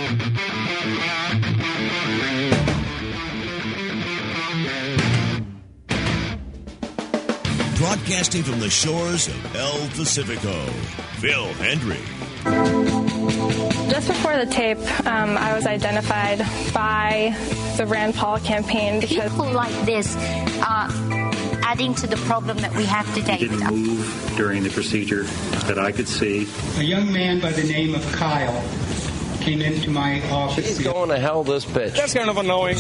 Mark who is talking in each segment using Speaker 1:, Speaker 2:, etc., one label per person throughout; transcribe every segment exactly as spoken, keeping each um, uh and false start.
Speaker 1: Broadcasting from the shores of El Pacifico, Phil Hendrie.
Speaker 2: Just before the tape, um, I was identified by the Rand Paul campaign because
Speaker 3: people like this are adding to the problem that we have today.
Speaker 4: He didn't move during the procedure that I could see.
Speaker 5: A young man by the name of Kyle came into my office.
Speaker 6: He's going to hell, this bitch.
Speaker 7: That's kind of annoying.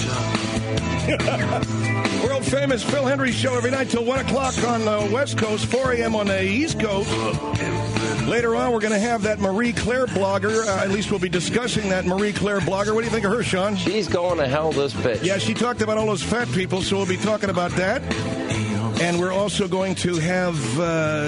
Speaker 7: World famous Phil Hendrie show every night till one o'clock on the West Coast, four a.m. on the East Coast. Later on, we're going to have that Marie Claire blogger. Uh, at least we'll be discussing that Marie Claire blogger. What do you think of her, Sean?
Speaker 6: She's going to hell, this bitch.
Speaker 7: Yeah, she talked about all those fat people, so we'll be talking about that. And we're also going to have,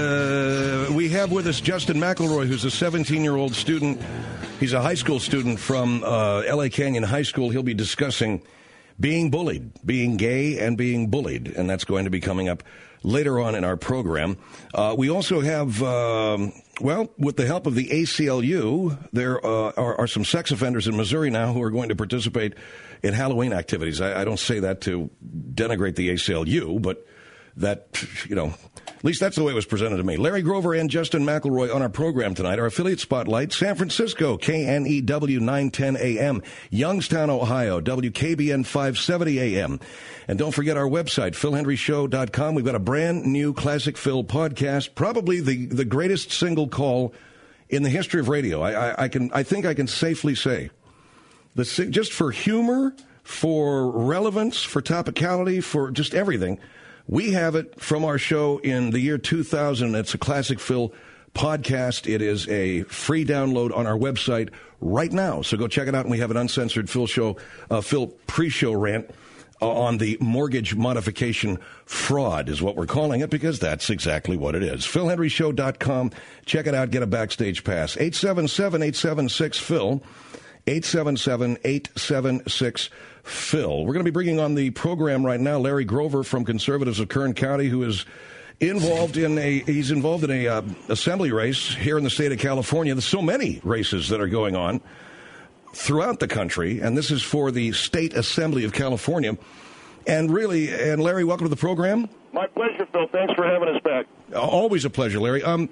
Speaker 7: uh, we have with us Justin McElroy, who's a seventeen-year-old student. He's a high school student from uh, L A Canyon High School. He'll be discussing being bullied, being gay and being bullied, and that's going to be coming up later on in our program. Uh, we also have, um, well, with the help of the A C L U, there uh, are, are some sex offenders in Missouri now who are going to participate in Halloween activities. I, I don't say that to denigrate the A C L U, but that, you know, at least that's the way it was presented to me. Larry Grover and Justin McElroy on our program tonight. Our affiliate spotlight, San Francisco, K N E W nine ten A M, Youngstown, Ohio, W K B N five seventy A M. And don't forget our website, phil hendrie show dot com. We've got a brand new Classic Phil podcast, probably the, the greatest single call in the history of radio. I, I, I can, I think I can safely say, the just for humor, for relevance, for topicality, for just everything. We have it from our show in the year two thousand. It's a Classic Phil podcast. It is a free download on our website right now. So go check it out. And we have an uncensored Phil show, uh, Phil pre-show rant uh, on the mortgage modification fraud is what we're calling it, because that's exactly what it is. phil hendrie show dot com. Check it out. Get a backstage pass. eight seven seven, eight seven six, Phil. eight seven seven, eight seven six, Phil. We're going to be bringing on the program right now Larry Grover from Conservatives of Kern County, who is involved in a he's involved in a uh, assembly race here in the state of California. There's so many races that are going on throughout the country, and this is for the State Assembly of California. And really, and Larry, welcome to the program.
Speaker 8: My pleasure, Phil. Thanks for having us back.
Speaker 7: Always a pleasure, Larry. Um,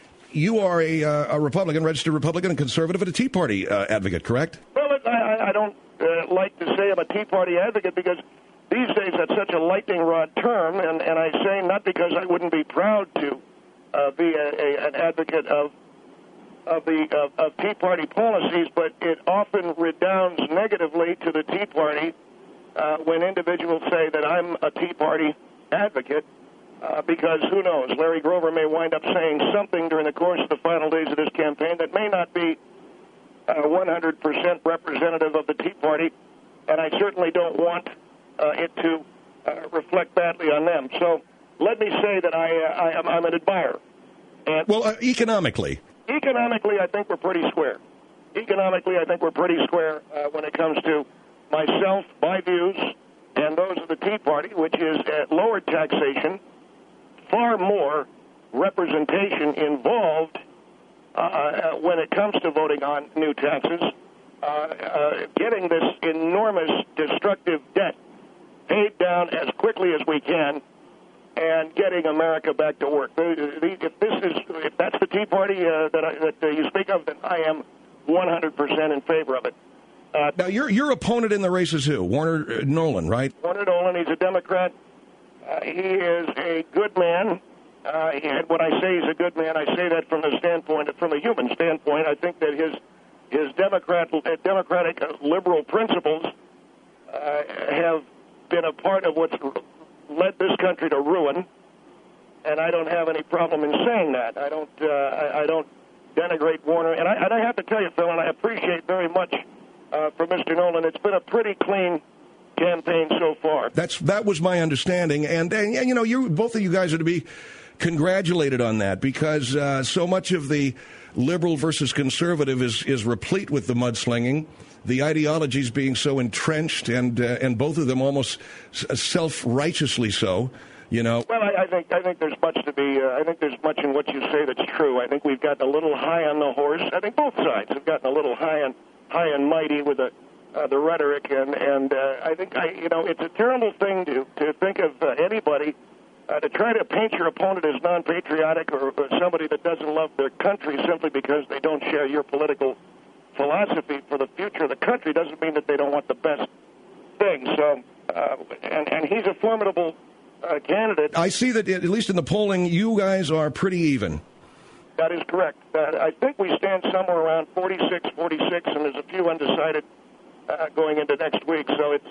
Speaker 7: you are a, uh, a Republican, registered Republican and conservative, and a Tea Party uh, advocate, correct?
Speaker 8: Well, I, I don't uh, like to say I'm a Tea Party advocate because these days that's such a lightning rod term, and, and I say not because I wouldn't be proud to uh, be a, a, an advocate of of the of, of Tea Party policies, but it often redounds negatively to the Tea Party uh, when individuals say that I'm a Tea Party advocate. Uh, because who knows, Larry Grover may wind up saying something during the course of the final days of this campaign that may not be uh, one hundred percent representative of the Tea Party, and I certainly don't want uh, it to uh, reflect badly on them. So let me say that I, uh, I am, I'm an admirer. And
Speaker 7: well, uh, economically.
Speaker 8: Economically, I think we're pretty square. Economically, I think we're pretty square uh, when it comes to myself, my views, and those of the Tea Party, which is uh, lower taxation, far more representation involved uh, uh, when it comes to voting on new taxes, uh, uh, getting this enormous destructive debt paid down as quickly as we can, and getting America back to work. If this is, if that's the Tea Party uh, that, I, that uh, you speak of, then I am one hundred percent in favor of it. Uh,
Speaker 7: now, your your opponent in the race is who? Warner Nolan, right?
Speaker 8: Warner Nolan. He's a Democrat. Uh, he is a good man. Uh, and when I say he's a good man, I say that from the standpoint, from a human standpoint. I think that his his Democrat, uh, democratic uh, liberal principles uh, have been a part of what's led this country to ruin. And I don't have any problem in saying that. I don't. Uh, I, I don't denigrate Warner. And I, and I have to tell you, Phil, and I appreciate very much uh, from Mister Nolan. It's been a pretty clean campaign so far.
Speaker 7: That's that was my understanding, and, and you know, you both of you guys are to be congratulated on that, because uh, so much of the liberal versus conservative is is replete with the mudslinging, the ideologies being so entrenched, and uh, and both of them almost self-righteously so. You know.
Speaker 8: Well, I, I think I think there's much to be. Uh, I think there's much in what you say that's true. I think we've gotten a little high on the horse. I think both sides have gotten a little high on high and mighty with the uh, the rhetoric, and and uh, I think I you know it's a terrible thing to to think of uh, anybody uh, to try to paint your opponent as non-patriotic or, or somebody that doesn't love their country simply because they don't share your political philosophy for the future of the country doesn't mean that they don't want the best thing. So, uh, and and he's a formidable uh, candidate.
Speaker 7: I see that at least in the polling, you guys are pretty even.
Speaker 8: That is correct. Uh, I think we stand somewhere around forty-six, forty-six, and there's a few undecided uh, going into next week. So it's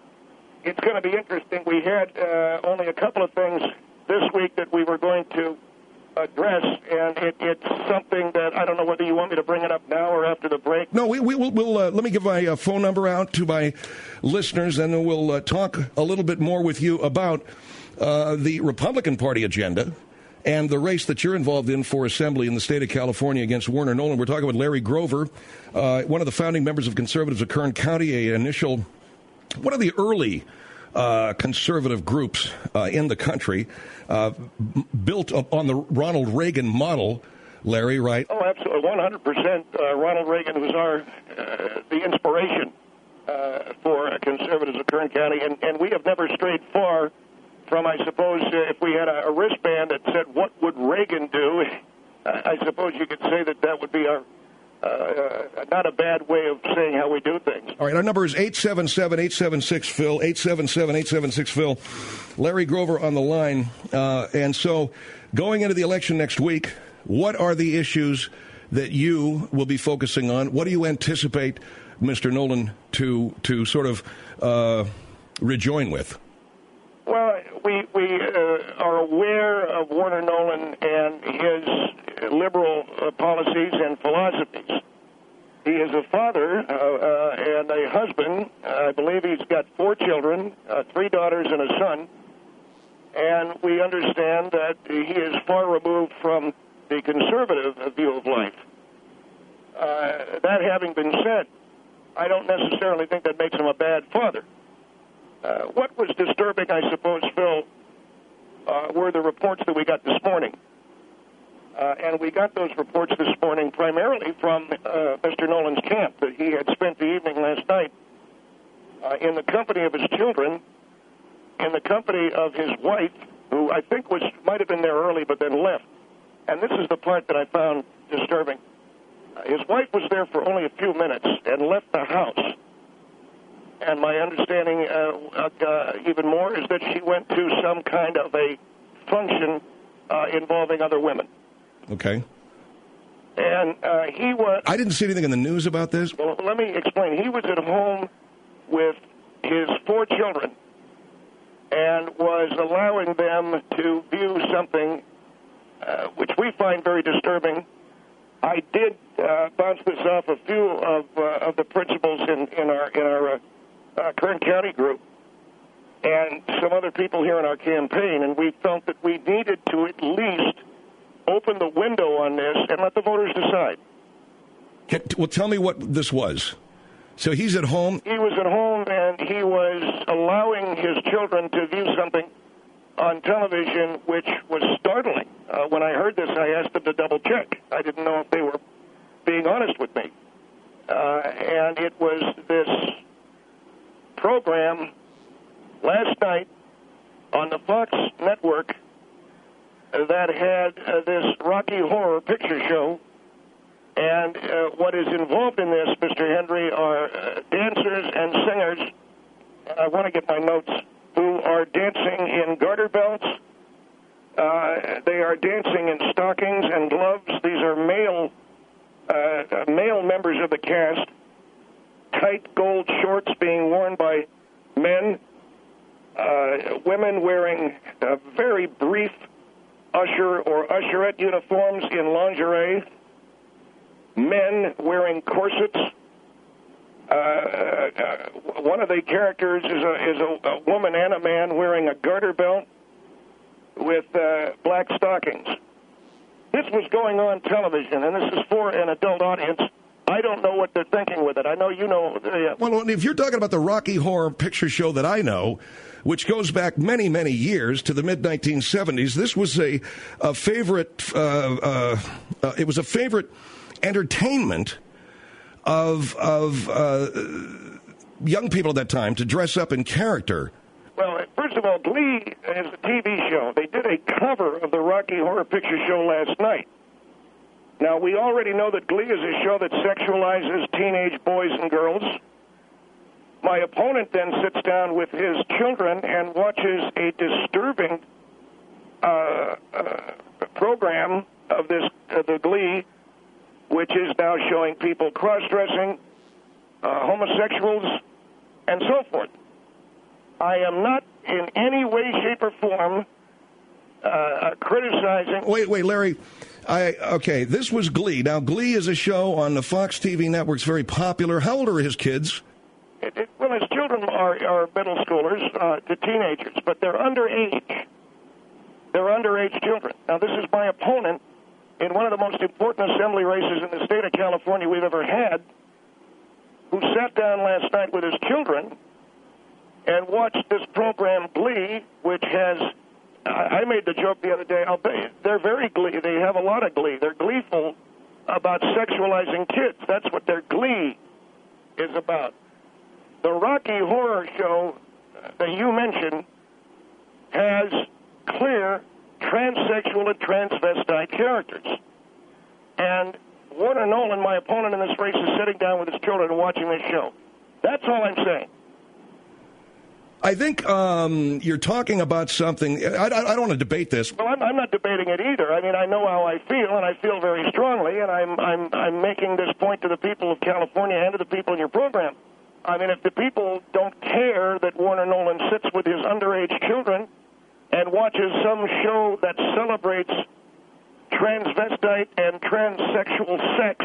Speaker 8: it's going to be interesting. We had uh, only a couple of things this week that we were going to address, and it, it's something that I don't know whether you want me to bring it up now or after the break.
Speaker 7: No, we, we will. We'll, uh, let me give my uh, phone number out to my listeners, and then we'll uh, talk a little bit more with you about uh, the Republican Party agenda and the race that you're involved in for Assembly in the state of California against Warner Nolan. We're talking with Larry Grover, uh, one of the founding members of Conservatives of Kern County, a initial, one of the early uh, conservative groups uh, in the country, uh, b- built up on the Ronald Reagan model. Larry, right?
Speaker 8: Oh, absolutely, one hundred percent. Uh, Ronald Reagan was our uh, the inspiration uh, for Conservatives of Kern County, and, and we have never strayed far from, I suppose, uh, if we had a, a wristband that said, what would Reagan do, I suppose you could say that that would be our, uh, uh, not a bad way of saying how we do things.
Speaker 7: All right, our number is eight seven seven, eight seven six, Phil, eight seven seven, eight seven six, Phil. Larry Grover on the line. Uh, and so going into the election next week, what are the issues that you will be focusing on? What do you anticipate Mister Nolan to, to sort of uh, rejoin with?
Speaker 8: Well, we we uh, are aware of Warner Nolan and his liberal uh, policies and philosophies. He is a father uh, uh, and a husband. Uh, I believe he's got four children, uh, three daughters and a son. And we understand that he is far removed from the conservative view of life. Uh, that having been said, I don't necessarily think that makes him a bad father. Uh, what was disturbing, I suppose, Phil, uh, were the reports that we got this morning. Uh, and we got those reports this morning primarily from uh, Mister Nolan's camp, that he had spent the evening last night uh, in the company of his children, in the company of his wife, who I think was might have been there early but then left. And this is the part that I found disturbing. Uh, his wife was there for only a few minutes and left the house. And my understanding, uh, uh, even more, is that she went to some kind of a function uh, involving other women.
Speaker 7: Okay.
Speaker 8: And uh, he was...
Speaker 7: I didn't see anything in the news about this.
Speaker 8: Well, let me explain. He was at home with his four children and was allowing them to view something uh, which we find very disturbing. I did uh, bounce this off a few of, uh, of the principals in, in our... In our uh, Uh, Kern County group and some other people here in our campaign, and we felt that we needed to at least open the window on this and let the voters decide.
Speaker 7: Can, well, tell me what this was. So he's at home?
Speaker 8: He was at home, and he was allowing his children to view something on television which was startling. Uh, when I heard this, I asked them to double-check. I didn't know if they were being honest with me. Uh, and it was this program last night on the Fox network that had uh, this Rocky Horror Picture Show. And uh, what is involved in this, Mister Henry, are uh, dancers and singers, and I want to get my notes, who are dancing in garter belts. Uh, they are dancing in stockings and gloves. These are male, uh, male members of the cast. Tight gold shorts being worn by men, uh, women wearing uh, very brief usher or usherette uniforms in lingerie, men wearing corsets. Uh, uh, one of the characters is a, is a, a woman and a man wearing a garter belt with uh, black stockings. This was going on television, and this is for an adult audience. I don't know what they're thinking with it. I know you know. Uh,
Speaker 7: well, if you're talking about the Rocky Horror Picture Show that I know, which goes back many, many years to the mid nineteen seventies, this was a, a favorite, uh, uh, uh, it was a favorite entertainment of of uh, young people at that time to dress up in character.
Speaker 8: Well, first of all, Glee is a T V show. They did a cover of the Rocky Horror Picture Show last night. Now, we already know that Glee is a show that sexualizes teenage boys and girls. My opponent then sits down with his children and watches a disturbing uh, uh, program of this, uh, the Glee, which is now showing people cross-dressing, uh, homosexuals, and so forth. I am not in any way, shape, or form uh, criticizing...
Speaker 7: Wait, wait, Larry. I Okay, this was Glee. Now, Glee is a show on the Fox T V network. It's very popular. How old are his kids?
Speaker 8: It, it, well, his children are, are middle schoolers uh, to teenagers, but they're underage. They're underage children. Now, this is my opponent in one of the most important assembly races in the state of California we've ever had, who sat down last night with his children and watched this program, Glee, which has, I made the joke the other day, I'll bet you, they're very glee, they have a lot of glee. They're gleeful about sexualizing kids. That's what their Glee is about. The Rocky Horror Show that you mentioned has clear transsexual and transvestite characters. And Warner Nolan, my opponent in this race, is sitting down with his children and watching this show. That's all I'm saying.
Speaker 7: I think um, you're talking about something. I, I, I don't want to debate this.
Speaker 8: Well, I'm, I'm not debating it either. I mean, I know how I feel, and I feel very strongly, and I'm, I'm, I'm making this point to the people of California and to the people in your program. I mean, if the people don't care that Warner Nolan sits with his underage children and watches some show that celebrates transvestite and transsexual sex,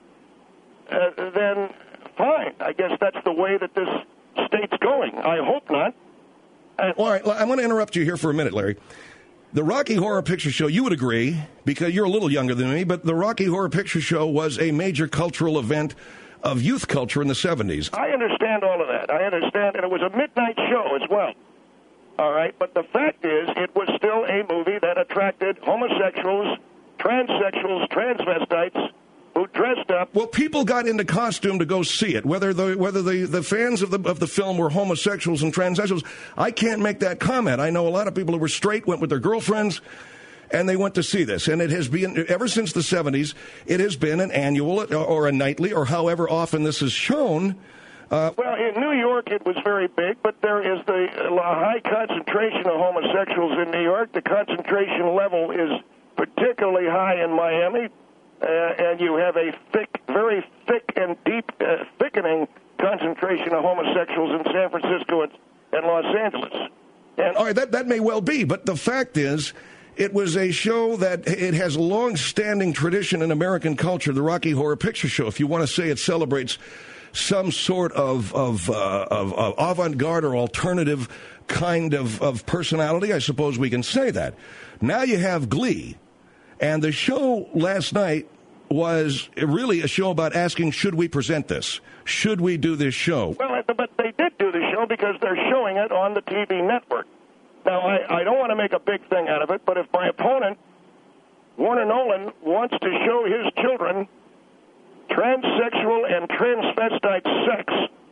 Speaker 8: uh, then fine. I guess that's the way that this state's going. I hope not. And
Speaker 7: All right, I'm going to interrupt you here for a minute, Larry. The Rocky Horror Picture Show, you would agree, because you're a little younger than me, but the Rocky Horror Picture Show was a major cultural event of youth culture in the seventies.
Speaker 8: I understand all of that. I understand, and it was a midnight show as well. All right, but the fact is, it was still a movie that attracted homosexuals, transsexuals, transvestites, who dressed up.
Speaker 7: Well, people got into costume to go see it, whether the whether the, the fans of the of the film were homosexuals and transsexuals. I can't make that comment. I know a lot of people who were straight went with their girlfriends, and they went to see this. And it has been, ever since the seventies, it has been an annual or a nightly or however often this is shown. Uh,
Speaker 8: well, in New York, it was very big, but there is the uh, high concentration of homosexuals in New York. The concentration level is particularly high in Miami, uh, and you have a thick, very thick and deep, uh, thickening concentration of homosexuals in San Francisco and, and Los Angeles. And,
Speaker 7: all right, that, that may well be, but the fact is, it was a show that it has a long-standing tradition in American culture, the Rocky Horror Picture Show. If you want to say it celebrates some sort of of, uh, of, of avant-garde or alternative kind of, of personality, I suppose we can say that. Now you have Glee, and the show last night was really a show about asking, should we present this? Should we do this show?
Speaker 8: Well, but they did do the show because they're showing it on the T V network. Now, I, I don't want to make a big thing out of it, but if my opponent, Warner Nolan, wants to show his children transsexual and transvestite sex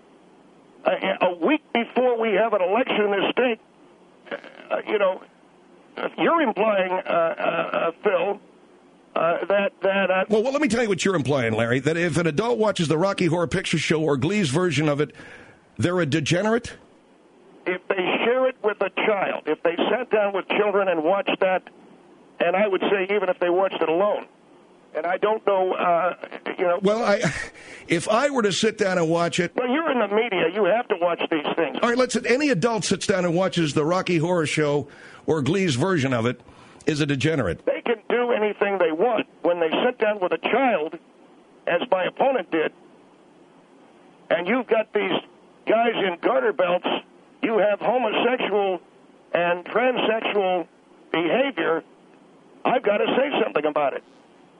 Speaker 8: a, a week before we have an election in this state, uh, you know, you're implying, uh, uh, Phil, uh, that... that uh,
Speaker 7: well, well, let me tell you what you're implying, Larry, that if an adult watches the Rocky Horror Picture Show or Glee's version of it, they're a degenerate?
Speaker 8: If they share it with a child, if they sat down with children and watched that, and I would say even if they watched it alone, and I don't know, uh, you know...
Speaker 7: Well, I, if I were to sit down and watch it...
Speaker 8: Well, you're in the media. You have to watch these things.
Speaker 7: All right, let's... Any adult sits down and watches the Rocky Horror Show or Glee's version of it is a degenerate.
Speaker 8: They can do anything they want. When they sit down with a child, as my opponent did, and you've got these guys in garter belts, you have homosexual and transsexual behavior, I've got to say something about it.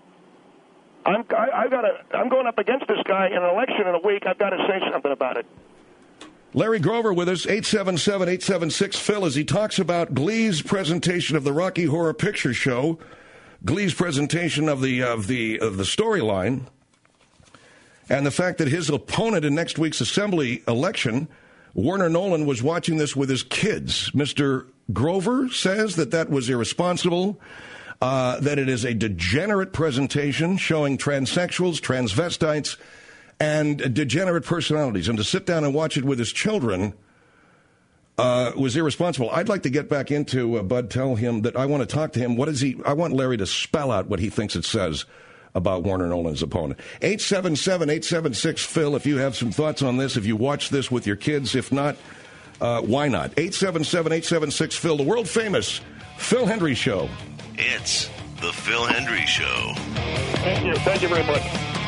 Speaker 8: I'm, I, I've got to, I'm going up against this guy in an election in a week. I've got to say something about it.
Speaker 7: Larry Grover with us, eight seven seven, eight seven six, Phil, as he talks about Glee's presentation of the Rocky Horror Picture Show, Glee's presentation of the of the of the storyline. And the fact that his opponent in next week's assembly election, Warner Nolan, was watching this with his kids. Mister Grover says that that was irresponsible, uh, that it is a degenerate presentation showing transsexuals, transvestites, and degenerate personalities. And to sit down and watch it with his children uh, was irresponsible. I'd like to get back into, uh, Bud, tell him that I want to talk to him. What is he? I want Larry to spell out what he thinks it says about Warner Nolan's opponent. eight seven seven, eight seven six, Phil, if you have some thoughts on this, if you watch this with your kids. If not, uh, why not? eight seven seven, eight seven six, Phil, the world-famous Phil Hendrie Show.
Speaker 1: It's the Phil Hendrie Show.
Speaker 8: Thank you. Thank you very much.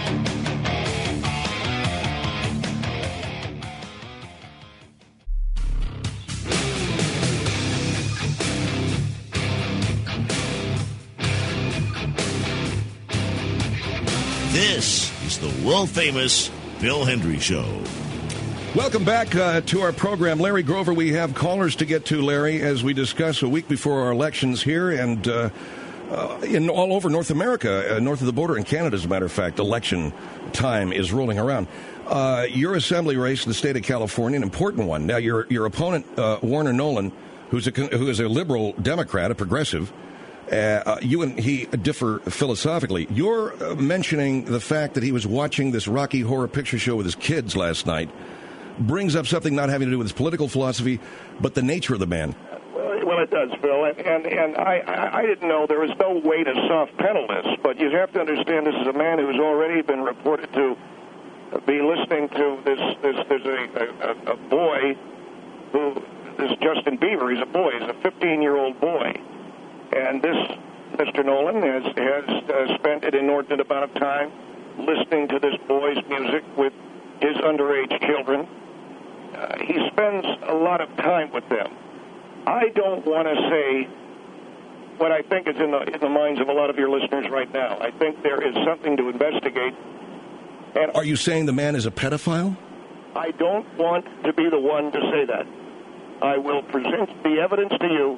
Speaker 1: This is the world-famous Phil Hendrie Show.
Speaker 7: Welcome back uh, to our program. Larry Grover, we have callers to get to, Larry, as we discuss a week before our elections here and uh, uh, in all over North America, uh, north of the border in Canada, as a matter of fact, election time is rolling around. Uh, your assembly race in the state of California, an important one. Now, your your opponent, uh, Warner Nolan, who's a, who is a liberal Democrat, a progressive, Uh, you and he differ philosophically. You're uh, mentioning the fact that he was watching this Rocky Horror Picture Show with his kids last night. Brings up something not having to do with his political philosophy, but the nature of the man.
Speaker 8: Well, well it does, Phil. And, and, and I, I, I didn't know there was no way to soft pedal this, but you have to understand this is a man who's already been reported to be listening to this. this there's a, a, a boy who, this Justin Bieber, he's a boy, he's a fifteen-year-old boy. And this, Mister Nolan, has, has uh, spent an inordinate amount of time listening to this boy's music with his underage children. Uh, he spends a lot of time with them. I don't want to say what I think is in the, in the minds of a lot of your listeners right now. I think there is something to investigate. And
Speaker 7: are you saying the man is a pedophile?
Speaker 8: I don't want to be the one to say that. I will present the evidence to you.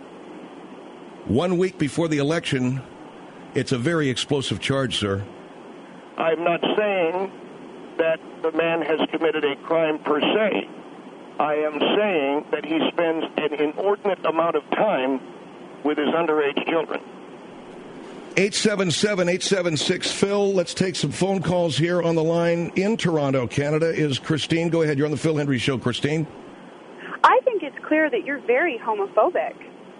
Speaker 7: One week before the election, it's a very explosive charge, sir.
Speaker 8: I'm not saying that the man has committed a crime per se. I am saying that he spends an inordinate amount of time with his underage children.
Speaker 7: eight seven seven, eight seven six, Phil. Let's take some phone calls here on the line. In Toronto, Canada, is Christine. Go ahead. You're on the Phil Hendrie Show, Christine.
Speaker 9: I think it's clear that you're very homophobic.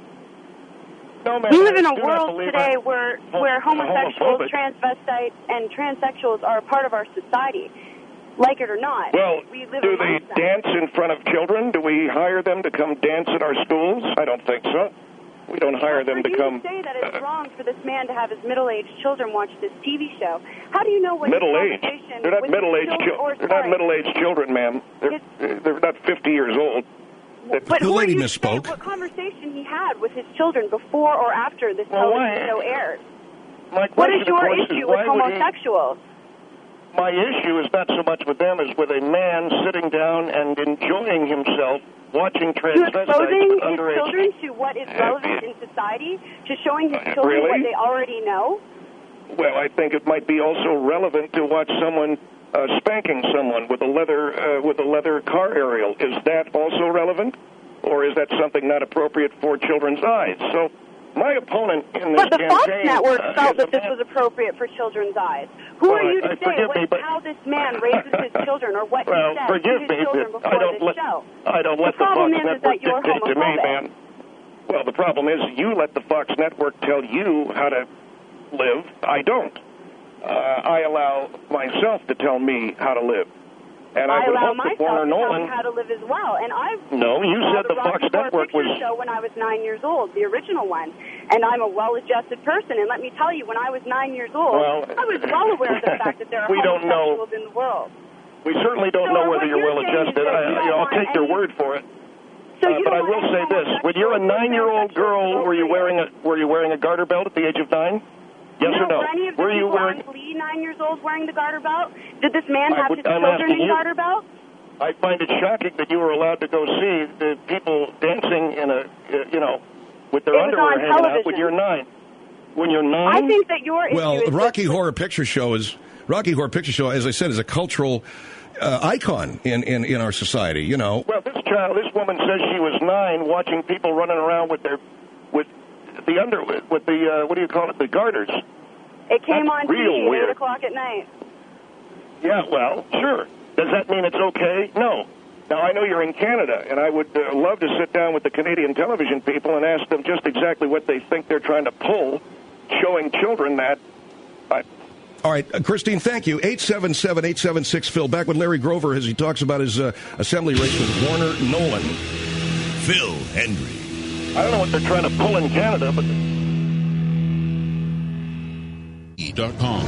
Speaker 8: No, man,
Speaker 9: we live in a
Speaker 8: do
Speaker 9: world today
Speaker 8: I'm
Speaker 9: where
Speaker 8: hom-
Speaker 9: where homosexuals,
Speaker 8: homophobic.
Speaker 9: transvestites, and transsexuals are a part of our society, like it or not.
Speaker 8: Well,
Speaker 9: we live
Speaker 8: do they
Speaker 9: amongst them.
Speaker 8: dance in front of children? Do we hire them to come dance at our schools? I don't think so. We don't hire them
Speaker 9: for
Speaker 8: to
Speaker 9: you
Speaker 8: come.
Speaker 9: to say that it's uh, wrong for this man to have his middle-aged children watch this T V show. How do you know what
Speaker 8: middle-aged?
Speaker 9: His
Speaker 8: They're not
Speaker 9: with
Speaker 8: middle-aged
Speaker 9: children.
Speaker 8: children.
Speaker 9: Or,
Speaker 8: they're
Speaker 9: sorry,
Speaker 8: not middle-aged children, ma'am. They're, they're not fifty years old.
Speaker 9: But
Speaker 7: the
Speaker 9: who
Speaker 7: lady
Speaker 9: are you
Speaker 7: misspoke.
Speaker 9: to say what conversation he had with his children before or after this
Speaker 8: well,
Speaker 9: television
Speaker 8: why?
Speaker 9: show aired?
Speaker 8: My
Speaker 9: What is
Speaker 8: question,
Speaker 9: your
Speaker 8: of course,
Speaker 9: issue
Speaker 8: is
Speaker 9: with
Speaker 8: why would he-
Speaker 9: homosexuals?
Speaker 8: My issue is not so much with them as with a man sitting down and enjoying himself watching
Speaker 9: To
Speaker 8: transvestites
Speaker 9: exposing
Speaker 8: with
Speaker 9: his
Speaker 8: underage.
Speaker 9: children to what is relevant in society, to showing his
Speaker 8: Uh,
Speaker 9: children
Speaker 8: really?
Speaker 9: what they already know?
Speaker 8: Well, I think it might be also relevant to watch someone uh, spanking someone with a leather uh, with a leather car aerial. Is that also relevant, or is that something not appropriate for children's eyes? So, my opponent in this
Speaker 9: But the Fox
Speaker 8: campaign
Speaker 9: Network
Speaker 8: uh,
Speaker 9: felt
Speaker 8: is
Speaker 9: that
Speaker 8: a
Speaker 9: this
Speaker 8: man-
Speaker 9: was appropriate for children's eyes. Who
Speaker 8: Well,
Speaker 9: are you
Speaker 8: I-
Speaker 9: to
Speaker 8: I-
Speaker 9: say
Speaker 8: forgive
Speaker 9: what,
Speaker 8: me, but-
Speaker 9: how this man raises his children or what
Speaker 8: Well,
Speaker 9: he says
Speaker 8: forgive
Speaker 9: to
Speaker 8: me,
Speaker 9: his children
Speaker 8: but
Speaker 9: before
Speaker 8: I don't
Speaker 9: this
Speaker 8: let
Speaker 9: show?
Speaker 8: I don't let
Speaker 9: the
Speaker 8: the,
Speaker 9: problem
Speaker 8: Fox
Speaker 9: is, is
Speaker 8: Network
Speaker 9: that you're
Speaker 8: dictate to me,
Speaker 9: homophobic.
Speaker 8: man. Well, the problem is you let the Fox Network tell you how to live. I don't. Uh, I allow myself to tell me how to live. And I,
Speaker 9: I
Speaker 8: would
Speaker 9: allow
Speaker 8: hope that
Speaker 9: myself
Speaker 8: Warner
Speaker 9: to tell
Speaker 8: Nolan.
Speaker 9: me how to live as well. And I've
Speaker 8: No, you
Speaker 9: saw
Speaker 8: said the Fox
Speaker 9: Rocky Horror
Speaker 8: Network
Speaker 9: Picture
Speaker 8: was-
Speaker 9: Show when I was nine years old, the original one. And I'm a well-adjusted person. And let me tell you, when I was nine years old,
Speaker 8: Well,
Speaker 9: I was well aware of the fact that there are
Speaker 8: we don't know.
Speaker 9: homosexuals in the world.
Speaker 8: We certainly don't
Speaker 9: So
Speaker 8: know
Speaker 9: what
Speaker 8: whether you're
Speaker 9: you're
Speaker 8: well
Speaker 9: saying is
Speaker 8: adjusted.
Speaker 9: that
Speaker 8: I,
Speaker 9: you
Speaker 8: you
Speaker 9: don't
Speaker 8: know, I'll
Speaker 9: want
Speaker 8: take your
Speaker 9: any-
Speaker 8: word for it.
Speaker 9: So
Speaker 8: Uh,
Speaker 9: you
Speaker 8: but I
Speaker 9: don't
Speaker 8: will
Speaker 9: want
Speaker 8: say
Speaker 9: any
Speaker 8: this: when you're a
Speaker 9: homosexuals or
Speaker 8: nine-year-old girl,
Speaker 9: transsexuals
Speaker 8: were you
Speaker 9: over
Speaker 8: wearing a were you wearing a garter belt at the age of nine? Yes
Speaker 9: no,
Speaker 8: or no?
Speaker 9: Were any of the
Speaker 8: were you
Speaker 9: people
Speaker 8: wearing?
Speaker 9: on Glee nine years old wearing the garter belt? Did this man
Speaker 8: I
Speaker 9: have
Speaker 8: would-
Speaker 9: his
Speaker 8: I'm
Speaker 9: children
Speaker 8: asking
Speaker 9: in
Speaker 8: you.
Speaker 9: garter belts?
Speaker 8: I find it shocking that you were allowed to go see the people dancing in a, uh, you know, with their
Speaker 9: It was
Speaker 8: underwear
Speaker 9: on
Speaker 8: hanging out when
Speaker 9: television.
Speaker 8: you're nine. When you're nine?
Speaker 9: I think that your issue
Speaker 7: Well,
Speaker 9: is
Speaker 7: Rocky
Speaker 9: with-
Speaker 7: Horror Picture Show is Rocky Horror Picture Show, as I said, is a cultural uh, icon in, in, in our society, you know.
Speaker 8: Well, this child, this woman says she was nine watching people running around with their, with the under, with the, uh, what do you call it, the garters.
Speaker 9: It came
Speaker 8: That's
Speaker 9: on
Speaker 8: real
Speaker 9: T V
Speaker 8: weird.
Speaker 9: at eight o'clock at night.
Speaker 8: Yeah, well, sure. Does that mean it's okay? No. Now, I know you're in Canada, and I would uh, love to sit down with the Canadian television people and ask them just exactly what they think they're trying to pull, showing children that. I,
Speaker 7: All right, uh, Christine, thank you. eight seven seven, eight seven six, Phil. Back with Larry Grover as he talks about his uh, assembly race with Warner Nolan.
Speaker 1: Phil Hendrie.
Speaker 8: I don't know what they're trying to pull in Canada, but...
Speaker 1: E dot com.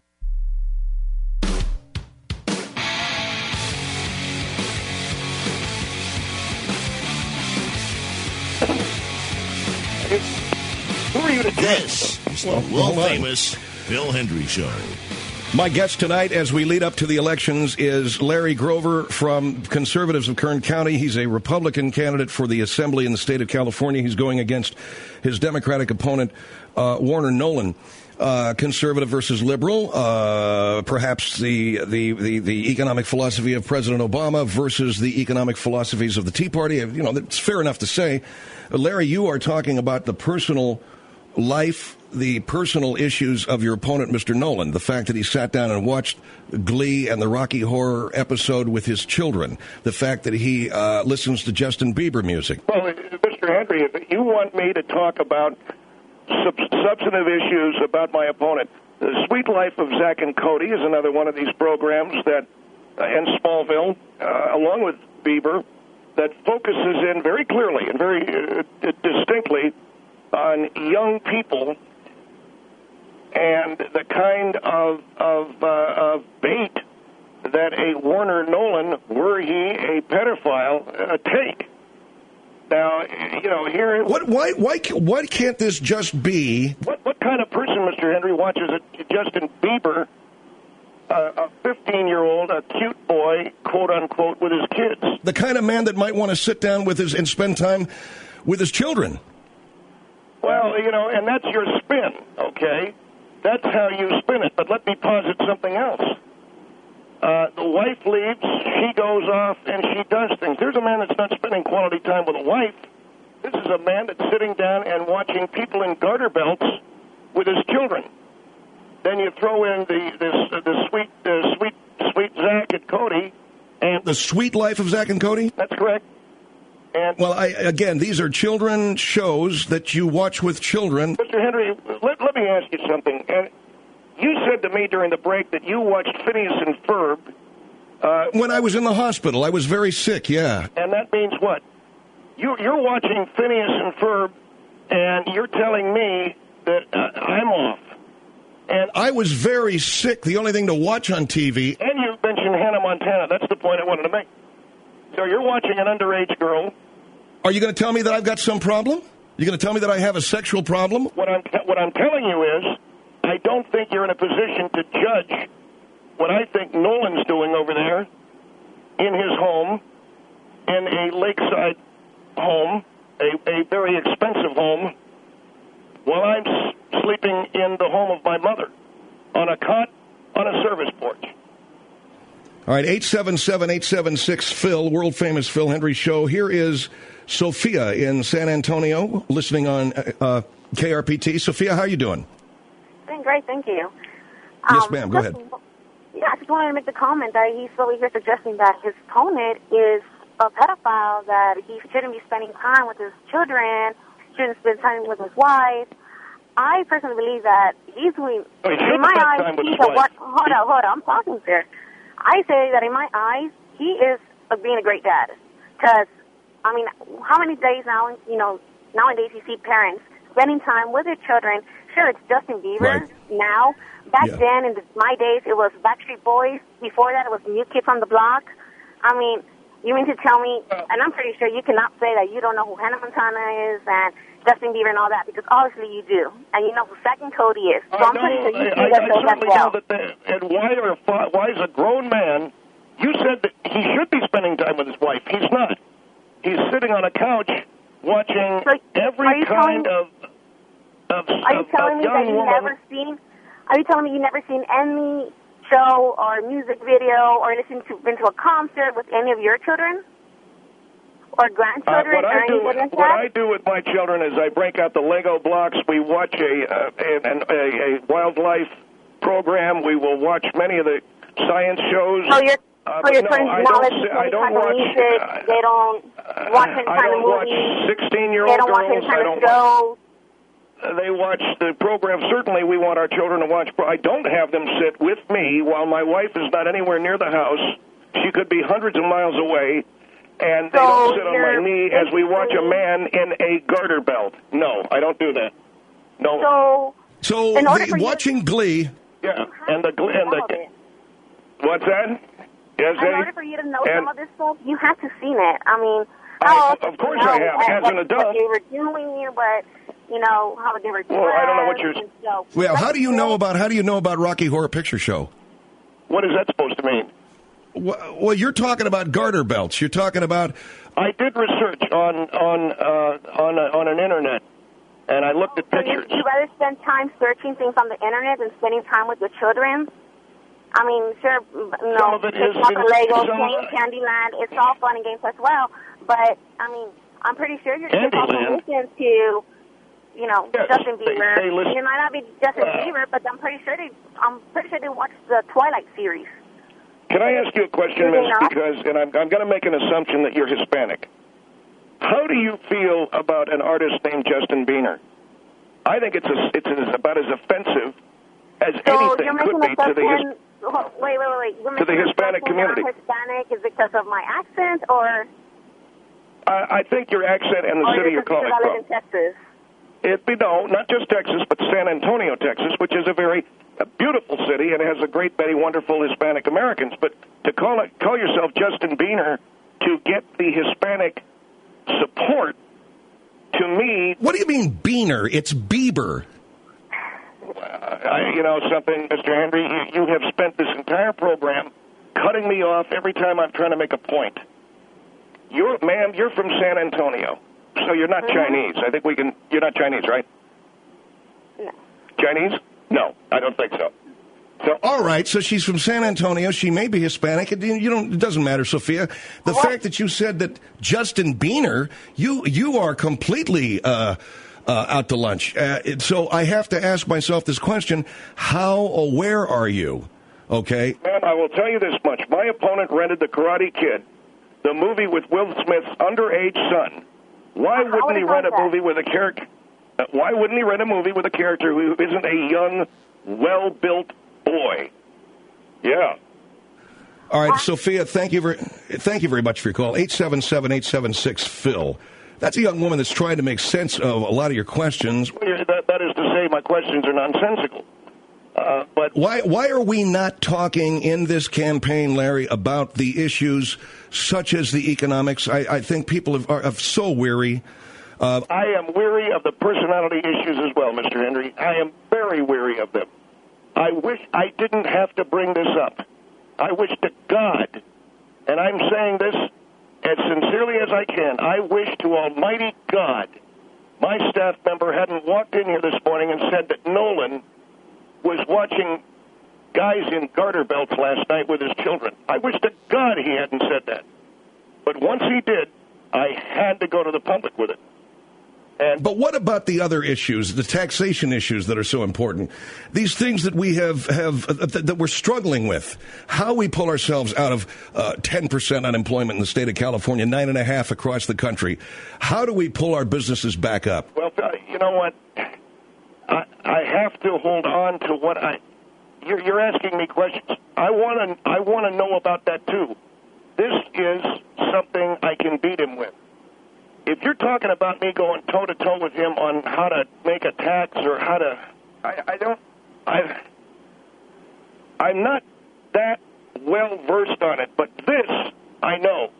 Speaker 8: Who are you to
Speaker 1: This is the
Speaker 7: Well, hold on.
Speaker 1: world-famous Phil Hendrie Show.
Speaker 7: My guest tonight, as we lead up to the elections, is Larry Grover from Conservatives of Kern County. He's a Republican candidate for the Assembly in the state of California. He's going against his Democratic opponent, uh, Warner Nolan. Uh, conservative versus liberal, uh, perhaps the, the, the, the economic philosophy of President Obama versus the economic philosophies of the Tea Party. You know, it's fair enough to say. Larry, you are talking about the personal life, the personal issues of your opponent, Mister Nolan, the fact that he sat down and watched Glee and the Rocky Horror episode with his children, the fact that he uh, listens to Justin Bieber music.
Speaker 8: Well, Mister Hendrie, if you want me to talk about sub- substantive issues about my opponent, The Sweet Life of Zach and Cody is another one of these programs that, uh, and Smallville, uh, along with Bieber, that focuses in very clearly and very uh, distinctly on young people and the kind of of, uh, of bait that a Warner Nolan, were he a pedophile, uh, take. Now, you know, here...
Speaker 7: What? Why? Why? Why can't this just be?
Speaker 8: What, what kind of person, Mister Hendrie, watches a Justin Bieber, uh, a fifteen-year-old, a cute boy, quote-unquote, with his kids?
Speaker 7: The kind of man that might want to sit down with his and spend time with his children.
Speaker 8: Well, you know, and that's your spin, okay? That's how you spin it. But let me posit something else. Uh, the wife leaves, she goes off, and she does things. There's a man that's not spending quality time with a wife. This is a man that's sitting down and watching people in garter belts with his children. Then you throw in the this uh, the sweet uh, sweet sweet Zach and Cody, and
Speaker 7: The Sweet Life of Zach and Cody?
Speaker 8: that's correct. And
Speaker 7: Well, I, again, these are children shows that you watch with children.
Speaker 8: Mister Hendrie, let, let me ask you something. And you said to me during the break that you watched Phineas and Ferb. Uh,
Speaker 7: When I was in the hospital, I was very sick, yeah.
Speaker 8: And that means what? You, you're watching Phineas and Ferb, and you're telling me that uh, I'm off. And
Speaker 7: I was very sick. The only thing to watch on T V.
Speaker 8: and you mentioned Hannah Montana. That's the point I wanted to make. So you're watching an underage girl.
Speaker 7: Are you going to tell me that I've got some problem? You're going to tell me that I have a sexual problem?
Speaker 8: What I'm what I'm telling you is, I don't think you're in a position to judge what I think Nolan's doing over there in his home, in a lakeside home, a, a very expensive home, while I'm s- sleeping in the home of my mother on a cot on a service porch.
Speaker 7: All right, eight seven seven, eight seven six, Phil, world-famous Phil Hendrie Show. Here is Sophia in San Antonio, listening on uh, K R P T. Sophia, how are you doing?
Speaker 10: Doing great, thank you.
Speaker 7: Yes,
Speaker 10: Um,
Speaker 7: ma'am, go
Speaker 10: just-
Speaker 7: ahead.
Speaker 10: Yeah, I just wanted to make the comment that he's over here suggesting that his opponent is a pedophile, that he shouldn't be spending time with his children, shouldn't spend time with his wife. I personally believe that he's doing,
Speaker 8: Oh, he shouldn't
Speaker 10: in my
Speaker 8: spend
Speaker 10: eyes,
Speaker 8: time with
Speaker 10: he's
Speaker 8: his
Speaker 10: a
Speaker 8: wife.
Speaker 10: what? Hold on, hold on, I'm talking, sir. I say that in my eyes, he is a, being a great dad. Because, I mean, how many days now, you know, nowadays you see parents spending time with their children. Sure, it's Justin Bieber
Speaker 7: Right.
Speaker 10: now. Back
Speaker 7: Yeah.
Speaker 10: then, in the, my days, it was Backstreet Boys. Before that, it was New Kids on the Block. I mean, you mean to tell me, and I'm pretty sure you cannot say that you don't know who Hannah Montana is and Justin Bieber and all that, because obviously you do. And you know who Zach and Cody is. So
Speaker 8: I
Speaker 10: I'm pretty
Speaker 8: know,
Speaker 10: sure you
Speaker 8: I,
Speaker 10: do
Speaker 8: I,
Speaker 10: that
Speaker 8: I
Speaker 10: show as
Speaker 8: certainly
Speaker 10: well.
Speaker 8: know that. They, and why are fa- why is a grown man? You said that he should be spending time with his wife. He's not. He's sitting on a couch watching
Speaker 10: So, are
Speaker 8: every
Speaker 10: you
Speaker 8: kind
Speaker 10: telling-
Speaker 8: of of,
Speaker 10: Are you
Speaker 8: of,
Speaker 10: telling
Speaker 8: of
Speaker 10: me
Speaker 8: young
Speaker 10: that you
Speaker 8: woman.
Speaker 10: never seen? Are you telling me you never seen any show or music video or listen to been to a concert with any of your children or grandchildren?
Speaker 8: Uh, what,
Speaker 10: or
Speaker 8: I do,
Speaker 10: anything like
Speaker 8: what
Speaker 10: that?
Speaker 8: I do with my children is I break out the Lego blocks. We watch a, uh, a, a, a wildlife program. We will watch many of the science shows.
Speaker 10: So your,
Speaker 8: uh,
Speaker 10: so your
Speaker 8: no,
Speaker 10: children
Speaker 8: I
Speaker 10: do not
Speaker 8: don't,
Speaker 10: listen
Speaker 8: say-
Speaker 10: to
Speaker 8: I
Speaker 10: any
Speaker 8: don't
Speaker 10: kind of
Speaker 8: watch.
Speaker 10: music.
Speaker 8: Uh,
Speaker 10: they don't watch any
Speaker 8: I
Speaker 10: kind
Speaker 8: don't
Speaker 10: of
Speaker 8: watch
Speaker 10: movies.
Speaker 8: sixteen-year-old
Speaker 10: They don't watch
Speaker 8: girls.
Speaker 10: any kind
Speaker 8: I
Speaker 10: of
Speaker 8: don't
Speaker 10: shows.
Speaker 8: Uh, They watch the program. Certainly, we want our children to watch. Pro- I don't have them sit with me while my wife is not anywhere near the house. She could be hundreds of miles away, and they
Speaker 10: So
Speaker 8: don't sit on
Speaker 10: you're
Speaker 8: my knee as we watch a man in a garter belt. No, I don't do that. No.
Speaker 10: So,
Speaker 7: So
Speaker 10: in order
Speaker 7: the,
Speaker 10: for you-
Speaker 7: watching Glee.
Speaker 8: Yeah, and the gl- and the what's that? Yes,
Speaker 10: in
Speaker 8: Eddie?
Speaker 10: order for you to know
Speaker 8: And-
Speaker 10: some of this stuff, you have to seen it. I mean,
Speaker 8: I-
Speaker 10: how else
Speaker 8: of
Speaker 10: would you
Speaker 8: course I
Speaker 10: know,
Speaker 8: have,
Speaker 10: uh,
Speaker 8: as
Speaker 10: what,
Speaker 8: an adult.
Speaker 10: what they were doing, but you know how they were.
Speaker 8: Well, I don't know what you're-
Speaker 10: dressed and so-
Speaker 7: Well,
Speaker 10: Like
Speaker 7: how do you
Speaker 10: you
Speaker 7: know
Speaker 10: said,
Speaker 7: about how do you know about Rocky Horror Picture Show?
Speaker 8: What is that supposed to mean?
Speaker 7: Well, well, you're talking about garter belts. You're talking about.
Speaker 8: I did research on on uh, on uh, on an internet, and I looked at
Speaker 10: So you,
Speaker 8: pictures.
Speaker 10: you rather spend time searching things on the internet than spending time with your children? I mean, sure, you
Speaker 8: Some
Speaker 10: know,
Speaker 8: of it
Speaker 10: it's
Speaker 8: is
Speaker 10: not the
Speaker 8: in-
Speaker 10: Lego,
Speaker 8: some-
Speaker 10: playing Candyland. It's all fun and games as well. But I mean, I'm pretty sure your kids also
Speaker 8: Candyland?
Speaker 10: listen to, you know,
Speaker 8: Yes,
Speaker 10: Justin
Speaker 8: they-
Speaker 10: Bieber.
Speaker 8: they listen-
Speaker 10: It might not be Justin
Speaker 8: Well.
Speaker 10: Bieber, but I'm pretty sure they. I'm pretty sure they watch the Twilight series.
Speaker 8: Can I ask you a question,
Speaker 10: Do they
Speaker 8: Miss?
Speaker 10: not?
Speaker 8: Because, and I'm, I'm going to make an assumption that you're Hispanic. How do you feel about an artist named Justin Bieber? I think it's a, it's as, about as offensive as
Speaker 10: So
Speaker 8: anything
Speaker 10: you're
Speaker 8: could
Speaker 10: making
Speaker 8: be to the His-
Speaker 10: assumption. oh, Wait, wait, wait, wait. You're
Speaker 8: to the
Speaker 10: making
Speaker 8: Hispanic
Speaker 10: assumption that
Speaker 8: community.
Speaker 10: I'm Hispanic is because of my accent, or
Speaker 8: I, I think your accent and the
Speaker 10: or
Speaker 8: city
Speaker 10: is
Speaker 8: you're
Speaker 10: it because
Speaker 8: calling
Speaker 10: I live
Speaker 8: from.
Speaker 10: in Texas?
Speaker 8: It be no, not just Texas, but San Antonio, Texas, which is a very a beautiful city and has a great many wonderful Hispanic Americans. But to call it call yourself Justin Bieber to get the Hispanic support, to me,
Speaker 7: What do you mean, Beaner? It's Bieber.
Speaker 8: uh, I, you know something, Mister Henry, you, you have spent this entire program cutting me off every time I'm trying to make a point. You're, ma'am, you're from San Antonio, so you're not Chinese. I think we can. You're not Chinese, right?
Speaker 10: No.
Speaker 8: Chinese? No, I don't think so. So,
Speaker 7: All right, so she's from San Antonio. She may be Hispanic. It, you don't. It doesn't matter, Sophia. The fact that you said that Justin Bieber, you you are completely uh, uh, out to lunch. Uh, it- so I have to ask myself this question: how aware are you? Okay.
Speaker 8: ma'am, I will tell you this much. My opponent rented The Karate Kid, the movie with Will Smith's underage son. Why
Speaker 10: How
Speaker 8: wouldn't
Speaker 10: would
Speaker 8: he
Speaker 10: he
Speaker 8: rent a
Speaker 10: like that?
Speaker 8: movie with a character? Uh, why wouldn't he rent a movie with a character who isn't a young, well-built boy? Yeah.
Speaker 7: All right, Sophia. Thank you very thank you very much for your call. Eight seven seven eight seven six Phil. That's a young woman that's trying to make sense of a lot of your questions.
Speaker 8: Well, yeah, That, that is to say, my questions are nonsensical. Uh, but
Speaker 7: Why why are we not talking in this campaign, Larry, about the issues such as the economics? I, I think people have, are, are so weary. Uh,
Speaker 8: I am weary of the personality issues as well, Mister Henry. I am very weary of them. I wish I didn't have to bring this up. I wish to God, and I'm saying this as sincerely as I can, I wish to Almighty God my staff member hadn't walked in here this morning and said that Nolan was watching guys in garter belts last night with his children. I wish to God he hadn't said that. But once he did, I had to go to the public with it. And
Speaker 7: But what about the other issues, the taxation issues that are so important? These things that we have, have uh, that, that we're struggling with. How we pull ourselves out of uh, ten percent unemployment in the state of California, nine and a half across the country. How do we pull our businesses back up?
Speaker 8: Well, uh, you know what? I, I have to hold on to what I. You're, you're asking me questions. I want to. I want to know about that too. This is something I can beat him with. If you're talking about me going toe to toe with him on how to make a tax or how to, I, I don't. I. I'm not that well versed on it, but this I know.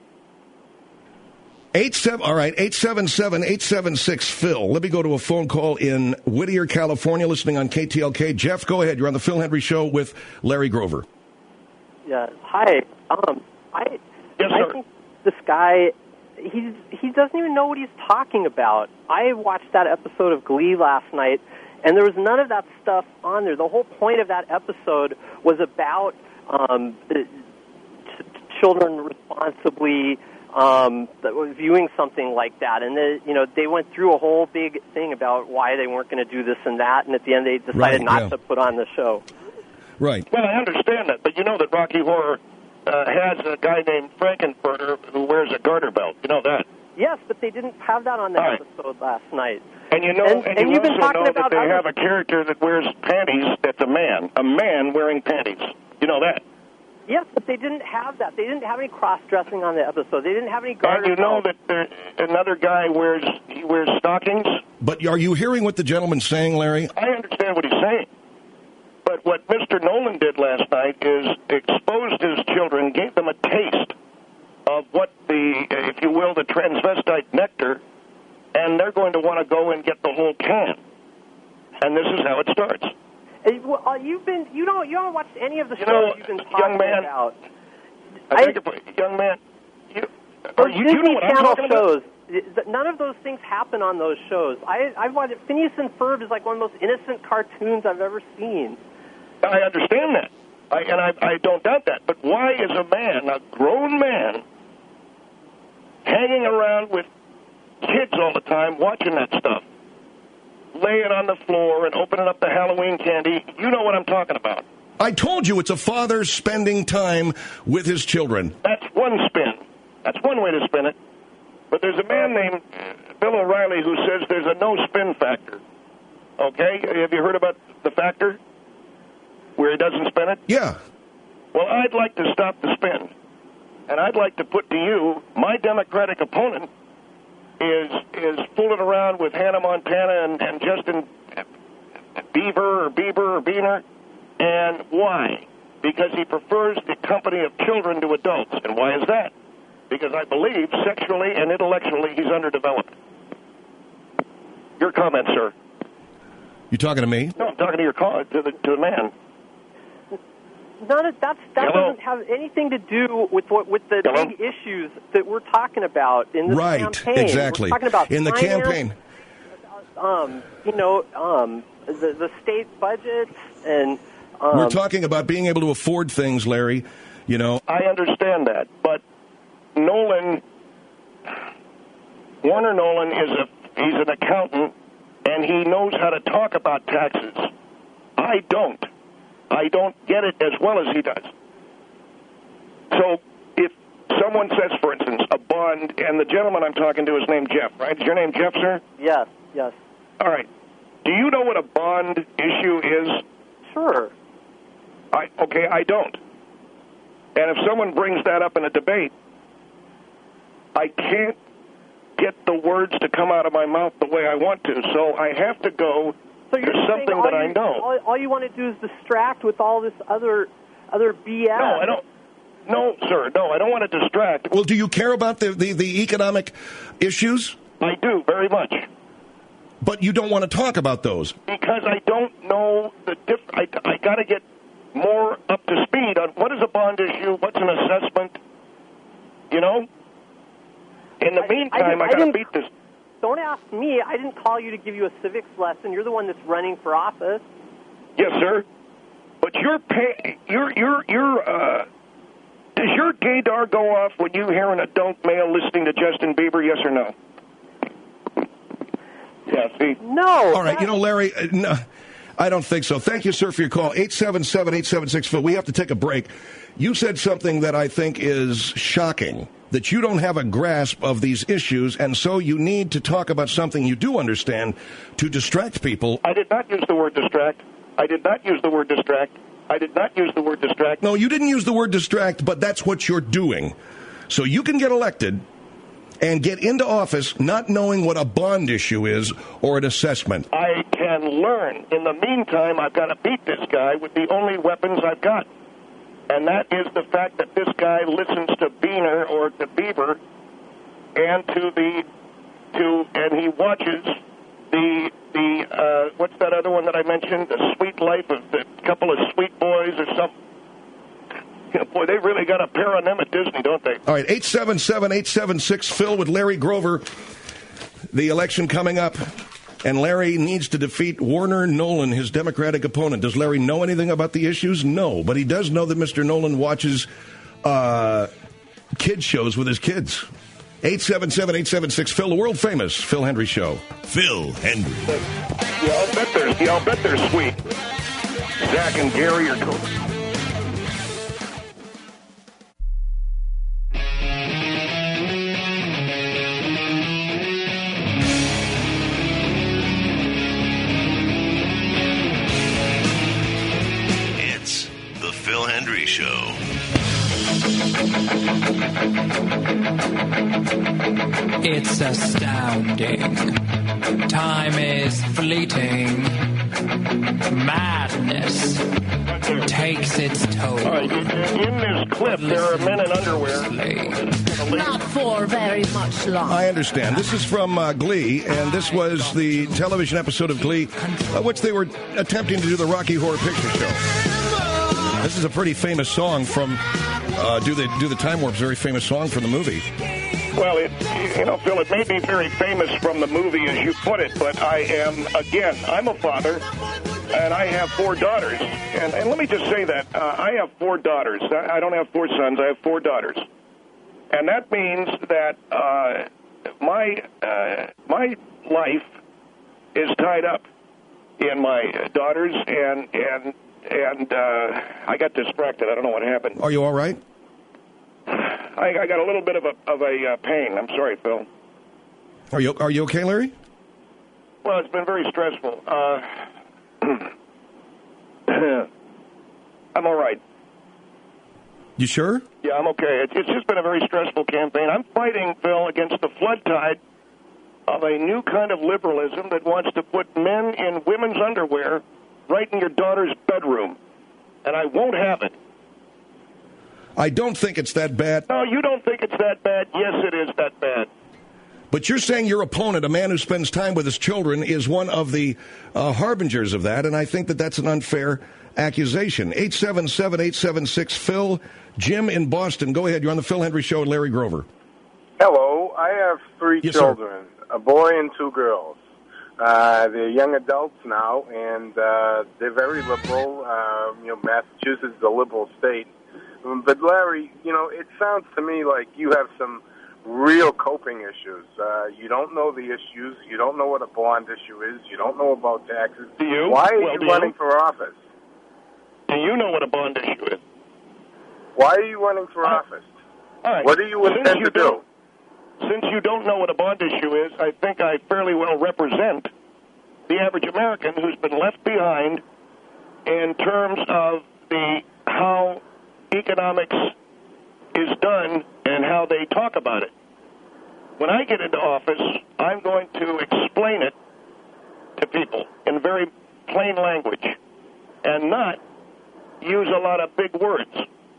Speaker 7: Eight seven, all right, eight seven seven, eight seven six Phil. Let me go to a phone call in Whittier, California, listening on K T L K. Jeff, go ahead. You're on the Phil Henry Show with Larry Grover.
Speaker 11: Yeah. Hi. Um. I.
Speaker 8: Yes,
Speaker 11: I
Speaker 8: sir.
Speaker 11: think this guy, he's he doesn't even know what he's talking about. I watched that episode of Glee last night, And there was none of that stuff on there. The whole point of that episode was about um, ch- children responsibly um, viewing something like that. And, the, you know, they went through a whole big thing about why they weren't going to do this and that, and at the end they decided
Speaker 7: right,
Speaker 11: not
Speaker 7: yeah.
Speaker 11: to put on the show.
Speaker 7: Right.
Speaker 8: Well, I understand that, but you know that Rocky Horror uh, has a guy named Frankenfurter who wears a garter belt. You know that?
Speaker 11: Yes, but they didn't have that on the
Speaker 8: All right.
Speaker 11: episode last night.
Speaker 8: And you know,
Speaker 11: and,
Speaker 8: and,
Speaker 11: and
Speaker 8: you
Speaker 11: you've been
Speaker 8: also
Speaker 11: talking
Speaker 8: know
Speaker 11: about
Speaker 8: that they
Speaker 11: other...
Speaker 8: have a character that wears panties that's a man. A man wearing panties. You know that?
Speaker 11: Yes, but they didn't have that. They didn't have any cross-dressing on the episode. They didn't have any garter
Speaker 8: And you know
Speaker 11: belts.
Speaker 8: that there, another guy wears he wears stockings?
Speaker 7: But are you hearing what the gentleman's saying, Larry?
Speaker 8: I understand what he's saying. But what Mister Nolan did last night is exposed his children, gave them a taste of what the, if you will, the transvestite nectar, and they're going to want to go and get the whole can. And this is how it starts.
Speaker 11: Hey, well, uh, you've been, you don't, you haven't watched any of the
Speaker 8: You
Speaker 11: shows
Speaker 8: know,
Speaker 11: you've been talking
Speaker 8: young man,
Speaker 11: about.
Speaker 8: I think, if, young man, you,
Speaker 11: Those
Speaker 8: are you,
Speaker 11: Disney
Speaker 8: you know what I'm
Speaker 11: Channel
Speaker 8: talking
Speaker 11: shows,
Speaker 8: about?
Speaker 11: none of those things happen on those shows. I, I've watched Phineas and Ferb is like one of the most innocent cartoons I've ever seen.
Speaker 8: I understand that, I, and I, I don't doubt that. But why is a man, a grown man, hanging around with kids all the time watching that stuff? Laying on the floor and opening up the Halloween candy. You know what I'm talking about.
Speaker 7: I told you it's a father spending time with his children.
Speaker 8: That's one spin. That's one way to spin it. But there's a man named Bill O'Reilly who says there's a no-spin factor. Okay? Have you heard about the factor? Where he doesn't spin it?
Speaker 7: Yeah.
Speaker 8: Well, I'd like to stop the spin. And I'd like to put to you, my Democratic opponent is is fooling around with Hannah Montana and, and Justin Bieber or Bieber or Biener. And why? Because he prefers the company of children to adults. And why is that? Because I believe sexually and intellectually he's underdeveloped. Your comment, sir.
Speaker 7: You talking to me?
Speaker 8: No, I'm talking to your call, to the to the man.
Speaker 11: None of that's, that
Speaker 8: Hello?
Speaker 11: doesn't have anything to do with what with the
Speaker 8: Hello?
Speaker 11: big issues that we're talking about in this
Speaker 7: Right,
Speaker 11: campaign.
Speaker 7: exactly.
Speaker 11: We're talking about
Speaker 7: in the
Speaker 11: finance,
Speaker 7: campaign.
Speaker 11: Um, you know, um, the the state budgets and. Um,
Speaker 7: We're talking about being able to afford things, Larry. You know.
Speaker 8: I understand that, but Nolan, Warner Nolan is a he's an accountant, and he knows how to talk about taxes. I don't. I don't get it as well as he does. So if someone says, for instance, a bond, and the gentleman I'm talking to is named Jeff, right? Is your name Jeff, sir?
Speaker 11: Yes, yes.
Speaker 8: All right. Do you know what a bond issue is?
Speaker 11: Sure.
Speaker 8: I, okay, I don't. And if someone brings that up in a debate, I can't get the words to come out of my mouth the way I want to, so I have to go
Speaker 11: so
Speaker 8: to
Speaker 11: you're
Speaker 8: something that
Speaker 11: you,
Speaker 8: I know.
Speaker 11: All, all you want to do is distract with all this other other B S.
Speaker 8: No, I don't. No, sir, no, I don't want to distract.
Speaker 7: Well, do you care about the, the, the economic issues?
Speaker 8: I do, very much.
Speaker 7: But you don't want to talk about those.
Speaker 8: Because I don't know the diff. I, I got to get more up to speed on what is a bond issue, what's an assessment, you know? In the
Speaker 11: I,
Speaker 8: meantime,
Speaker 11: I,
Speaker 8: I,
Speaker 11: I
Speaker 8: got to
Speaker 11: didn't-
Speaker 8: beat this.
Speaker 11: Don't ask me. I didn't call you to give you a civics lesson. You're the one that's running for office.
Speaker 8: Yes, sir. But your pay, your your your uh, does your gaydar go off when you hear an adult male listening to Justin Bieber? Yes or no? Yeah. See.
Speaker 11: No.
Speaker 7: All right, you know, Larry, uh, no, I don't think so. Thank you, sir, for your call. eight seven seven, eight seven six, Phil. We have to take a break. You said something that I think is shocking, that you don't have a grasp of these issues, and so you need to talk about something you do understand to distract people.
Speaker 8: I did not use the word distract. I did not use the word distract. I did not use the word distract.
Speaker 7: No, you didn't use the word distract, but that's what you're doing. So you can get elected and get into office not knowing what a bond issue is or an assessment.
Speaker 8: I can learn. In the meantime, I've got to beat this guy with the only weapons I've got. And that is the fact that this guy listens to Biener or to Bieber and to the, to, and he watches the, the, uh, what's that other one that I mentioned? The Sweet Life of the couple of Sweet Boys or something. You know, boy, they really got a pair on them at Disney, don't they?
Speaker 7: All right, eight seven seven, eight seven six, Phil with Larry Grover. The election coming up. and Larry needs to defeat Warner Nolan, his Democratic opponent. Does Larry know anything about the issues? No, but he does know that Mister Nolan watches uh, kid shows with his kids. eight seven seven, eight seven six, Phil, the world-famous Phil Hendry Show.
Speaker 1: Phil Hendry.
Speaker 8: Yeah, I'll bet they're, yeah, I'll bet they're sweet. Zach and Gary are cool.
Speaker 1: It's the Phil Hendry Show.
Speaker 12: It's astounding. Time is fleeting. Madness takes its toll.
Speaker 8: All right, in this clip, there are men in underwear.
Speaker 13: Not for very much longer.
Speaker 7: I understand. This is from uh, Glee, and this was the television episode of Glee, uh, which they were attempting to do the Rocky Horror Picture Show. This is a pretty famous song from uh, Do the Do the Time Warp's very famous song from the movie.
Speaker 8: Well, it, you know, Phil, it may be very famous from the movie, as you put it, but I am, again, I'm a father, and I have four daughters. And, and let me just say that uh, I have four daughters. I don't have four sons. I have four daughters. And that means that uh, my uh, my life is tied up in my daughters, and and and uh, I got distracted. I don't know what happened.
Speaker 7: Are you all right?
Speaker 8: I, I got a little bit of a of a uh, pain. I'm sorry, Phil.
Speaker 7: Are you Are you okay, Larry?
Speaker 8: Well, it's been very stressful. Uh, I'm all right.
Speaker 7: You sure?
Speaker 8: Yeah, I'm okay. It's, it's just been a very stressful campaign. I'm fighting, Phil, against the flood tide of a new kind of liberalism that wants to put men in women's underwear right in your daughter's bedroom. And I won't have it.
Speaker 7: I don't think it's that bad.
Speaker 8: No, you don't think it's that bad. Yes, it is that bad.
Speaker 7: But you're saying your opponent, a man who spends time with his children, is one of the uh, harbingers of that, and I think that that's an unfair accusation. eight seven seven, eight seven six, Phil. Jim in Boston. Go ahead. You're on the Phil Hendry Show with Larry Grover.
Speaker 14: Hello. I have three
Speaker 7: yes,
Speaker 14: children, sir. A boy and two girls. Uh, they're young adults now, and uh, they're very liberal. Uh, you know, Massachusetts is a liberal state. But, Larry, you know, it sounds to me like you have some real coping issues. Uh, you don't know the issues. You don't know what a bond issue is. You don't know about taxes.
Speaker 8: Do you?
Speaker 14: Why are
Speaker 8: well,
Speaker 14: you running
Speaker 8: you?
Speaker 14: for office?
Speaker 8: Do you know what a bond issue is?
Speaker 14: Why are you running for
Speaker 8: uh,
Speaker 14: office?
Speaker 8: All right.
Speaker 14: What do you
Speaker 8: Since
Speaker 14: intend
Speaker 8: you
Speaker 14: to do?
Speaker 8: Since you don't know what a bond issue is, I think I fairly well represent the average American who's been left behind in terms of the how economics is done and how they talk about it. When I get into office, I'm going to explain it to people in very plain language and not use a lot of big words.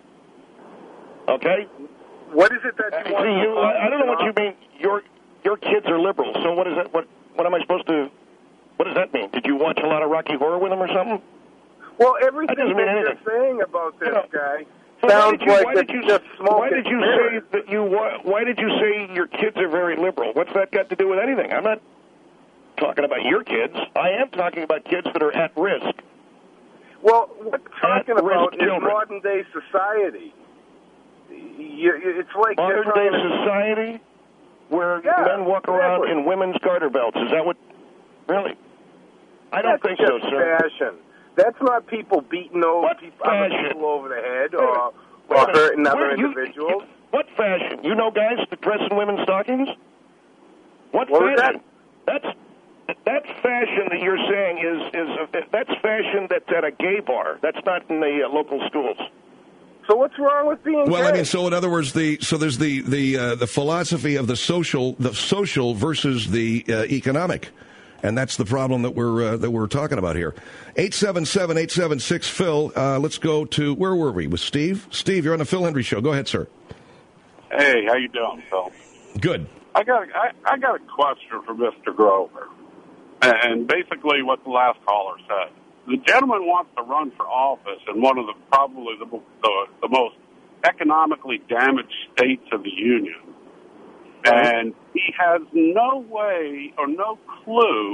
Speaker 8: Okay?
Speaker 14: What is it that you
Speaker 8: uh,
Speaker 14: want
Speaker 8: see, you,
Speaker 14: to
Speaker 8: I, I don't know what you mean. Your your kids are liberal, so what is that? What what am I supposed to? What does that mean? Did you watch a lot of Rocky Horror with them or something?
Speaker 14: Well, everything
Speaker 8: that,
Speaker 14: that you're saying about this
Speaker 8: you know,
Speaker 14: guy
Speaker 8: so
Speaker 14: sounds
Speaker 8: you,
Speaker 14: like it's
Speaker 8: you,
Speaker 14: just smoke.
Speaker 8: Why did you say that you? Why did you say your kids are very liberal? What's that got to do with anything? I'm not talking about your kids. I am talking about kids that are at risk.
Speaker 14: Well, what we're talking about is
Speaker 8: children.
Speaker 14: modern day society. You, you, it's like
Speaker 8: modern day
Speaker 14: to...
Speaker 8: society where
Speaker 14: yeah,
Speaker 8: men walk around
Speaker 14: exactly.
Speaker 8: in women's garter belts. Is that what? Really? I don't
Speaker 14: That's
Speaker 8: think so,
Speaker 14: just
Speaker 8: sir.
Speaker 14: Fashion. That's not people beating over
Speaker 8: what
Speaker 14: people, other
Speaker 8: fashion?
Speaker 14: people over the head
Speaker 8: Wait,
Speaker 14: or,
Speaker 8: wait
Speaker 14: or hurting other
Speaker 8: Where, you,
Speaker 14: individuals.
Speaker 8: You, what fashion? You know guys that dress in women's stockings? What,
Speaker 14: what
Speaker 8: fashion?
Speaker 14: That?
Speaker 8: That's that fashion that you're saying is is a, that's fashion that's at a gay bar. That's not in the uh, local schools.
Speaker 14: So what's wrong with being
Speaker 7: well,
Speaker 14: gay?
Speaker 7: I mean, so in other words, the so there's the the uh, the philosophy of the social the social versus the uh, economic, and that's the problem that we're uh, that we're talking about here. Eight seven seven eight seven six Phil. Uh, let's go to where were we with Steve? Steve, you're on the Phil Hendry Show. Go ahead, sir.
Speaker 15: Hey, how you doing, Phil?
Speaker 7: Good.
Speaker 15: I got I, I got a question for Mister Grover, and basically what the last caller said. The gentleman wants to run for office in one of the probably the, the, the most economically damaged states of the Union. And he has no way or no clue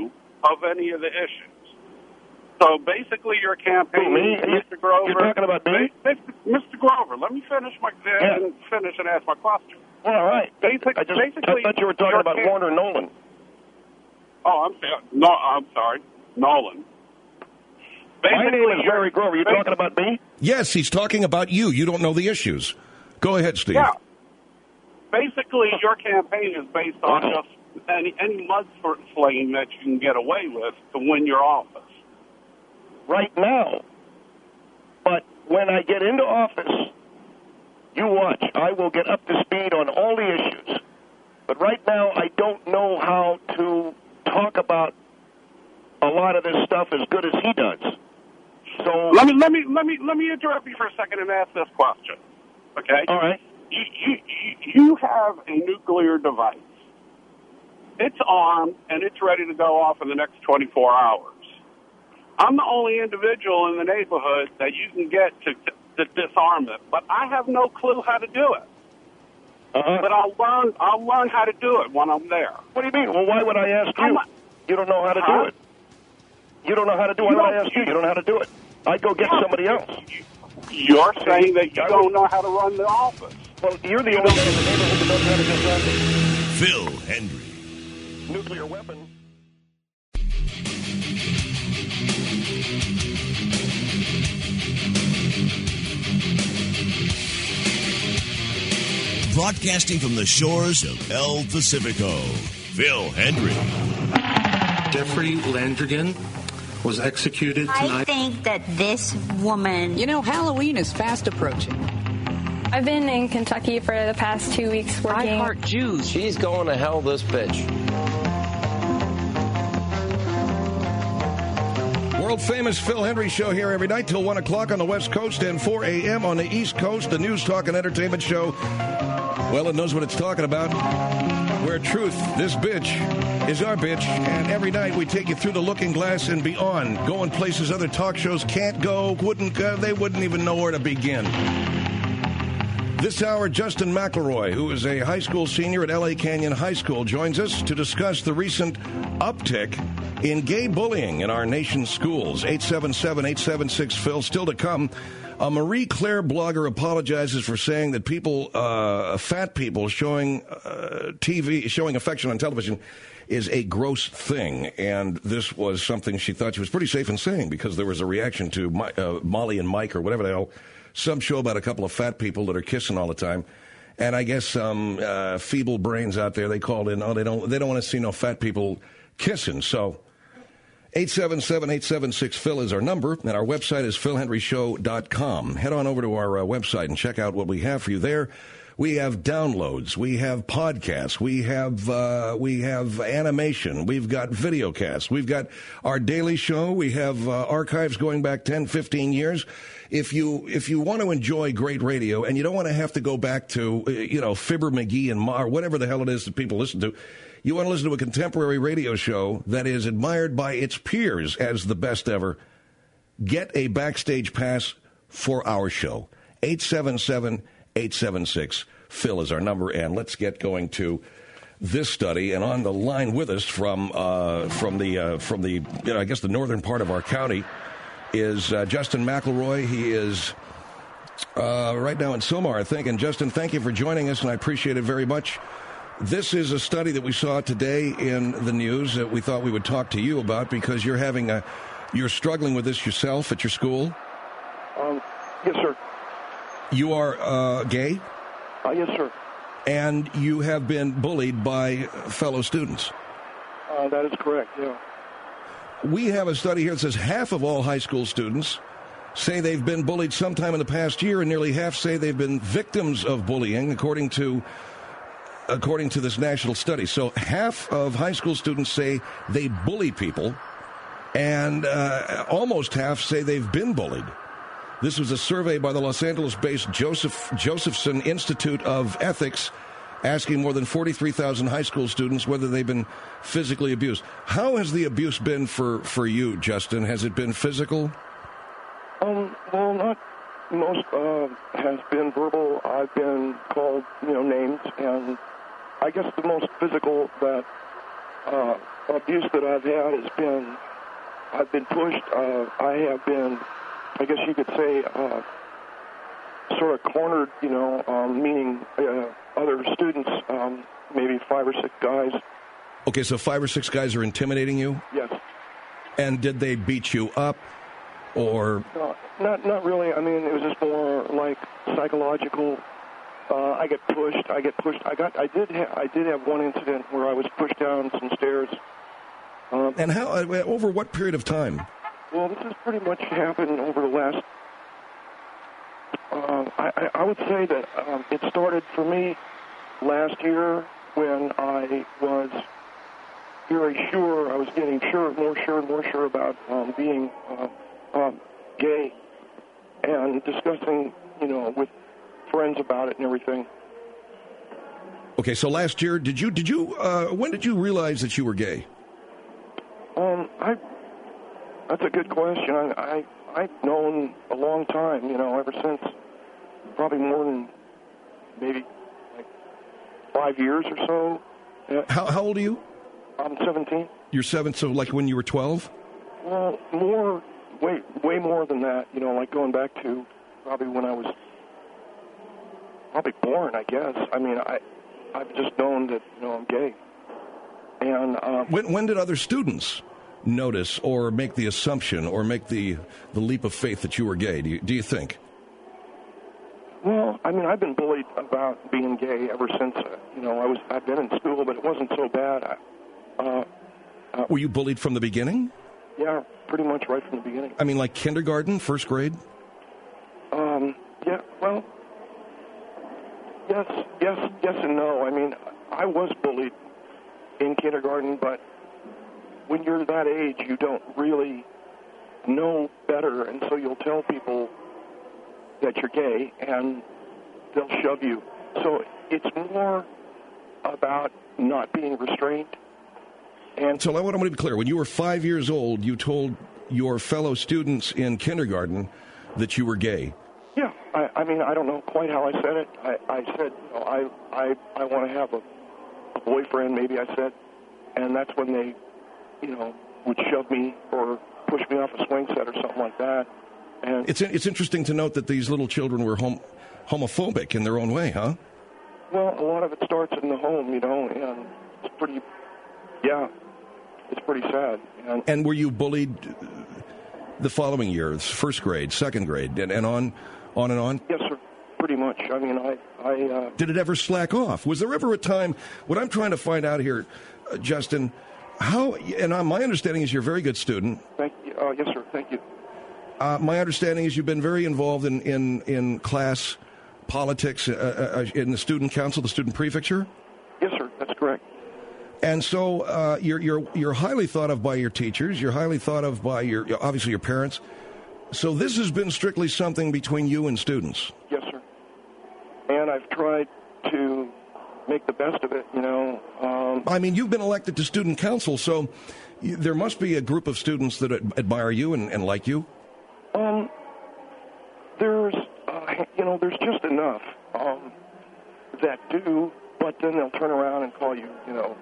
Speaker 15: of any of the issues. So basically, your campaign,
Speaker 8: me?
Speaker 15: Mister Grover.
Speaker 8: You're talking about me?
Speaker 15: Mister Grover, let me finish my
Speaker 8: Yeah.
Speaker 15: and finish and ask my question.
Speaker 8: Well, all right.
Speaker 15: Basic,
Speaker 8: I just
Speaker 15: basically,
Speaker 8: I thought you were talking
Speaker 15: your
Speaker 8: about
Speaker 15: camp-
Speaker 8: Warner Nolan.
Speaker 15: Oh, I'm sorry. No, I'm sorry, Nolan.
Speaker 8: My name is
Speaker 15: you're-
Speaker 8: Larry Grover. You're talking about me?
Speaker 7: Yes, he's talking about you. You don't know the issues. Go ahead, Steve.
Speaker 15: Yeah. Basically, your campaign is based on
Speaker 8: Uh-huh.
Speaker 15: just any any mudslinging that you can get away with to win your office.
Speaker 8: Right now. But when I get into office, you watch. I will get up to speed on all the issues. But right now, I don't know how to talk about a lot of this stuff as good as he does. So
Speaker 15: Let me let me let me let me interrupt you for a second and ask this question. Okay.
Speaker 8: all right.
Speaker 15: You you you have a nuclear device. It's armed and it's ready to go off in the next twenty-four hours. I'm the only individual in the neighborhood that you can get to, to, to disarm it, but I have no clue how to do it.
Speaker 8: Uh-huh.
Speaker 15: But I'll learn. I'll learn how to do it when I'm there.
Speaker 8: What do you mean? Well, why would I ask you? You don't know how to
Speaker 15: Huh?
Speaker 8: do it. You don't know how to do it. Why
Speaker 15: You
Speaker 8: would I
Speaker 15: don't-
Speaker 8: ask you? You don't know how to do it. I'd go get somebody else.
Speaker 15: You're saying that you don't know how to run the office.
Speaker 8: Well, you're the only one in the neighborhood that knows how to disarm it.
Speaker 1: Phil Hendry.
Speaker 8: Nuclear weapon.
Speaker 1: Broadcasting from the shores of El Pacifico, Phil Hendry.
Speaker 16: Jeffrey Landrigan was executed
Speaker 3: I
Speaker 16: tonight.
Speaker 3: think that this woman.
Speaker 17: You know, Halloween is fast approaching.
Speaker 2: I've been in Kentucky for the past two weeks working.
Speaker 17: I heart Jews.
Speaker 6: She's going to hell, this bitch.
Speaker 7: World famous Phil Hendry show here every night till one o'clock on the West Coast and four a.m. on the East Coast. The news, talk, and entertainment show. Well, it knows what it's talking about. Where truth, this bitch, is our bitch. And every night we take you through the looking glass and beyond. Going places other talk shows can't go, wouldn't go. They wouldn't even know where to begin. This hour, Justin McElroy, who is a high school senior at L A Canyon High School, joins us to discuss the recent uptick in gay bullying in our nation's schools. eight seven seven, eight seven six, Phil. Still to come. A Marie Claire blogger apologizes for saying that people, uh, fat people showing uh, T V, showing affection on television is a gross thing. And this was something she thought she was pretty safe in saying because there was a reaction to my, uh, Molly and Mike or whatever the hell, some show about a couple of fat people that are kissing all the time. And I guess some uh, feeble brains out there, they called in, oh, they don't, they don't want to see no fat people kissing. So eight seven seven, eight seven six, Phil is our number, and our website is phil henry show dot com. Head on over to our uh, website and check out what we have for you there. We have downloads, we have podcasts, we have uh, we have animation, we've got videocasts, we've got our daily show, we have uh, archives going back ten, fifteen years. If you if you want to enjoy great radio and you don't want to have to go back to, uh, you know, Fibber McGee and Ma, or whatever the hell it is that people listen to, you want to listen to a contemporary radio show that is admired by its peers as the best ever, get a backstage pass for our show. eight seven seven, eight seven six, Phil is our number, and let's get going to this study. And on the line with us from uh, from the uh, from the you know, I guess the northern part of our county is uh, Justin McElroy. He is uh, right now in Sylmar, I think. And Justin, thank you for joining us, and I appreciate it very much. This is a study that we saw today in the news that we thought we would talk to you about because you're having a, you're struggling with this yourself at your school.
Speaker 8: Um, yes, sir.
Speaker 7: You are uh, gay?
Speaker 8: Uh, yes, sir.
Speaker 7: And you have been bullied by fellow students.
Speaker 8: Uh, that is correct, yeah.
Speaker 7: We have a study here that says half of all high school students say they've been bullied sometime in the past year, and nearly half say they've been victims of bullying, according to according to this national study. So half of high school students say they bully people, and uh, almost half say they've been bullied. This was a survey by the Los Angeles-based Joseph Josephson Institute of Ethics, asking more than forty-three thousand high school students whether they've been physically abused. How has the abuse been for, for you, Justin? Has it been physical?
Speaker 18: Um, well, not most uh, has been verbal. I've been called, you know, names, and I guess the most physical that uh, abuse that I've had has been, I've been pushed. Uh, I have been, I guess you could say, uh, sort of cornered, you know, um, meaning uh, other students, um, maybe five or six guys.
Speaker 7: Okay, so five or six guys are intimidating you?
Speaker 18: Yes.
Speaker 7: And did they beat you up, or?
Speaker 18: No, not not really. I mean, it was just more like psychological. Uh, I get pushed. I get pushed. I got. I did. Ha- I did have one incident where I was pushed down some stairs. Um,
Speaker 7: and how? Uh, over what period of time?
Speaker 18: Well, this has pretty much happened over the last. Uh, I, I would say that um, it started for me last year when I was very sure. I was getting sure, more sure, and more sure about um, being uh, um, gay, and discussing, you know, with friends about it and everything.
Speaker 7: Okay, so last year, did you did you uh, when did you realize that you were gay?
Speaker 18: Um, I that's a good question. I, I I've known a long time, you know, ever since probably more than maybe like five years or so. Yeah.
Speaker 7: How how old are you?
Speaker 18: I'm seventeen.
Speaker 7: You're seven, so like when you were twelve?
Speaker 18: Well, more, way way more than that. You know, like going back to probably when I was probably born, I guess. I mean, I I've just known that, you know, I'm gay. And um,
Speaker 7: when when did other students notice or make the assumption or make the the leap of faith that you were gay? Do you, do you think?
Speaker 18: Well, I mean, I've been bullied about being gay ever since, uh, you know, I was I've been in school, but it wasn't so bad. I, uh, uh,
Speaker 7: were you bullied from the beginning?
Speaker 18: Yeah, pretty much right from the beginning.
Speaker 7: I mean, like kindergarten, first grade?
Speaker 18: Um, yeah, well, yes, yes, yes and no. I mean, I was bullied in kindergarten, but when you're that age, you don't really know better, and so you'll tell people that you're gay, and they'll shove you. So it's more about not being restrained.
Speaker 7: And so I want to be clear. When you were five years old, you told your fellow students in kindergarten that you were gay.
Speaker 18: Yeah, I, I mean, I don't know quite how I said it. I, I said, you know, I, I, I want to have a, a boyfriend, maybe I said, and that's when they, you know, would shove me or push me off a swing set or something like that. And
Speaker 7: it's it's interesting to note that these little children were hom- homophobic in their own way, huh?
Speaker 18: Well, a lot of it starts in the home, you know, and it's pretty, yeah, it's pretty sad. And,
Speaker 7: and were you bullied the following year, first grade, second grade, and, and on, on and on?
Speaker 18: Yes, sir, pretty much. I mean, I... I uh,
Speaker 7: Did it ever slack off? Was there ever a time, what I'm trying to find out here, uh, Justin, how, and uh, my understanding is you're a very good student.
Speaker 18: Thank you. Uh, yes, sir, thank you.
Speaker 7: Uh, my understanding is you've been very involved in, in, in class politics, uh, uh, in the student council, the student prefecture?
Speaker 18: Yes, sir, that's correct.
Speaker 7: And so uh, you're, you're, you're highly thought of by your teachers. You're highly thought of by, your obviously, your parents. So this has been strictly something between you and students?
Speaker 18: Yes, sir. And I've tried to make the best of it, you know. Um,
Speaker 7: I mean, you've been elected to student council, so you, there must be a group of students that ad- admire you and, and like you?
Speaker 18: Um, there's, uh, you know, there's just enough um, that do, but then they'll turn around and call you, you know,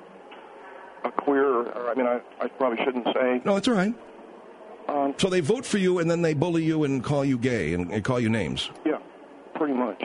Speaker 18: a queer, or, I mean, I, I probably shouldn't say.
Speaker 7: No, it's all right.
Speaker 18: Um,
Speaker 7: so they vote for you, and then they bully you and call you gay and, and call you names?
Speaker 18: Yeah, pretty much.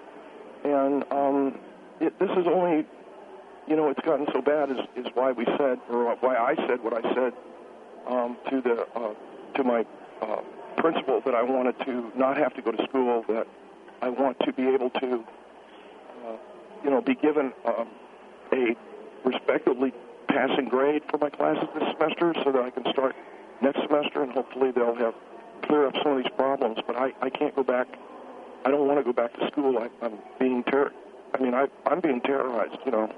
Speaker 18: And um, it, this is only, you know, it's gotten so bad is, is why we said, or why I said what I said um, to the uh, to my uh, principal, that I wanted to not have to go to school, that I want to be able to, uh, you know, be given uh, a respectably passing grade for my classes this semester, so that I can start next semester, and hopefully they'll have clear up some of these problems. But I, I can't go back. I don't want to go back to school. I, I'm being ter- I mean, I, I'm being terrorized, you know.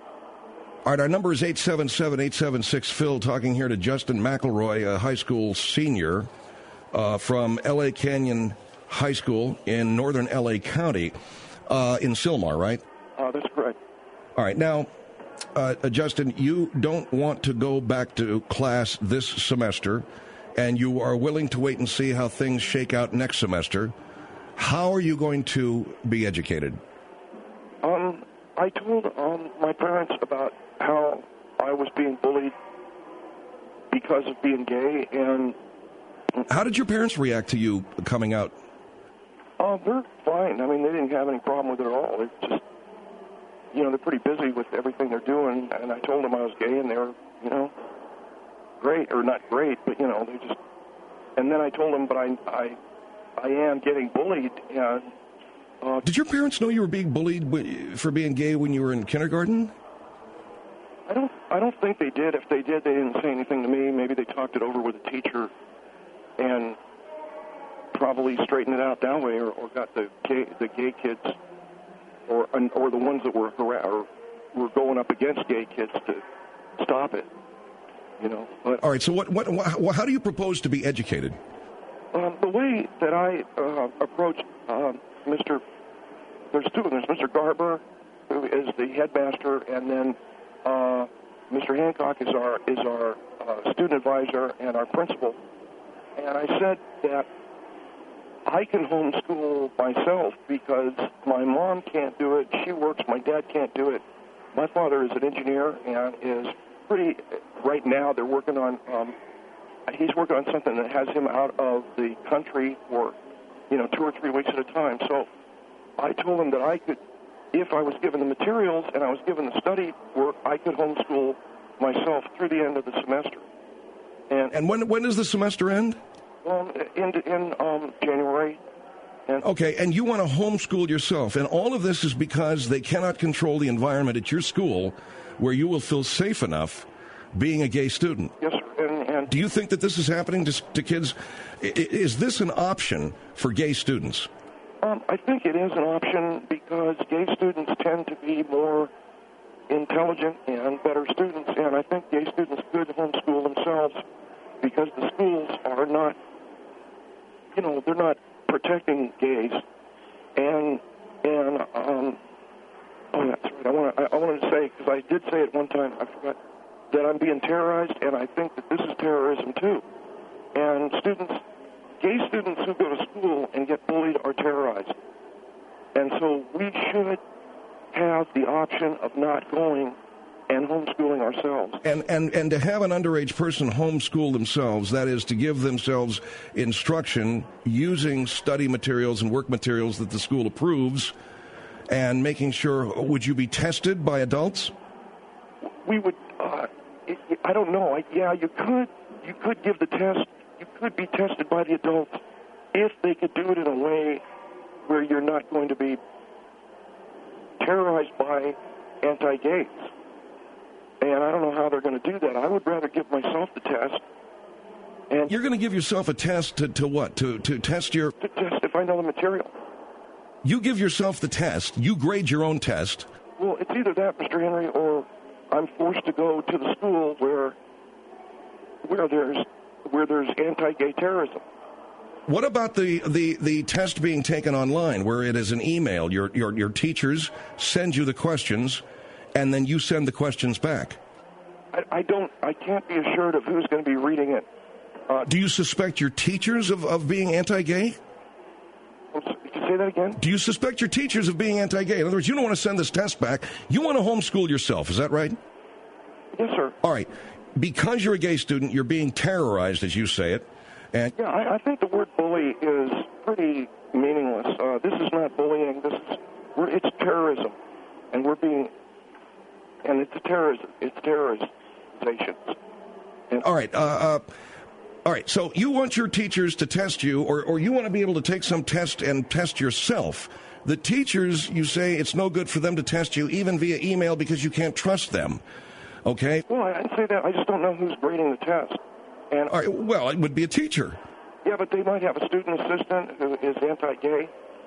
Speaker 7: All right, our number is eight seven seven, eight seven six, Phil, talking here to Justin McElroy, a high school senior uh, from L A Canyon High School in northern L A County, uh, in Sylmar, right?
Speaker 18: Uh, that's correct.
Speaker 7: All right, now, uh, Justin, you don't want to go back to class this semester, and you are willing to wait and see how things shake out next semester. How are you going to be educated?
Speaker 18: Um, I told um, my parents about how I was being bullied because of being gay. And
Speaker 7: how did your parents react to you coming out?
Speaker 18: Uh, they're fine. I mean, they didn't have any problem with it at all. They're just, you know, they're pretty busy with everything they're doing. And I told them I was gay, and they were, you know, great, or not great, but, you know, they just, and then I told them, but I, I, I am getting bullied. And, uh,
Speaker 7: Did your parents know you were being bullied w- for being gay when you were in kindergarten?
Speaker 18: I don't, I don't think they did. If they did, they didn't say anything to me. Maybe they talked it over with a teacher and probably straightened it out that way, or, or got the gay, the gay kids, or or the ones that were harass, or were going up against gay kids to stop it. You know. But,
Speaker 7: all right. So what, what, what? How do you propose to be educated?
Speaker 18: Um, the way that I uh, approach uh, Mister There's two of them. There's Mister Garber, who is the headmaster, and then uh, Mister Hancock is our is our uh, student advisor and our principal. And I said that I can homeschool myself because my mom can't do it. She works. My dad can't do it. My father is an engineer and is pretty. Right now, they're working on. Um, he's working on something that has him out of the country for, you know, two or three weeks at a time. So I told him that I could, if I was given the materials and I was given the study work, I could homeschool myself through the end of the semester. And,
Speaker 7: and when when does the semester end?
Speaker 18: Um, in in um, January. And
Speaker 7: okay, and you want to homeschool yourself, and all of this is because they cannot control the environment at your school where you will feel safe enough being a gay student.
Speaker 18: Yes, sir. And, and
Speaker 7: do you think that this is happening to, to kids? I, is this an option for gay students?
Speaker 18: Um, I think it is an option because gay students tend to be more intelligent and better students, and I think gay students could homeschool themselves because the schools are not, you know, they're not protecting gays, and and um, oh, that's right. I want I, I wanted to say, because I did say it one time, I forgot, that I'm being terrorized, and I think that this is terrorism too. And students, gay students who go to school and get bullied are terrorized, and so we should have the option of not going and homeschooling ourselves.
Speaker 7: And, and and to have an underage person homeschool themselves, that is to give themselves instruction using study materials and work materials that the school approves, and making sure, would you be tested by adults?
Speaker 18: We would, uh, it, it, I don't know, I, yeah, you could, you could give the test, you could be tested by the adults if they could do it in a way where you're not going to be terrorized by anti-gays. And I don't know how they're going to do that. I would rather give myself the test. And
Speaker 7: you're going to give yourself a test to, to what? To to test your...
Speaker 18: To test if I know the material.
Speaker 7: You give yourself the test. You grade your own test.
Speaker 18: Well, it's either that, Mister Henry, or I'm forced to go to the school where where there's where there's anti-gay terrorism.
Speaker 7: What about the, the, the test being taken online, where it is an email? Your your your teachers send you the questions, and then you send the questions back.
Speaker 18: I, I don't. I can't be assured of who's going to be reading it. Uh,
Speaker 7: Do you suspect your teachers of, of being anti-gay?
Speaker 18: Can you say that again?
Speaker 7: Do you suspect your teachers of being anti-gay? In other words, you don't want to send this test back. You want to homeschool yourself. Is that right?
Speaker 18: Yes, sir.
Speaker 7: All right. Because you're a gay student, you're being terrorized, as you say it. And
Speaker 18: yeah, I, I think the word bully is pretty meaningless. Uh, this is not bullying. This is we're, it's terrorism, and we're being. And it's terrorism. It's terrorization. And
Speaker 7: all right. Uh, uh, all right. So you want your teachers to test you, or, or you want to be able to take some test and test yourself. The teachers, you say it's no good for them to test you, even via email, because you can't trust them. Okay?
Speaker 18: Well, I didn't say that. I just don't know who's grading the test. And
Speaker 7: all right. Well, it would be a teacher.
Speaker 18: Yeah, but they might have a student assistant who is anti-gay.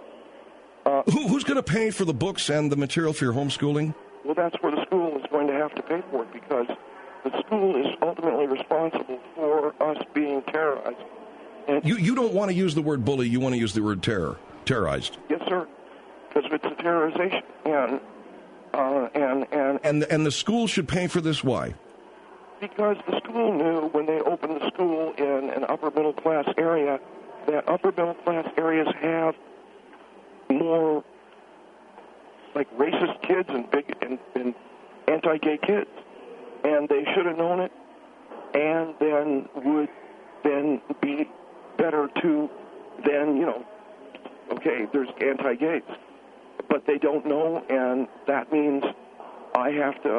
Speaker 7: Uh, who, who's going to pay for the books and the material for your homeschooling?
Speaker 18: Well, that's where the school is going to have to pay for it, because the school is ultimately responsible for us being terrorized. And
Speaker 7: you you don't want to use the word bully. You want to use the word terror, terrorized.
Speaker 18: Yes, sir, because it's a terrorization, and uh, and and
Speaker 7: and and the school should pay for this. Why?
Speaker 18: Because the school knew when they opened the school in an upper middle class area that upper middle class areas have more like racist kids and big and, and anti-gay kids, and they should have known it, and then would then be better to then, you know, okay, there's anti-gays. But they don't know, and that means I have to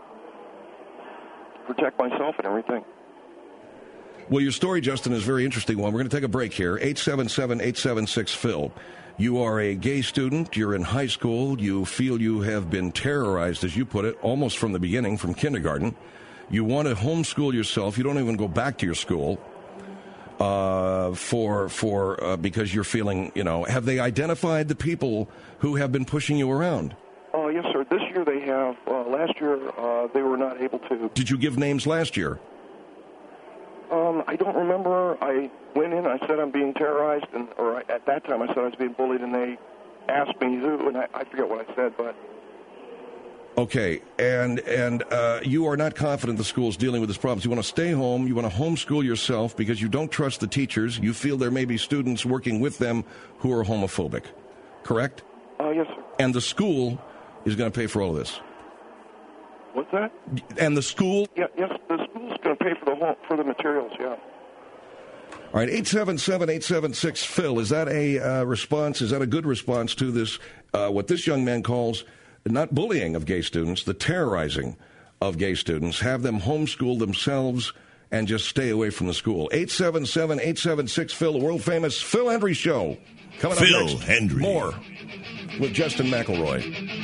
Speaker 18: protect myself and everything.
Speaker 7: Well, your story, Justin, is a very interesting one. We're going to take a break here. eight seven seven, eight seven six, P H I L. You are a gay student. You're in high school. You feel you have been terrorized, as you put it, almost from the beginning, from kindergarten. You want to homeschool yourself. You don't even go back to your school uh, for for uh, because you're feeling, you know, have they identified the people who have been pushing you around?
Speaker 18: Oh, uh, yes, sir. This year they have. Uh, last year uh, they were not able to.
Speaker 7: Did you give names last year?
Speaker 18: Um, I don't remember. I went in, I said I'm being terrorized, and or I, at that time I said I was being bullied, and they asked me who, and I, I forget what I said, but...
Speaker 7: Okay, and and uh, you are not confident the school's dealing with this problem. So you want to stay home, you want to homeschool yourself because you don't trust the teachers. You feel there may be students working with them who are homophobic, correct?
Speaker 18: Uh, yes, sir.
Speaker 7: And the school is going to pay for all of this.
Speaker 18: What's that?
Speaker 7: And the school?
Speaker 18: Yeah, yes, the school's going to pay for the whole, for the materials, yeah.
Speaker 7: All right, eight seven seven, eight seven six, P H I L. Is that a uh, response, is that a good response to this, uh, what this young man calls not bullying of gay students, the terrorizing of gay students? Have them homeschool themselves and just stay away from the school. eight seven seven, eight seven six, P H I L, the world-famous Phil Hendrie Show. Coming up
Speaker 1: Phil
Speaker 7: next,
Speaker 1: Hendrie.
Speaker 7: More with Justin McElroy.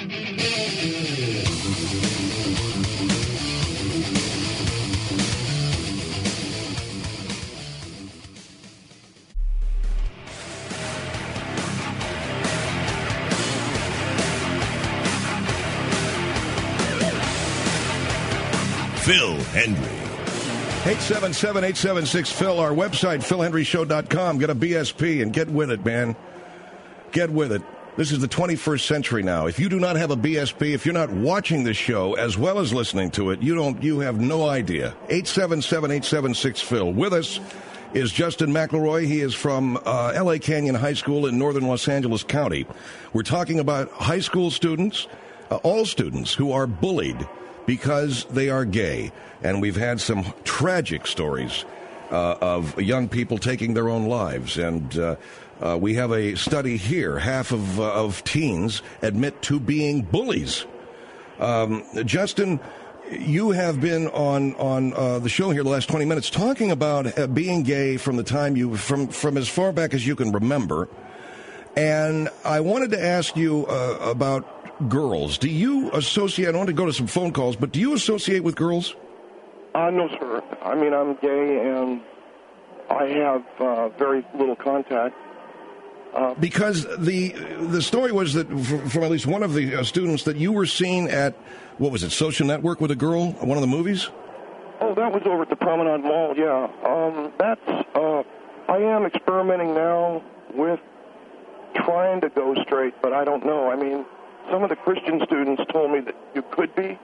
Speaker 1: Phil Hendrie.
Speaker 7: eight seven seven, eight seven six, P H I L, our website, phil hendrie show dot com. Get a B S P and get with it, man. Get with it. This is the twenty-first century now. If you do not have a B S P, if you're not watching this show as well as listening to it, you don't. You have no idea. eight seven seven, eight seven six, P H I L. With us is Justin McElroy. He is from uh, L A Canyon High School in northern Los Angeles County. We're talking about high school students, uh, all students who are bullied because they are gay. And we've had some tragic stories uh, of young people taking their own lives. And uh, uh, we have a study here. Half of, uh, of teens admit to being bullies. Um, Justin, you have been on, on uh, the show here the last twenty minutes talking about uh, being gay from the time you, from, from as far back as you can remember. And I wanted to ask you uh, about girls. Do you associate, I don't want to go to some phone calls, but do you associate with girls?
Speaker 18: Uh, no, sir. I mean, I'm gay, and I have uh, very little contact. Uh,
Speaker 7: because the the story was that from, from at least one of the uh, students that you were seen at, what was it, Social Network with a girl, one of the movies?
Speaker 18: Oh, that was over at the Promenade Mall, yeah. Um, that's, uh, I am experimenting now with trying to go straight, but I don't know. I mean, some of the Christian students told me that you could be.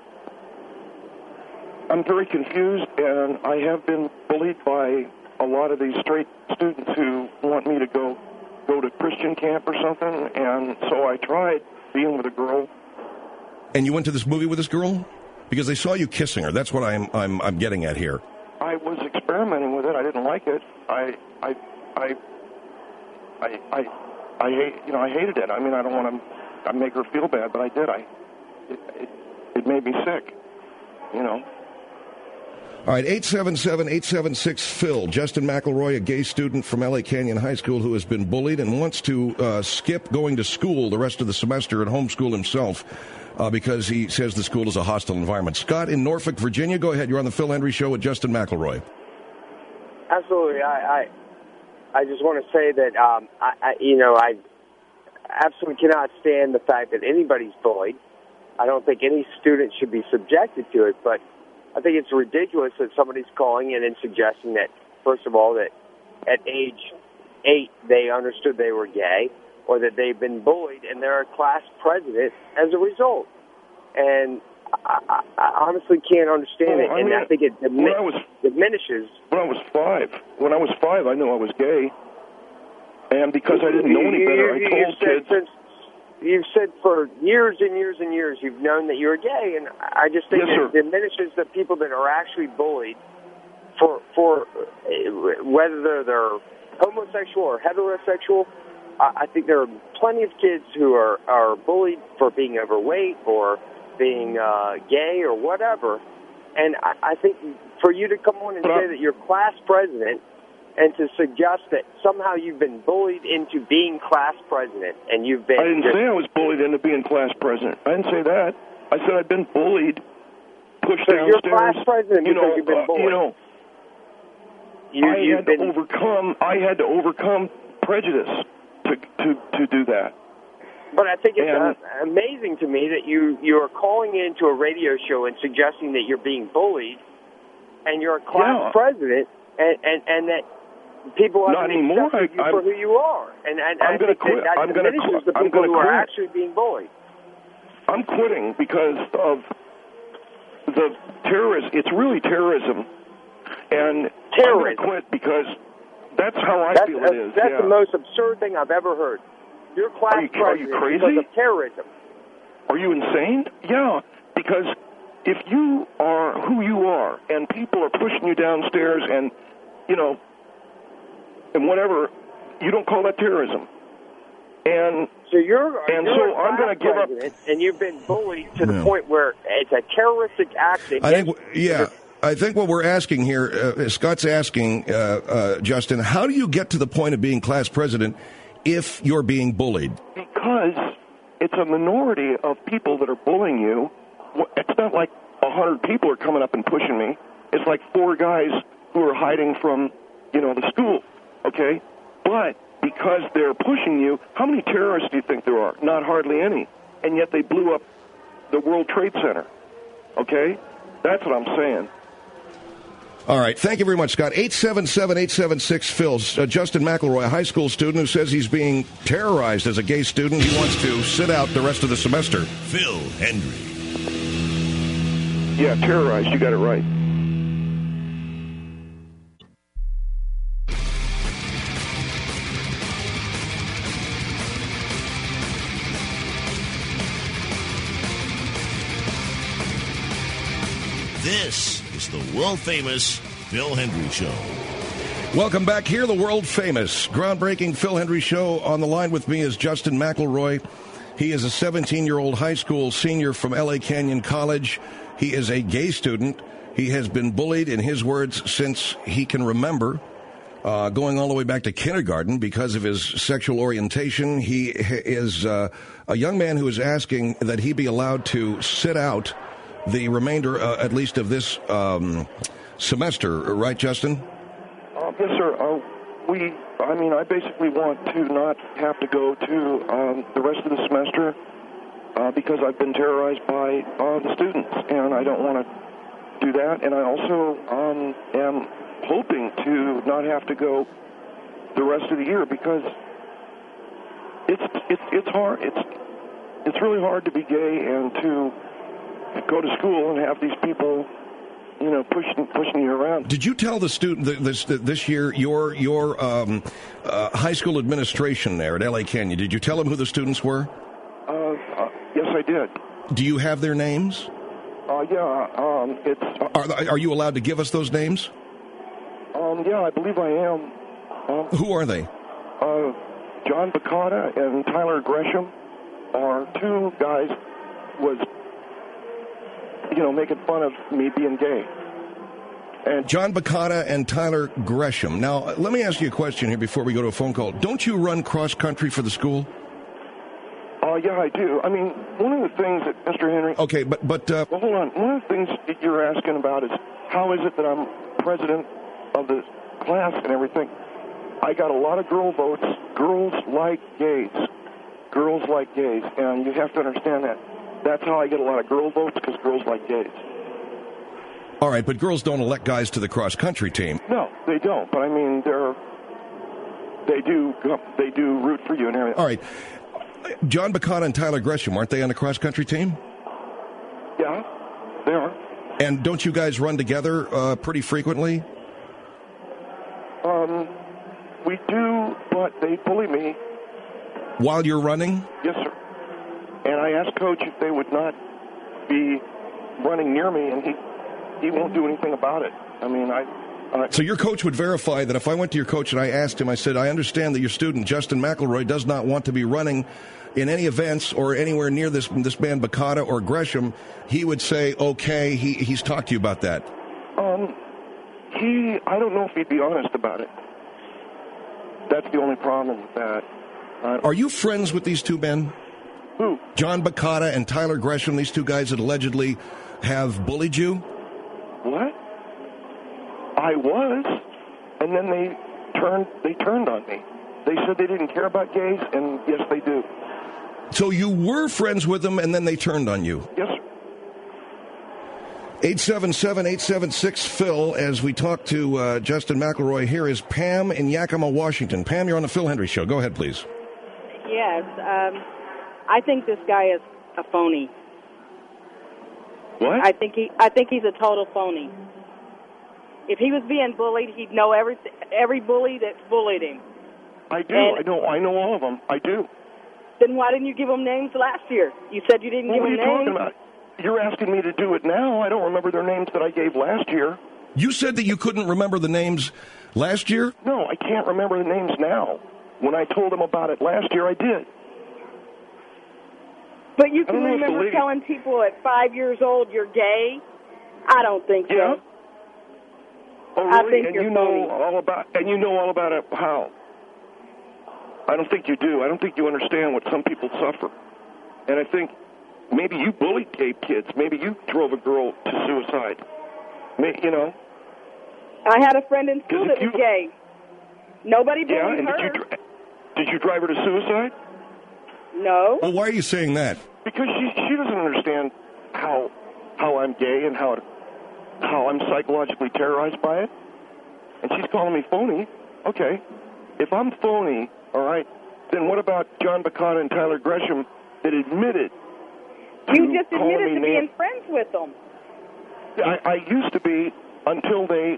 Speaker 18: I'm very confused, and I have been bullied by a lot of these straight students who want me to go go to Christian camp or something, and so I tried being with a girl.
Speaker 7: And you went to this movie with this girl? Because they saw you kissing her. That's what I'm I'm I'm getting at here.
Speaker 18: I was experimenting with it. I didn't like it. I I I I I, I hate you know I hated it. I mean, I don't want to I make her feel bad, but I did. I it, it, it made me sick. You know.
Speaker 7: All right, eight seven seven, eight seven six, P H I L. Justin McElroy, a gay student from L A Canyon High School who has been bullied and wants to uh, skip going to school the rest of the semester and homeschool himself uh, because he says the school is a hostile environment. Scott in Norfolk, Virginia, go ahead. You're on the Phil Hendrie Show with Justin McElroy.
Speaker 19: Absolutely. I I, I just want to say that, um, I, I, you know, I absolutely cannot stand the fact that anybody's bullied. I don't think any student should be subjected to it, but I think it's ridiculous that somebody's calling in and suggesting that, first of all, that at age eight they understood they were gay, or that they've been bullied and they're a class president as a result. And I, I, I honestly can't understand
Speaker 18: well,
Speaker 19: it,
Speaker 18: I
Speaker 19: and
Speaker 18: mean,
Speaker 19: I think it dimi-
Speaker 18: I was,
Speaker 19: diminishes.
Speaker 18: When I was five, when I was five, I knew I was gay, and because I didn't know any better, I told kids.
Speaker 19: Since, You've said for years and years and years you've known that you're gay, and I just think
Speaker 18: yes,
Speaker 19: it diminishes the people that are actually bullied for for uh, whether they're, they're homosexual or heterosexual. I, I think there are plenty of kids who are, are bullied for being overweight or being uh, gay or whatever. And I, I think for you to come on and say that you're class president and to suggest that somehow you've been bullied into being class president and you've been...
Speaker 18: I didn't
Speaker 19: just,
Speaker 18: say I was bullied into being class president. I didn't say that. I said I've been bullied, pushed
Speaker 19: so
Speaker 18: downstairs.
Speaker 19: You're class president
Speaker 18: you
Speaker 19: because
Speaker 18: know,
Speaker 19: you've been
Speaker 18: uh,
Speaker 19: bullied.
Speaker 18: You know,
Speaker 19: you,
Speaker 18: I
Speaker 19: you've
Speaker 18: had
Speaker 19: been,
Speaker 18: to overcome. I had to overcome prejudice to to to do that.
Speaker 19: But I think it's
Speaker 18: and,
Speaker 19: uh, amazing to me that you you are calling into a radio show and suggesting that you're being bullied, and you're a class
Speaker 18: yeah.
Speaker 19: president, and, and and that people
Speaker 18: Not
Speaker 19: haven't
Speaker 18: anymore.
Speaker 19: accepted you
Speaker 18: I,
Speaker 19: for who you are. And, and
Speaker 18: I'm
Speaker 19: I
Speaker 18: going to
Speaker 19: think
Speaker 18: quit.
Speaker 19: that, that
Speaker 18: I'm going to
Speaker 19: diminishes
Speaker 18: quit.
Speaker 19: the
Speaker 18: I'm
Speaker 19: people
Speaker 18: going to
Speaker 19: who are
Speaker 18: quit.
Speaker 19: actually being bullied.
Speaker 18: I'm quitting because of the terrorism. It's really terrorism, and
Speaker 19: terrorism.
Speaker 18: I'm going to quit because that's how I
Speaker 19: that's,
Speaker 18: feel
Speaker 19: uh,
Speaker 18: it is.
Speaker 19: That's
Speaker 18: yeah.
Speaker 19: the most absurd thing I've ever heard. You're class
Speaker 18: are you,
Speaker 19: president
Speaker 18: are you crazy?
Speaker 19: because of terrorism.
Speaker 18: Are you insane? Yeah, because if you are who you are and people are pushing you downstairs and, you know, and whatever, you don't call that terrorism. And
Speaker 19: so you're
Speaker 18: and
Speaker 19: you're
Speaker 18: so
Speaker 19: a
Speaker 18: I'm going to give up.
Speaker 19: And you've been bullied to the
Speaker 7: Yeah.
Speaker 19: point where it's a terroristic act.
Speaker 7: I think, yeah. I think what we're asking here, uh, Scott's asking, uh, uh, Justin, how do you get to the point of being class president if you're being bullied?
Speaker 18: Because it's a minority of people that are bullying you. It's not like a hundred people are coming up and pushing me. It's like four guys who are hiding from, you know, the school, okay? But because they're pushing you, how many terrorists do you think there are? Not hardly any. And yet they blew up the World Trade Center, okay? That's what I'm saying.
Speaker 7: All right. Thank you very much, Scott. eight seven seven, eight seven six, Phil. Uh, Justin McElroy, a high school student who says he's being terrorized as a gay student. He wants to sit out the rest of the semester.
Speaker 1: Phil Hendry.
Speaker 18: Yeah, terrorized. You got it right.
Speaker 1: This is the world-famous Phil Hendry Show.
Speaker 7: Welcome back here, the world-famous, groundbreaking Phil Hendry Show. On the line with me is Justin McElroy. He is a seventeen-year-old high school senior from L A Canyon College. He is a gay student. He has been bullied, in his words, since he can remember, uh, going all the way back to kindergarten because of his sexual orientation. He is uh, a young man who is asking that he be allowed to sit out the remainder, uh, at least, of this um, semester. Right, Justin?
Speaker 18: Uh, yes, sir. Uh, we, I mean, I basically want to not have to go to um, the rest of the semester uh, because I've been terrorized by uh, the students, and I don't want to do that. And I also um, am hoping to not have to go the rest of the year because it's it's it's hard. It's it's really hard to be gay and to go to school and have these people, you know, pushing pushing you around.
Speaker 7: Did you tell the student th- this this year your your um, uh, high school administration there at L A Canyon? Did you tell them who the students were?
Speaker 18: Uh, uh, yes, I did.
Speaker 7: Do you have their names?
Speaker 18: Uh, yeah, um, it's. Uh,
Speaker 7: are are you allowed to give us those names?
Speaker 18: Um, yeah, I believe I am. Um,
Speaker 7: who are they?
Speaker 18: Uh, John Bacata and Tyler Gresham are two guys was. You know, making fun of me being gay.
Speaker 7: And John Bacata and Tyler Gresham. Now, let me ask you a question here before we go to a phone call. Don't you run cross country for the school?
Speaker 18: Oh, uh, yeah, I do. I mean, one of the things that, Mister Henry...
Speaker 7: Okay, but... but uh,
Speaker 18: well, hold on. One of the things that you're asking about is how is it that I'm president of the class and everything? I got a lot of girl votes. Girls like gays. Girls like gays. And you have to understand that. That's how I get a lot of girl votes, because girls like gays.
Speaker 7: All right, but girls don't elect guys to the cross-country team.
Speaker 18: No, they don't. But, I mean, they're, they do they do root for you and everything.
Speaker 7: All right. John Bacata and Tyler Gresham, aren't they on the cross-country team?
Speaker 18: Yeah, they are.
Speaker 7: And don't you guys run together uh, pretty frequently?
Speaker 18: Um, we do, but they bully me.
Speaker 7: While you're running?
Speaker 18: Yes, sir. And I asked Coach if they would not be running near me, and he he won't do anything about it. I mean, I
Speaker 7: So your coach would verify that if I went to your coach and I asked him, I said, I understand that your student, Justin McElroy, does not want to be running in any events or anywhere near this this man Bacata or Gresham, he would say, okay, he, he's talked to you about that.
Speaker 18: Um, he, I don't know if he'd be honest about it. That's the only problem with that. Uh,
Speaker 7: Are you friends with these two men?
Speaker 18: Who?
Speaker 7: John Bacata and Tyler Gresham, these two guys that allegedly have bullied you?
Speaker 18: What? I was, and then they turned they turned on me. They said they didn't care about gays, and yes, they do.
Speaker 7: So you were friends with them, and then they turned on you?
Speaker 18: Yes, sir.
Speaker 7: eight seven seven, eight seven six, Phil, as we talk to uh, Justin McElroy. Here is Pam in Yakima, Washington. Pam, you're on the Phil Hendry Show. Go ahead, please.
Speaker 20: Yes, um, I think this guy is a phony.
Speaker 18: What?
Speaker 20: I think he. I think he's a total phony. If he was being bullied, he'd know every every bully that's bullied him.
Speaker 18: I do.
Speaker 20: And
Speaker 18: I know. I know all of them. I do.
Speaker 20: Then why didn't you give them names last year? You said you didn't
Speaker 18: What
Speaker 20: give
Speaker 18: are you
Speaker 20: them
Speaker 18: talking
Speaker 20: names.
Speaker 18: about? You're asking me to do it now. I don't remember their names that I gave last year.
Speaker 7: You said that you couldn't remember the names last year?
Speaker 18: No, I can't remember the names now. When I told them about it last year, I did.
Speaker 20: But you
Speaker 18: I
Speaker 20: can
Speaker 18: don't know if the
Speaker 20: remember
Speaker 18: lady-
Speaker 20: telling people at five years old you're gay? I don't think so.
Speaker 18: Yeah. Oh,
Speaker 20: I
Speaker 18: really?
Speaker 20: think
Speaker 18: and
Speaker 20: you're
Speaker 18: you know
Speaker 20: phony.
Speaker 18: all about and you know all about it. How? I don't think you do. I don't think you understand what some people suffer. And I think maybe you bullied gay kids. Maybe you drove a girl to suicide. May, you know.
Speaker 20: I had a friend in school
Speaker 18: 'Cause
Speaker 20: that
Speaker 18: if you-
Speaker 20: was gay. Nobody bullied
Speaker 18: Yeah, and
Speaker 20: her.
Speaker 18: did you dri- did you drive her to suicide?
Speaker 20: No.
Speaker 7: Well, why are you saying that?
Speaker 18: Because she she doesn't understand how how I'm gay and how it, how I'm psychologically terrorized by it. And she's calling me phony. Okay, if I'm phony, all right, then what about John Bacata and Tyler Gresham that admitted to
Speaker 20: You just
Speaker 18: calling
Speaker 20: admitted
Speaker 18: me
Speaker 20: to
Speaker 18: names?
Speaker 20: being friends with them.
Speaker 18: I, I used to be until they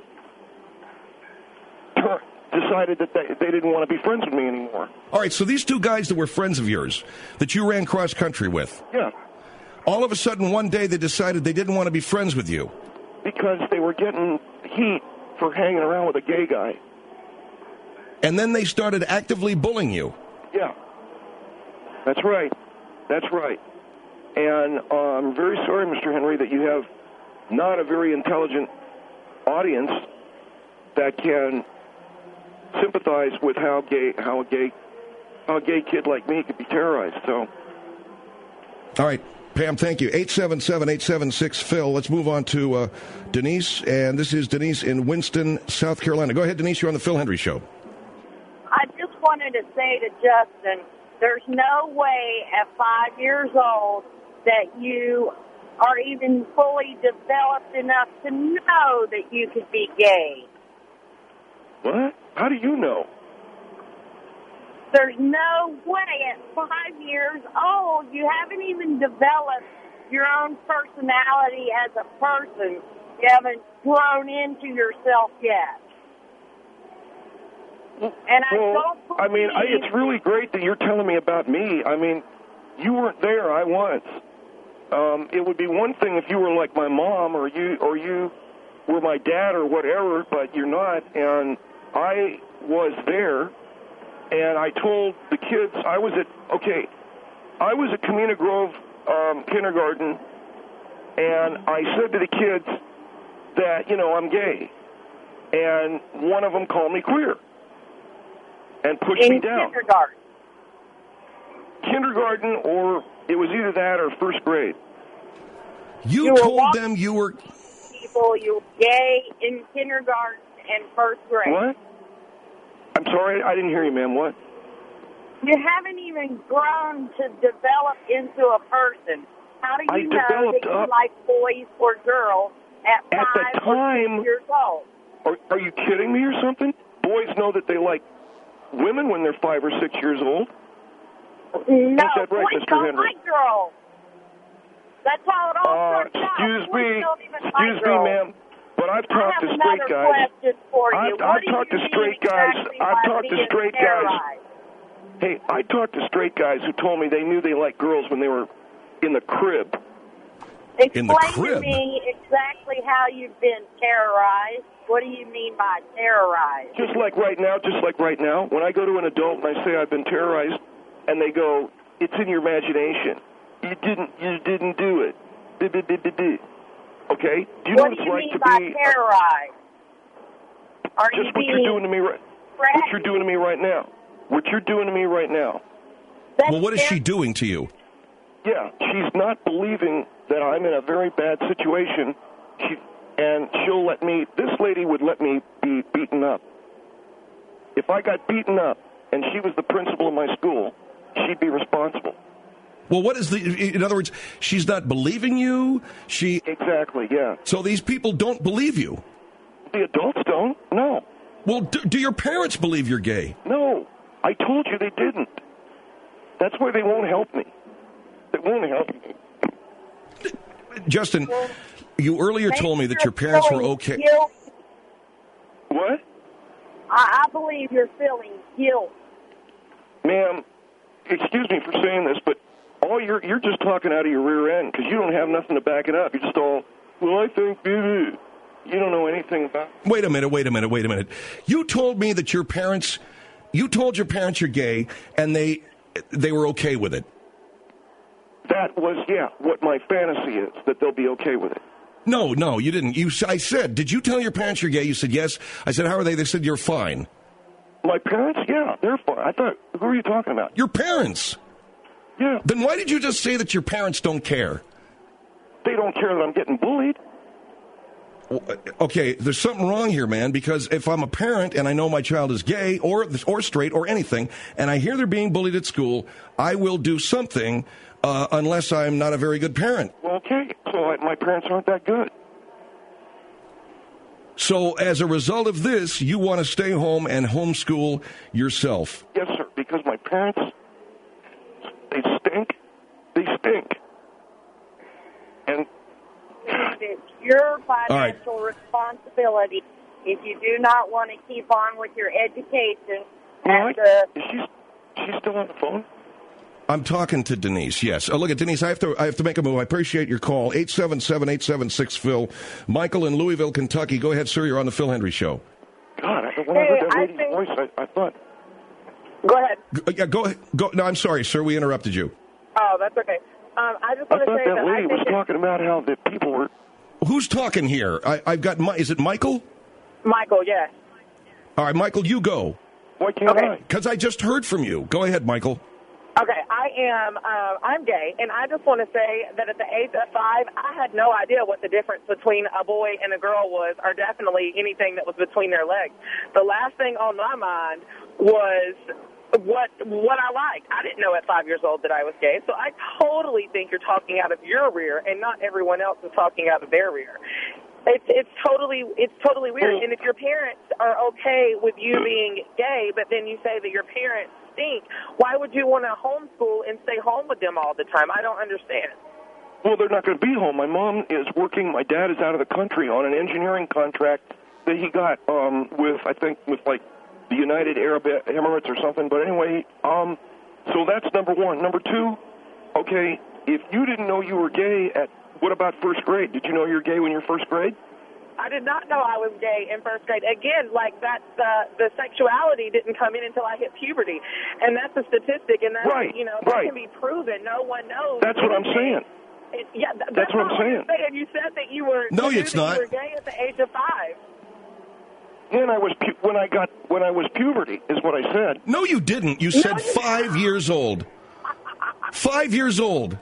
Speaker 18: tur- decided that they, they didn't want to be friends with me anymore.
Speaker 7: All right, so these two guys that were friends of yours, that you ran cross-country with,
Speaker 18: Yeah,
Speaker 7: all of a sudden one day they decided they didn't want to be friends with you.
Speaker 18: because they were getting heat for hanging around with a gay guy.
Speaker 7: And then they started actively bullying you.
Speaker 18: Yeah, that's right. That's right. And uh, I'm very sorry, Mister Henry, that you have not a very intelligent audience that can sympathize with how gay, how a gay, how a gay kid like me could be terrorized. So,
Speaker 7: All right, Pam, thank you. eight seven seven, eight seven six, Phil. Let's move on to uh, Denise. And this is Denise in Winston, South Carolina. Go ahead, Denise. You're on the Phil Hendry Show.
Speaker 21: I just wanted to say to Justin, there's no way at five years old that you are even fully developed enough to know that you could be gay.
Speaker 18: what? How do you know?
Speaker 21: There's no way at five years old you haven't even developed your own personality as a person. You haven't grown into yourself yet. And I
Speaker 18: well,
Speaker 21: don't
Speaker 18: I mean, I,
Speaker 21: believe-
Speaker 18: it's really great that you're telling me about me. I mean, you weren't there. I was. Um, it would be one thing if you were like my mom, or you, or you were my dad, or whatever. But you're not. And I was there, and I told the kids. I was at okay. I was at Camino Grove um, kindergarten, and I said to the kids that you know I'm gay, and one of them called me queer. And pushed
Speaker 21: in
Speaker 18: me down.
Speaker 21: kindergarten.
Speaker 18: Kindergarten, or it was either that or first grade.
Speaker 7: You,
Speaker 21: You were
Speaker 7: told
Speaker 21: walking-
Speaker 7: them you were...
Speaker 21: People, you were gay in kindergarten and first grade.
Speaker 18: What? I'm sorry, I didn't hear you, ma'am. What?
Speaker 21: You haven't even grown to develop into a person. How do
Speaker 18: I
Speaker 21: you know
Speaker 18: developed
Speaker 21: that you
Speaker 18: up-
Speaker 21: like boys or girls at,
Speaker 18: At
Speaker 21: five
Speaker 18: the
Speaker 21: or
Speaker 18: time-
Speaker 21: six years old?
Speaker 18: Are, are you kidding me or something? Boys know that they like women when they're five or six years old.
Speaker 21: No,
Speaker 18: Ain't that right,
Speaker 21: boys
Speaker 18: Mister
Speaker 21: don't
Speaker 18: Henry?
Speaker 21: like girls. That's how it all
Speaker 18: Uh,
Speaker 21: starts out.
Speaker 18: excuse
Speaker 21: Boys
Speaker 18: me,
Speaker 21: don't even
Speaker 18: excuse
Speaker 21: like
Speaker 18: me,
Speaker 21: girls.
Speaker 18: ma'am. But I've
Speaker 21: I
Speaker 18: talked
Speaker 21: have
Speaker 18: to straight
Speaker 21: another
Speaker 18: guys.
Speaker 21: question for you.
Speaker 18: I've,
Speaker 21: What
Speaker 18: I've
Speaker 21: do you
Speaker 18: talked to
Speaker 21: mean
Speaker 18: straight guys.
Speaker 21: exactly
Speaker 18: I've
Speaker 21: by
Speaker 18: talked to
Speaker 21: being
Speaker 18: straight guys.
Speaker 21: terrorized?
Speaker 18: Hey, I talked to straight guys who told me they knew they liked girls when they were in the crib.
Speaker 7: In the
Speaker 21: Explain
Speaker 7: crib?
Speaker 21: to me exactly how you've been terrorized. What do you mean by terrorized?
Speaker 18: Just like right now, just like right now, when I go to an adult and I say I've been terrorized, and they go, "It's in your imagination. You didn't, you didn't do it." Okay? Do you know
Speaker 21: what
Speaker 18: what it's
Speaker 21: do you
Speaker 18: like
Speaker 21: mean
Speaker 18: to
Speaker 21: by
Speaker 18: be
Speaker 21: terrorized? Are
Speaker 18: just
Speaker 21: you
Speaker 18: what you're
Speaker 21: being
Speaker 18: doing to me right? What you're doing to me right now? What you're doing to me right now?
Speaker 7: Well, what is she doing to you?
Speaker 18: Yeah, she's not believing that I'm in a very bad situation. She and she'll let me. This lady would let me be beaten up. If I got beaten up and she was the principal of my school, she'd be responsible.
Speaker 7: Well, what is the? In other words, she's not believing you. She
Speaker 18: exactly, yeah.
Speaker 7: So these people don't believe you.
Speaker 18: The adults don't. No.
Speaker 7: Well, do, do your parents believe you're gay?
Speaker 18: No, I told you they didn't. That's why they won't help me. They won't help me.
Speaker 7: Justin, you earlier
Speaker 21: Maybe
Speaker 7: told me that
Speaker 21: you're
Speaker 7: your parents were
Speaker 21: feeling
Speaker 7: okay.
Speaker 21: guilt.
Speaker 18: What?
Speaker 21: I, I believe you're feeling guilt.
Speaker 18: Ma'am, excuse me for saying this, but all you're you're just talking out of your rear end because you don't have nothing to back it up. You're just all, well, I think baby. You don't know anything about it.
Speaker 7: Wait a minute, wait a minute, wait a minute. You told me that your parents, you told your parents you're gay, and they they were okay with it.
Speaker 18: That was, yeah, what my fantasy is, that they'll be okay with it.
Speaker 7: No, no, you didn't. You, I said, did you tell your parents you're gay? You said yes. I said, how are they? They said, you're fine.
Speaker 18: My parents? Yeah, they're fine. I thought, who are you talking about?
Speaker 7: Your parents.
Speaker 18: Yeah.
Speaker 7: Then why did you just say that your parents don't care?
Speaker 18: They don't care that I'm getting bullied.
Speaker 7: Okay, there's something wrong here, man, because if I'm a parent and I know my child is gay or or straight or anything, and I hear they're being bullied at school, I will do something uh, unless I'm not a very good parent.
Speaker 18: Okay, so I, my parents aren't that good.
Speaker 7: So as a result of this, you want to stay home and homeschool yourself?
Speaker 18: Yes, sir, because my parents, they stink. They stink. And
Speaker 21: It's your financial responsibility if you do not want to keep on with your education.
Speaker 18: Right.
Speaker 21: And the,
Speaker 18: Is she, she's still on the phone?
Speaker 7: I'm talking to Denise, yes. Oh, look at Denise, I have to I have to make a move. I appreciate your call. eight seven seven, eight seven six, Phil. Michael in Louisville, Kentucky. Go ahead, sir. You're on the Phil Hendry Show.
Speaker 18: God, I, when I heard that
Speaker 21: I
Speaker 18: lady's
Speaker 21: think-
Speaker 18: voice, I, I thought...
Speaker 21: Go ahead.
Speaker 7: Go, yeah, go ahead. Go. No, I'm sorry, sir. We interrupted you.
Speaker 21: Oh, that's okay. Um, I just
Speaker 18: I
Speaker 21: want to
Speaker 18: thought
Speaker 21: say
Speaker 18: that
Speaker 21: that
Speaker 18: lady
Speaker 21: I
Speaker 18: was
Speaker 21: think it's
Speaker 18: talking about how the people were...
Speaker 7: Who's talking here? I, I've got... Mi- Is it Michael?
Speaker 21: Michael, yes.
Speaker 7: All right, Michael, you go.
Speaker 18: Why can't
Speaker 21: Okay.
Speaker 18: I?
Speaker 7: Because I just heard from you. Go ahead, Michael.
Speaker 21: Okay, I am, uh, I'm gay, and I just want to say that at the age of five, I had no idea what the difference between a boy and a girl was, or definitely anything that was between their legs. The last thing on my mind was what what I liked. I didn't know at five years old that I was gay, so I totally think you're talking out of your rear, and not everyone else is talking out of their rear. It's it's totally it's totally weird. And if your parents are okay with you being gay, but then you say that your parents stink, why would you want to homeschool and stay home with them all the time? I don't understand.
Speaker 18: Well, they're not going to be home. My mom is working. My dad is out of the country on an engineering contract that he got um, with, I think, with like the United Arab Emirates or something. But anyway, um, so that's number one. Number two, okay, if you didn't know you were gay at, what about first grade? Did you know you were gay when you were first grade?
Speaker 21: I did not know I was gay in first grade. Again, like that, uh, the sexuality didn't come in until I hit puberty, and that's a statistic, and that's
Speaker 18: Right,
Speaker 21: you know that
Speaker 18: right.
Speaker 21: can be proven. No one knows.
Speaker 18: That's what I'm saying.
Speaker 21: It, yeah, th-
Speaker 18: That's what I'm
Speaker 21: not
Speaker 18: saying.
Speaker 21: What you're saying. You said that you were
Speaker 7: No,
Speaker 21: you
Speaker 7: it's
Speaker 21: knew that
Speaker 7: not.
Speaker 21: You were gay at the age of five.
Speaker 18: When I was pu- when I got when I was puberty is what I said.
Speaker 7: No, you didn't. You
Speaker 21: No,
Speaker 7: said
Speaker 21: you-
Speaker 7: five years old. Five years old.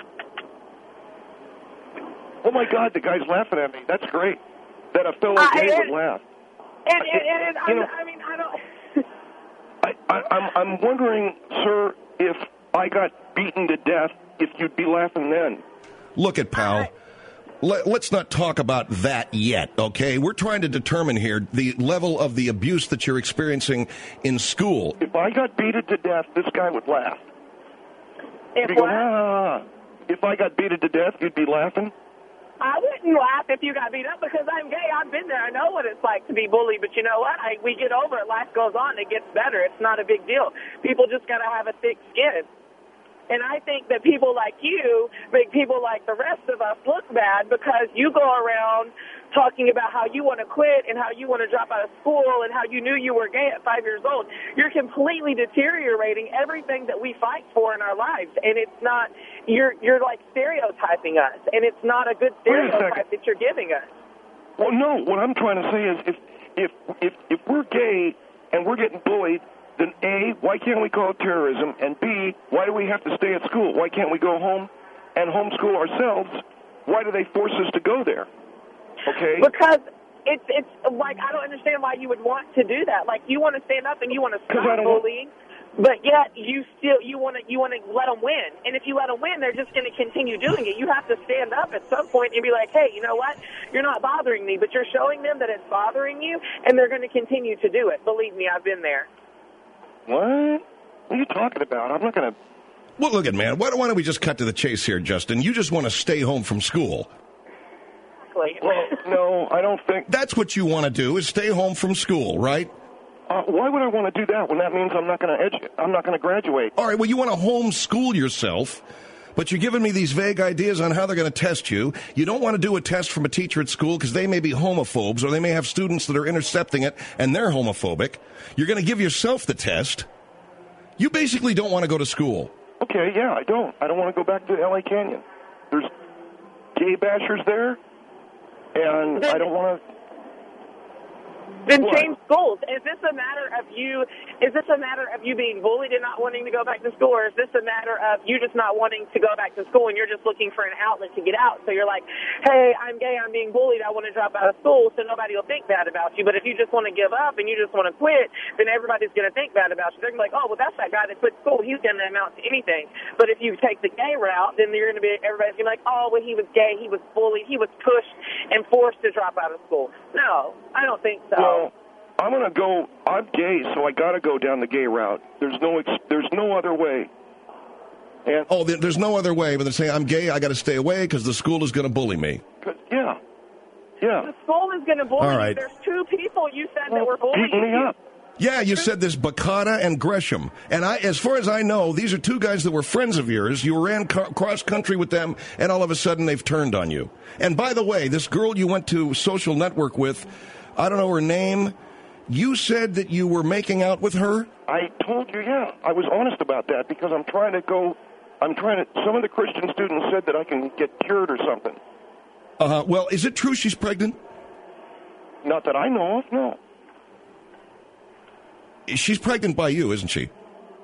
Speaker 18: Oh my God, the guy's laughing at me. That's great. That a fellow
Speaker 21: Uh,
Speaker 18: gay
Speaker 21: it-
Speaker 18: would laugh.
Speaker 21: And, and, and,
Speaker 18: You
Speaker 21: I'm,
Speaker 18: know-
Speaker 21: I mean, I don't.
Speaker 18: I, I, I'm I'm wondering, sir, if I got beaten to death, if you'd be laughing then.
Speaker 7: Look at pal. Let, let's not talk about that yet, okay? We're trying to determine here the level of the abuse that you're experiencing in school.
Speaker 18: If I got beaten to death, this guy would laugh.
Speaker 21: If
Speaker 18: He'd go,
Speaker 21: what?
Speaker 18: ah. If I got beaten to death, you'd be laughing.
Speaker 21: I wouldn't laugh if you got beat up because I'm gay. I've been there. I know what it's like to be bullied. But you know what? I, we get over it. Life goes on. It gets better. It's not a big deal. People just got to have a thick skin.
Speaker 4: And I think that people like you make people like the rest of us look bad because you go around talking about how you want to quit and how you want to drop out of school and how you knew you were gay at five years old. You're completely deteriorating everything that we fight for in our lives. And it's not, you're, you're like stereotyping us. And it's not a good stereotype that you're giving us.
Speaker 18: Well, no, what I'm trying to say is if, if, if, if we're gay and we're getting bullied, then A, why can't we call it terrorism? And B, why do we have to stay at school? Why can't we go home and homeschool ourselves? Why do they force us to go there? Okay.
Speaker 4: Because it's it's like I don't understand why you would want to do that. Like you want to stand up and you want to stop bullying, but yet you still you want to you want to let them win. And if you let them win, they're just going to continue doing it. You have to stand up at some point and be like, hey, you know what? You're not bothering me, but you're showing them that it's bothering you, and they're going to continue to do it. Believe me, I've been there.
Speaker 18: What? What are you talking about? I'm not going to.
Speaker 7: Well, look at man. Why don't, why don't we just cut to the chase here, Justin? You just want to stay home from school.
Speaker 18: Well, no, I don't think...
Speaker 7: That's what you want to do, is stay home from school, right?
Speaker 18: Uh, why would I want to do that when that means I'm not going to edu- I'm not going to graduate?
Speaker 7: All right, well, you want to homeschool yourself, but you're giving me these vague ideas on how they're going to test you. You don't want to do a test from a teacher at school because they may be homophobes, or they may have students that are intercepting it, and they're homophobic. You're going to give yourself the test. You basically don't want to go to school.
Speaker 18: Okay, yeah, I don't. I don't want to go back to L A Canyon. There's gay bashers there. And I don't want to...
Speaker 4: Then change schools. Is this a matter of you? Is this a matter of you being bullied and not wanting to go back to school, or is this a matter of you just not wanting to go back to school and you're just looking for an outlet to get out? So you're like, hey, I'm gay, I'm being bullied, I want to drop out of school, so nobody will think bad about you. But if you just want to give up and you just want to quit, then everybody's going to think bad about you. They're going to be like, oh, well, that's that guy that quit school. He's going to amount to anything. But if you take the gay route, then you're going to be everybody's going to be like, oh, well, he was gay, he was bullied, he was pushed and forced to drop out of school. No, I don't think so.
Speaker 18: Well, I'm going to go, I'm gay, so I got to go down the gay route. There's no ex- there's no other way. And
Speaker 7: oh, there's no other way, but they're saying, I'm gay, I got to stay away because the school is going to bully me.
Speaker 18: Yeah. Yeah.
Speaker 4: The school is going to bully
Speaker 7: All right.
Speaker 4: you. There's two people you said that were bullying
Speaker 18: Beat me
Speaker 4: you.
Speaker 18: up.
Speaker 7: Yeah, you said this Bacata and Gresham. And I, as far as I know, these are two guys that were friends of yours. You ran co- cross country with them, and all of a sudden they've turned on you. And by the way, this girl you went to social network with, I don't know her name, you said that you were making out with her?
Speaker 18: I told you, yeah. I was honest about that because I'm trying to go, I'm trying to, some of the Christian students said that I can get cured or something.
Speaker 7: Uh-huh. Well, is it true she's pregnant?
Speaker 18: Not that I know of, no.
Speaker 7: She's pregnant by you, isn't she?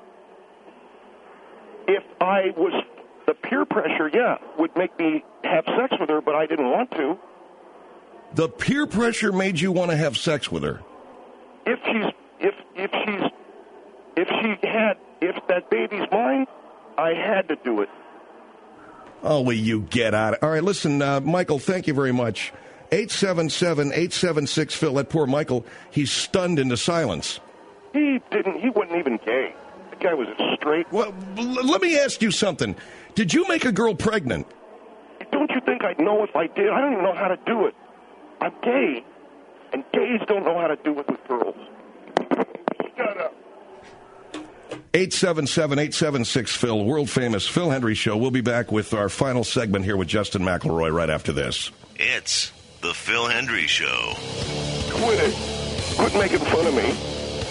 Speaker 18: If I was, the peer pressure, yeah, would make me have sex with her, but I didn't want to.
Speaker 7: The peer pressure made you want to have sex with her?
Speaker 18: If she's, if, if she's, if she had, if that baby's mine, I had to do it.
Speaker 7: Oh, will you get out of it? All right, listen, uh, Michael, thank you very much. eight seven seven, eight seven six, Phil. That poor Michael, he's stunned into silence.
Speaker 18: He didn't, he wasn't even gay. The guy was straight.
Speaker 7: Well, l- let me ask you something. Did you make a girl pregnant?
Speaker 18: Don't you think I'd know if I did? I don't even know how to do it. I'm gay, and gays don't know how to do it with girls. Shut up.
Speaker 7: eight seven seven, eight seven six, Phil, world-famous Phil Hendrie Show. We'll be back with our final segment here with Justin McElroy right after this.
Speaker 1: It's the Phil Hendrie Show.
Speaker 18: Quit it. Quit making fun of me.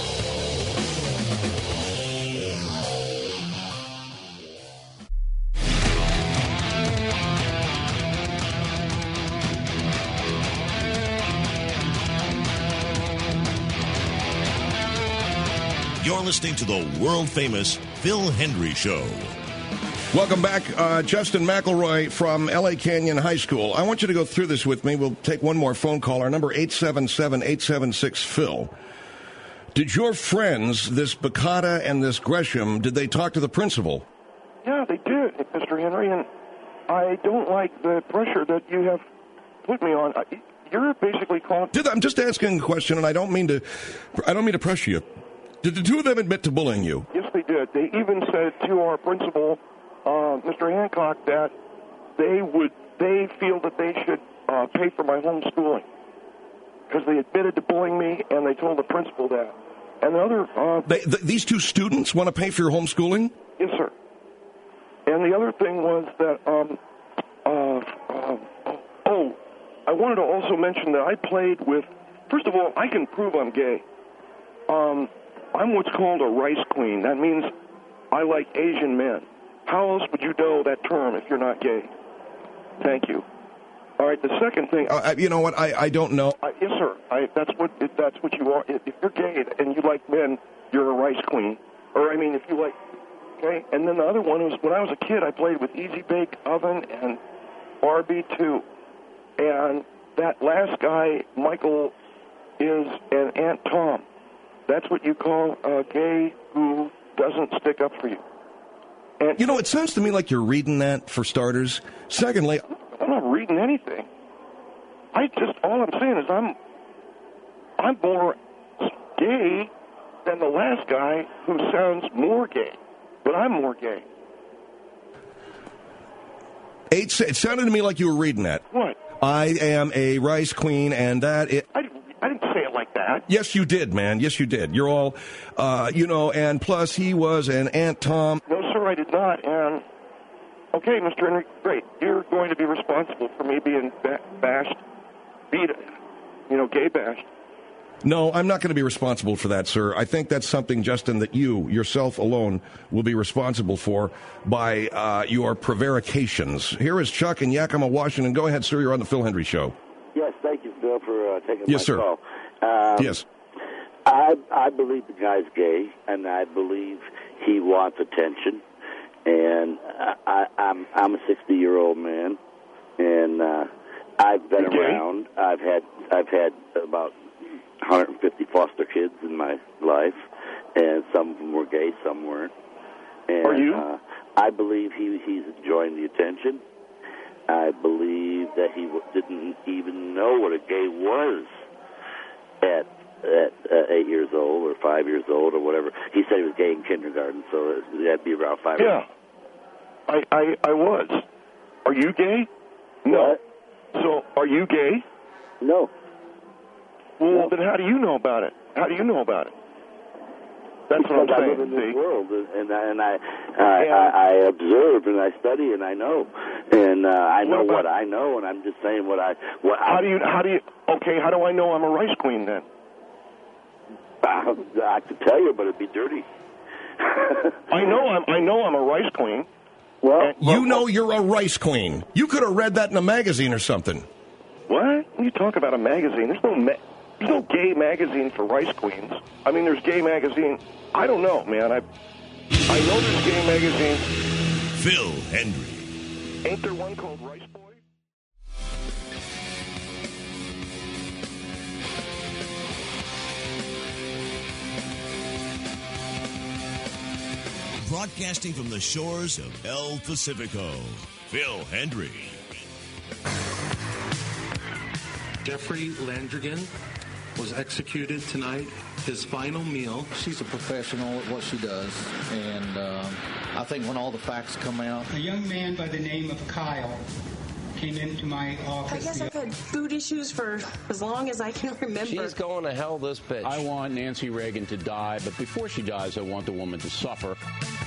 Speaker 1: You're listening to the world-famous Phil Hendrie Show.
Speaker 7: Welcome back. Uh, Justin McElroy from L A Canyon High School. I want you to go through this with me. We'll take one more phone call. Our number, eight seven seven, eight seven six, Phil. Did your friends, this Bacata and this Gresham, did they talk to the principal?
Speaker 18: Yeah, they did, Mister Henry, and I don't like the pressure that you have put me on. You're basically calling...
Speaker 7: I'm just asking a question, and I don't mean to, I don't mean to pressure you. Did the two of them admit to bullying you?
Speaker 18: Yes, they did. They even said to our principal, uh, Mister Hancock, that they would, they feel that they should uh, pay for my homeschooling because they admitted to bullying me, and they told the principal that. And the other, uh,
Speaker 7: they, th- these two students want to pay for your homeschooling?
Speaker 18: Yes, sir. the other thing was that, um, uh, uh, oh, I wanted to also mention that I played with, first of all, I can prove I'm gay. Um, I'm what's called a rice queen. That means I like Asian men. How else would you know that term if you're not gay? Thank you. All right, the second thing.
Speaker 7: Uh, you know what? I, I don't know.
Speaker 18: Uh, yes, sir. I, that's what if that's what you are. If you're gay and you like men, you're a rice queen. Or I mean, if you like, okay. And then the other one was when I was a kid, I played with Easy Bake Oven and Barbie too. And that last guy, Michael, is an Aunt Tom. That's what you call a gay who doesn't stick up for you. And
Speaker 7: you know, it sounds to me like you're reading that for starters. Secondly,
Speaker 18: I'm not reading anything. I just, all I'm saying is I'm, I'm more gay than the last guy who sounds more gay, but I'm more gay.
Speaker 7: Eight, it sounded to me like you were reading that.
Speaker 18: What?
Speaker 7: I am a rice queen, and that it.
Speaker 18: I, I didn't say it like that.
Speaker 7: Yes, you did, man. Yes, you did. You're all, uh, you know, and plus he was an Aunt Tom.
Speaker 18: No, sir, I did not. And okay, Mister Henry, great. You're going to be responsible for me being ba- bashed, beat, you know, gay bashed.
Speaker 7: No, I'm not going to be responsible for that, sir. I think that's something, Justin, that you, yourself alone, will be responsible for by uh, your prevarications. Here is Chuck in Yakima, Washington. Go ahead, sir. You're on the Phil Hendry Show.
Speaker 5: Yes, thank you, Phil, for uh, taking
Speaker 7: yes,
Speaker 5: my
Speaker 7: sir.
Speaker 5: call. Um,
Speaker 7: yes.
Speaker 5: I, I believe the guy's gay, and I believe he wants attention. And I, I, I'm I'm a sixty-year-old man, and uh, I've been
Speaker 18: okay.
Speaker 5: around. I've had I've had about one hundred fifty foster kids in my life, and some of them were gay, some weren't. And,
Speaker 18: Are you?
Speaker 5: Uh, I believe he he's enjoying the attention. I believe that he w- didn't even know what a gay was at at uh, eight years old or five years old or whatever. He said he was gay in kindergarten, so that'd be around five.
Speaker 18: Yeah, I, I I was. Are you gay? No.
Speaker 5: What?
Speaker 18: So, are you gay?
Speaker 5: No.
Speaker 18: Well,
Speaker 5: no.
Speaker 18: Then how do you know about it? How do you know about it? That's
Speaker 5: because
Speaker 18: what I'm
Speaker 5: I
Speaker 18: saying.
Speaker 5: live in this
Speaker 18: see?
Speaker 5: world, and I, and I, I, I, I observe and I study and I know, and uh, I know
Speaker 18: what,
Speaker 5: what I know, and I'm just saying what I. What
Speaker 18: how
Speaker 5: I,
Speaker 18: do you? How do you? Okay, how do I know I'm a rice queen then?
Speaker 5: I, I could tell you, but it'd be dirty.
Speaker 18: I know I'm. I know I'm a rice queen.
Speaker 5: Well,
Speaker 7: you know you're a rice queen. You could have read that in a magazine or something.
Speaker 18: What? When you talk about a magazine, there's no ma- there's no gay magazine for rice queens. I mean, there's gay magazine. I don't know, man. I I know there's gay magazine.
Speaker 1: Phil Hendry.
Speaker 18: Ain't there one called Rice Boy?
Speaker 1: Broadcasting from the shores of El Pacifico, Phil Hendry.
Speaker 16: Jeffrey Landrigan was executed tonight. His final meal.
Speaker 22: She's a professional at what she does, and um, I think when all the facts come out.
Speaker 23: A young man by the name of Kyle came into my office.
Speaker 24: I guess I've had food issues for as long as I can remember.
Speaker 6: She's going to hell, this bitch.
Speaker 25: I want Nancy Reagan to die, but before she dies, I want the woman to suffer.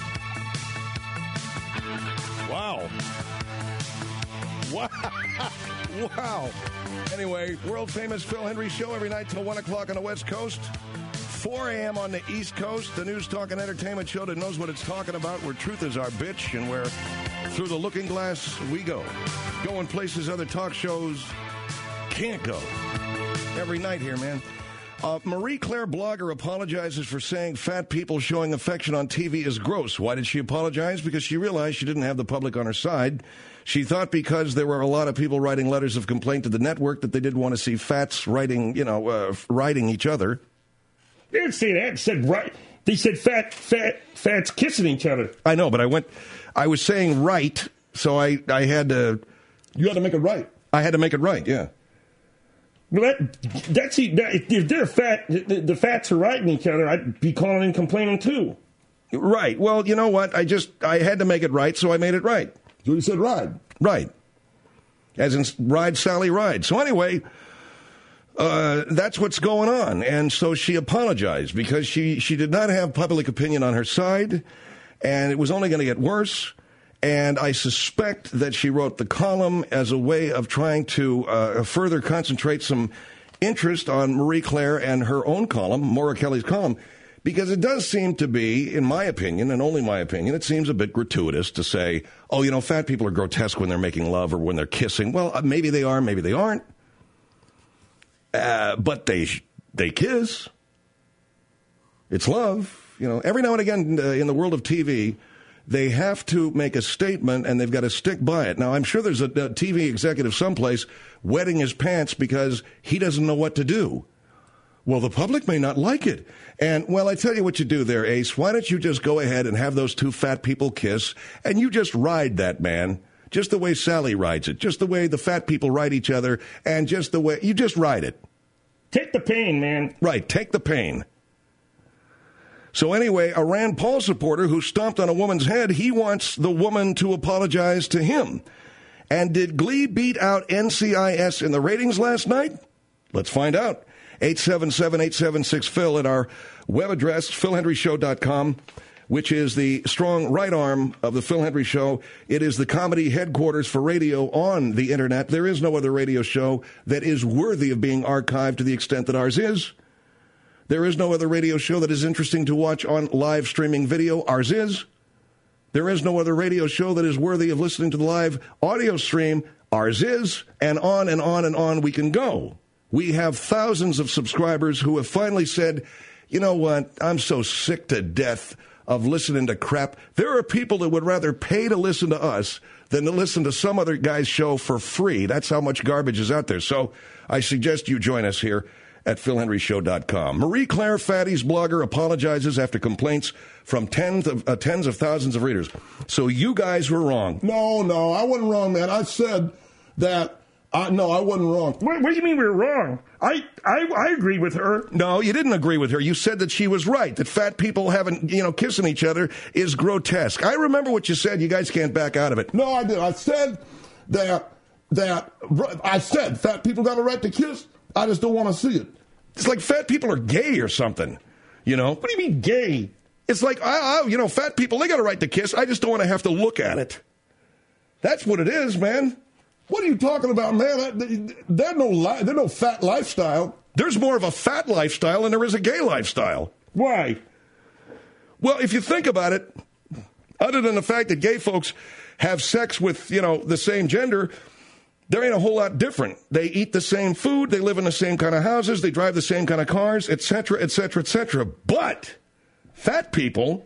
Speaker 7: Wow. Wow. Wow. Anyway, world-famous Phil Hendry Show every night till one o'clock on the West Coast, four a.m. on the East Coast, the news, talk, and entertainment show that knows what it's talking about, where truth is our bitch, and where through the looking glass we go. Going places other talk shows can't go. Every night here, man. Uh, Marie Claire Blogger apologizes for saying fat people showing affection on T V is gross. Why did she apologize? Because she realized she didn't have the public on her side. She thought because there were a lot of people writing letters of complaint to the network that they didn't want to see fats writing, you know, uh, writing each other.
Speaker 26: They didn't say that. They said right. They said fat, fat, fats kissing each other.
Speaker 7: I know, but I went. I was saying right, so I, I had to.
Speaker 26: You had to make it right.
Speaker 7: I had to make it right. Yeah.
Speaker 26: Well, that, that's that, if they're fat, the, the fats are writing each other. I'd be calling and complaining too.
Speaker 7: Right. Well, you know what? I just I had to make it right, so I made it right.
Speaker 26: So you said ride.
Speaker 7: Right. As in ride, Sally, ride. So anyway, uh, that's what's going on. And so she apologized because she, she did not have public opinion on her side, and it was only going to get worse. And I suspect that she wrote the column as a way of trying to uh, further concentrate some interest on Marie Claire and her own column, Maura Kelly's column, because it does seem to be, in my opinion, and only my opinion, it seems a bit gratuitous to say, oh, you know, fat people are grotesque when they're making love or when they're kissing. Well, uh, maybe they are, maybe they aren't. Uh, but they they kiss. It's love. You know, every now and again uh, in the world of T V, they have to make a statement and they've got to stick by it. Now, I'm sure there's a, a T V executive someplace wetting his pants because he doesn't know what to do. Well, the public may not like it. And, well, I tell you what you do there, Ace. Why don't you just go ahead and have those two fat people kiss and you just ride that man? Just the way Sally rides it, just the way the fat people ride each other, and just the way you just ride it.
Speaker 26: Take the pain, man.
Speaker 7: Right, take the pain. So anyway, a Rand Paul supporter who stomped on a woman's head, he wants the woman to apologize to him. And did Glee beat out N C I S in the ratings last night? Let's find out. eight seven seven, eight seven six, Phil at our web address, phil hendry show dot com. Which is the strong right arm of the Phil Hendry Show. It is the comedy headquarters for radio on the Internet. There is no other radio show that is worthy of being archived to the extent that ours is. There is no other radio show that is interesting to watch on live streaming video. Ours is. There is no other radio show that is worthy of listening to the live audio stream. Ours is. And on and on and on we can go. We have thousands of subscribers who have finally said, you know what, I'm so sick to death of listening to crap. There are people that would rather pay to listen to us than to listen to some other guy's show for free. That's how much garbage is out there. So I suggest you join us here at phil hendry show dot com. Marie Claire Fatty's blogger apologizes after complaints from tens of, uh, tens of thousands of readers. So you guys were wrong.
Speaker 9: No, no, I wasn't wrong, man. I said that. Uh, no, I wasn't wrong.
Speaker 26: What, what do you mean we were wrong? I, I I agree with her.
Speaker 7: No, you didn't agree with her. You said that she was right, that fat people having, you know, kissing each other is grotesque. I remember what you said. You guys can't back out of it.
Speaker 9: No, I did. I said that, that, I said fat people got a right to kiss. I just don't want to see it.
Speaker 7: It's like fat people are gay or something, you know?
Speaker 26: What do you mean gay?
Speaker 7: It's like, I, I, you know, fat people, they got a right to kiss. I just don't want to have to look at it. That's what it is, man.
Speaker 9: What are you talking about, man? There's no li- there's no fat lifestyle.
Speaker 7: There's more of a fat lifestyle than there is a gay lifestyle.
Speaker 26: Why?
Speaker 7: Well, if you think about it, other than the fact that gay folks have sex with, you know, the same gender, there ain't a whole lot different. They eat the same food, they live in the same kind of houses, they drive the same kind of cars, et cetera, et cetera, et cetera. But fat people,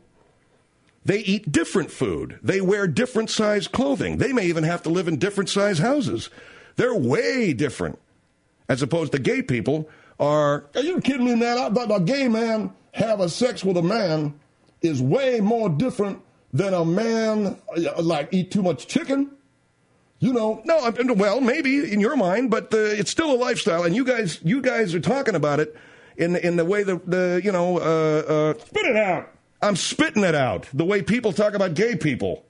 Speaker 7: they eat different food. They wear different size clothing. They may even have to live in different size houses. They're way different. As opposed to gay people are...
Speaker 9: Are you kidding me, man? I thought a gay man having sex with a man is way more different than a man, like, eat too much chicken. You know.
Speaker 7: No, well, maybe in your mind, but uh, it's still a lifestyle. And you guys you guys are talking about it in the, in the way that, the you know... Uh, uh,
Speaker 26: Spit it out.
Speaker 7: I'm spitting it out, the way people talk about gay people.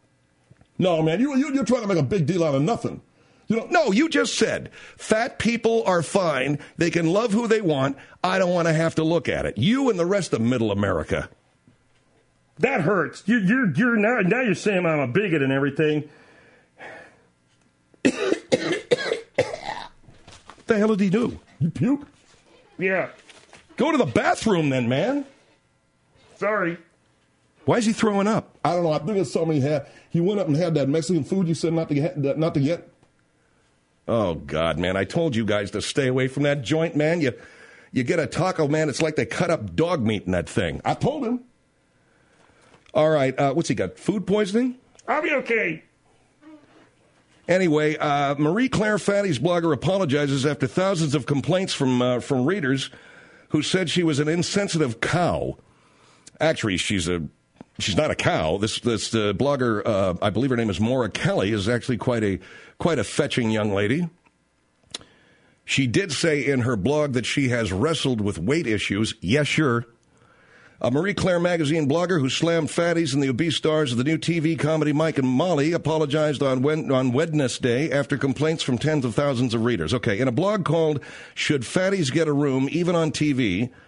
Speaker 9: No, man, you, you, you're trying to make a big deal out of nothing.
Speaker 7: You know, no, you just said fat people are fine. They can love who they want. I don't want to have to look at it. You and the rest of middle America.
Speaker 26: That hurts. You, you're you're now now you're saying I'm a bigot and everything.
Speaker 7: What the hell did he do?
Speaker 9: You puke?
Speaker 26: Yeah.
Speaker 7: Go to the bathroom then, man.
Speaker 26: Sorry.
Speaker 7: Why is he throwing up?
Speaker 9: I don't know. I think it's something he had. He went up and had that Mexican food you said not to get. Not to get.
Speaker 7: Oh, God, man. I told you guys to stay away from that joint, man. You you get a taco, man, it's like they cut up dog meat in that thing.
Speaker 9: I told him.
Speaker 7: All right. Uh, what's he got? Food poisoning?
Speaker 26: I'll be okay.
Speaker 7: Anyway, uh, Marie Claire Fatty's blogger apologizes after thousands of complaints from uh, from readers who said she was an insensitive cow. Actually, she's a she's not a cow. This this uh, blogger, uh, I believe her name is Maura Kelly, is actually quite a quite a fetching young lady. She did say in her blog that she has wrestled with weight issues. Yes, sure. A Marie Claire magazine blogger who slammed fatties and the obese stars of the new T V comedy Mike and Molly apologized on Wed- on Wednesday after complaints from tens of thousands of readers. Okay, in a blog called "Should Fatties Get a Room Even on T V?"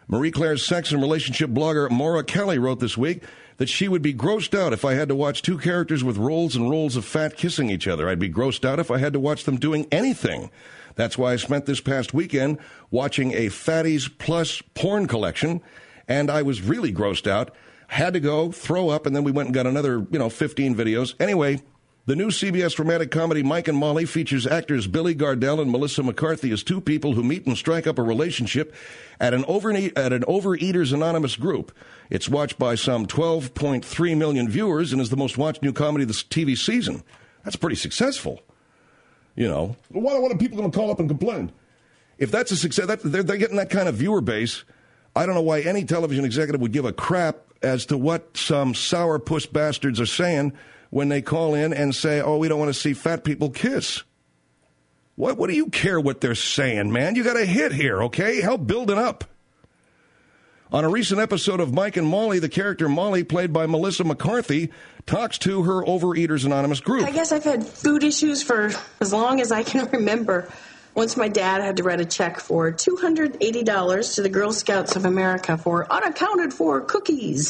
Speaker 7: Marie Claire's sex and relationship blogger Maura Kelly wrote this week that she would be grossed out if I had to watch two characters with rolls and rolls of fat kissing each other. I'd be grossed out if I had to watch them doing anything. That's why I spent this past weekend watching a Fatties Plus porn collection, and I was really grossed out. Had to go, throw up, and then we went and got another, you know, fifteen videos. Anyway, the new C B S romantic comedy Mike and Molly features actors Billy Gardell and Melissa McCarthy as two people who meet and strike up a relationship at an, over, at an Overeaters Anonymous group. It's watched by some twelve point three million viewers and is the most watched new comedy this T V season. That's pretty successful. You know.
Speaker 9: Well, why, what are people going to call up and complain?
Speaker 7: If that's a success, that, they're, they're getting that kind of viewer base. I don't know why any television executive would give a crap as to what some sourpuss bastards are saying when they call in and say, oh, we don't want to see fat people kiss. What, what do you care what they're saying, man? You got a hit here, okay? Help build it up. On a recent episode of Mike and Molly, the character Molly, played by Melissa McCarthy, talks to her Overeaters Anonymous group.
Speaker 24: I guess I've had food issues for as long as I can remember. Once my dad had to write a check for two hundred eighty dollars to the Girl Scouts of America for unaccounted-for cookies.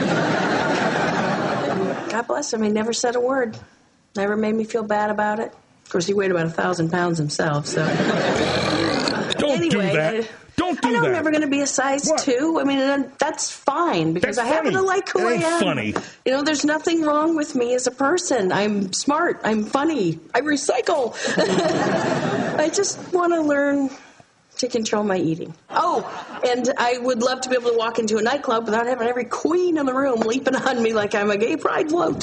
Speaker 24: God bless him. He never said a word. Never made me feel bad about it. Of course, he weighed about a thousand pounds himself, so...
Speaker 7: Don't
Speaker 24: anyway,
Speaker 7: do that.
Speaker 24: I,
Speaker 7: Don't do
Speaker 24: I know
Speaker 7: that.
Speaker 24: I'm never going to be a size
Speaker 7: What?
Speaker 24: two. I mean, that's fine because
Speaker 7: That's
Speaker 24: I happen
Speaker 7: funny.
Speaker 24: to like who
Speaker 7: It ain't
Speaker 24: I am.
Speaker 7: funny.
Speaker 24: You know, there's nothing wrong with me as a person. I'm smart. I'm funny. I recycle. I just want to learn to control my eating. Oh, and I would love to be able to walk into a nightclub without having every queen in the room leaping on me like I'm a gay pride float.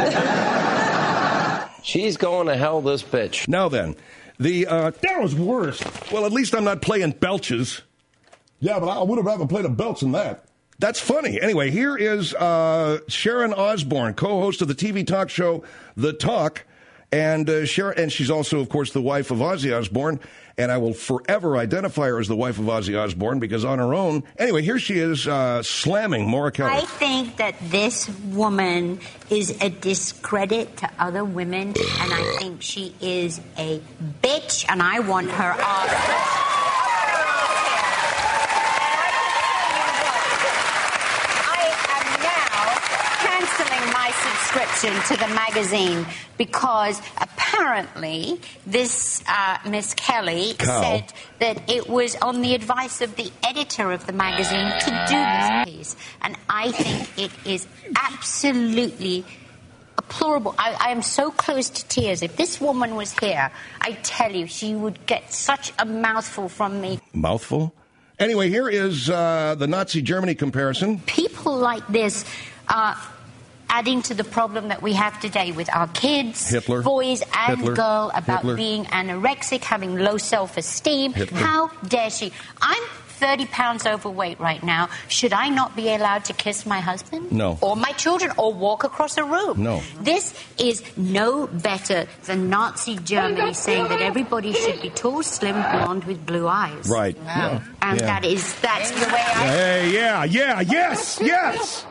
Speaker 6: She's going to hell, this bitch.
Speaker 7: Now then, the uh,
Speaker 26: That was worse.
Speaker 7: well, at least I'm not playing belches.
Speaker 9: Yeah, but I would have rather played a belch than that.
Speaker 7: That's funny. Anyway, here is uh, Sharon Osbourne, co-host of the T V talk show The Talk, and uh, Sharon, and she's also, of course, the wife of Ozzy Osbourne. And I will forever identify her as the wife of Ozzy Osbourne because on her own. Anyway, here she is uh, slamming Maura Kelly.
Speaker 3: I think that this woman is a discredit to other women, and I think she is a bitch, and I want her off. My subscription to the magazine because apparently this uh, Miss Kelly
Speaker 7: Cow.
Speaker 3: said that it was on the advice of the editor of the magazine to do this piece, and I think it is absolutely deplorable. I, I am so close to tears. If this woman was here, I tell you, she would get such a mouthful from me.
Speaker 7: Mouthful? Anyway, here is uh, the Nazi Germany comparison.
Speaker 3: People like this are adding to the problem that we have today with our kids,
Speaker 7: Hitler.
Speaker 3: boys and
Speaker 7: Hitler.
Speaker 3: girls, about
Speaker 7: Hitler.
Speaker 3: being anorexic, having low self-esteem.
Speaker 7: Hitler.
Speaker 3: How dare she? I'm thirty pounds overweight right now. Should I not be allowed to kiss my husband?
Speaker 7: No.
Speaker 3: Or my children? Or walk across a room?
Speaker 7: No.
Speaker 3: This is no better than Nazi Germany saying that everybody should be tall, slim, blonde with blue eyes.
Speaker 7: Right.
Speaker 3: Wow.
Speaker 7: Yeah.
Speaker 3: And
Speaker 7: Yeah.
Speaker 3: that is, that's the way I...
Speaker 7: Hey, yeah, yeah, yes, yes.